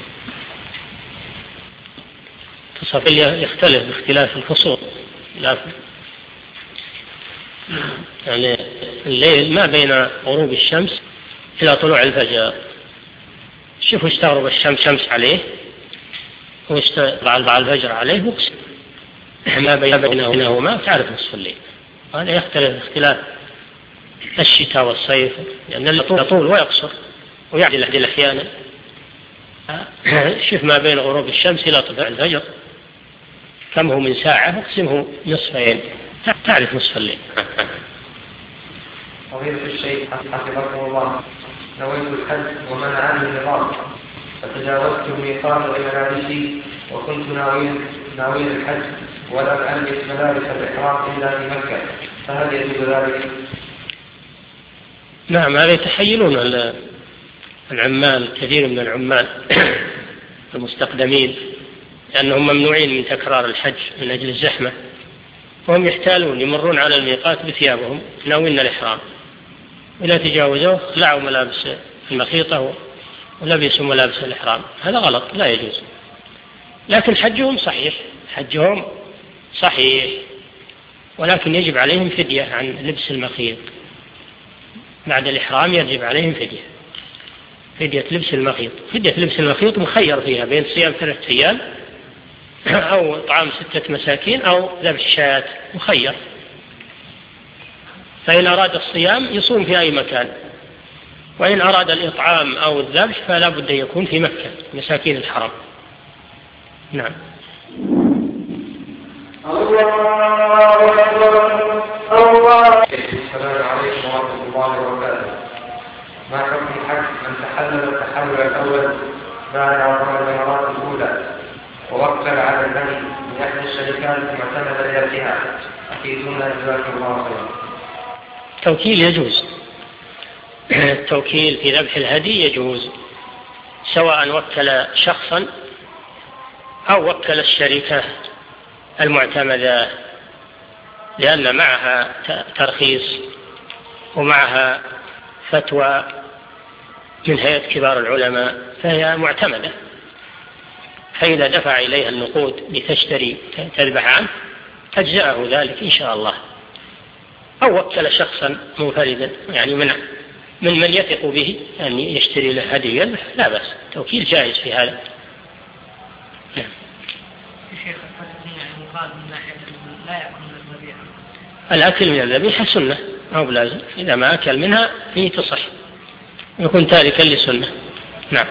منتصف الليل يختلف باختلاف الفصول، يعني الليل ما بين غروب الشمس إلى طلوع الفجر. شوفوا استغرب الشمس شمس عليه واشتغل الفجر عليه وقصر، ما بينهما تعرف نصف الليل. هذا يختلف اختلاف الشتاء والصيف، لأن يعني يطول ويقصر ويعدل أحيانا. شوف ما بين غروب الشمس إلى طلوع الفجر كم هو من ساعة، اقسمه نصفين تعرف نصف الليل. فضيلة الشيخ حفظكم الله، نويت الحج ومنعني النظام فتجاوزت الميقات بملابسي وكنت ناويا ناويا الحج ولم ألبس ملابس الإحرام إلا في مكة، فهل يجوز ذلك؟ نعم، هذا يتحيلون العمال، كثير من العمال المستقدمين لأنهم ممنوعين من تكرار الحج من أجل الزحمة، وهم يحتالون يمرون على الميقات بثيابهم ناوين الإحرام، إذا تجاوزوه خلعوا ملابس المخيطة ولبسوا ملابس الإحرام، هذا غلط لا يجوز. لكن حجهم صحيح، حجهم صحيح، ولكن يجب عليهم فدية عن لبس المخيط بعد الإحرام، يجب عليهم فدية فدية لبس المخيط. فدية لبس المخيط مخير فيها بين صيام ثلاثة أيام أو طعام ستة مساكين أو ذبح شاة، مخير. فإن أراد الصيام يصوم في أي مكان، وإن أراد الإطعام أو الذبح فلا بد أن يكون في مكة مساكين الحرم. نعم. السلام عليكم ورحمة الله وبركاته. ما حكم الحج من تحلل التحلل الأول بعد عبر الإمارات الأولى ووكل على الهدي من إحدى الشركات المعتمدة للجهاد؟ أفيدونا جزاكم الله خيرا. التوكيل يجوز، التوكيل في ذبح الهدي يجوز، سواء وكل شخصا أو وكل الشركة المعتمدة، لأن معها ترخيص ومعها فتوى من هيئة كبار العلماء فهي معتمدة، فإذا دفع إليها النقود لتشتري تذبح عنه أجزأه ذلك إن شاء الله، أو وكل شخصا منفردا يعني من من من يثق به أن يشتري له هدي يذبح، لا بأس، توكيل جائز في هذا. نعم. شيخ يعني قال من ناحية لا يأكل من الذبيحة، الأكل من الذبيحة سنة أو بلازم، إذا ما أكل منها فيه تصح، يكون تاركا لسنة. نعم.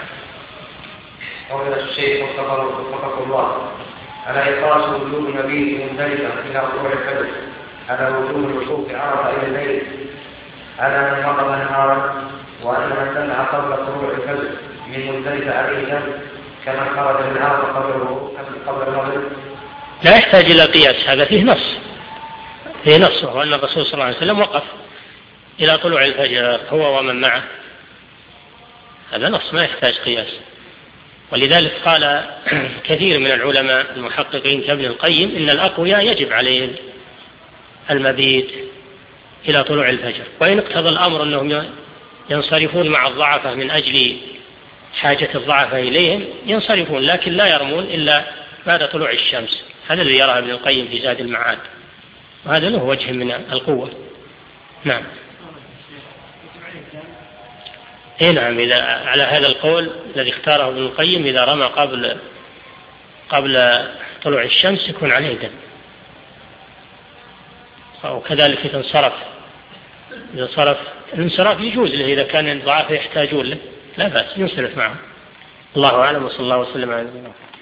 قول الشيخ وفقه الله، على إقاس وجوب النبي من ذلك إلى طلوع الفجر على وجوب الوقوف عرفة إلى الليل على من وقف نهارا، وأن من سمع قبل طلوع الفجر من مزدلفة عليه ذنب كما خرج من عرفة قبل المغرب؟ لا يحتاج إلى قياس، هذا فيه نص، فيه نص، وأن الرسول صلى الله عليه وسلم وقف إلى طلوع الفجر هو ومن معه، هذا نص ما يحتاج قياس. ولذلك قال كثير من العلماء المحققين كابن القيم إن الأقوياء يجب عليهم المبيت إلى طلوع الفجر، وإن اقتضى الأمر أنهم ينصرفون مع الضعفة من أجل حاجة الضعفة إليهم ينصرفون، لكن لا يرمون إلا بعد طلوع الشمس، هذا الذي يراه ابن القيم في زاد المعاد، وهذا له وجه من القوة. نعم. إيه نعم، إذا على هذا القول الذي اختاره ابن القيم إذا رمى قبل قبل طلوع الشمس يكون عليه دم، وكذلك إذا انصرف إذا صرف الانصراف يجوز له إذا كان الضعاف يحتاجون له، لا بأس ينصرف معه. الله أعلم، وصلى الله وسلم على نبينا محمد.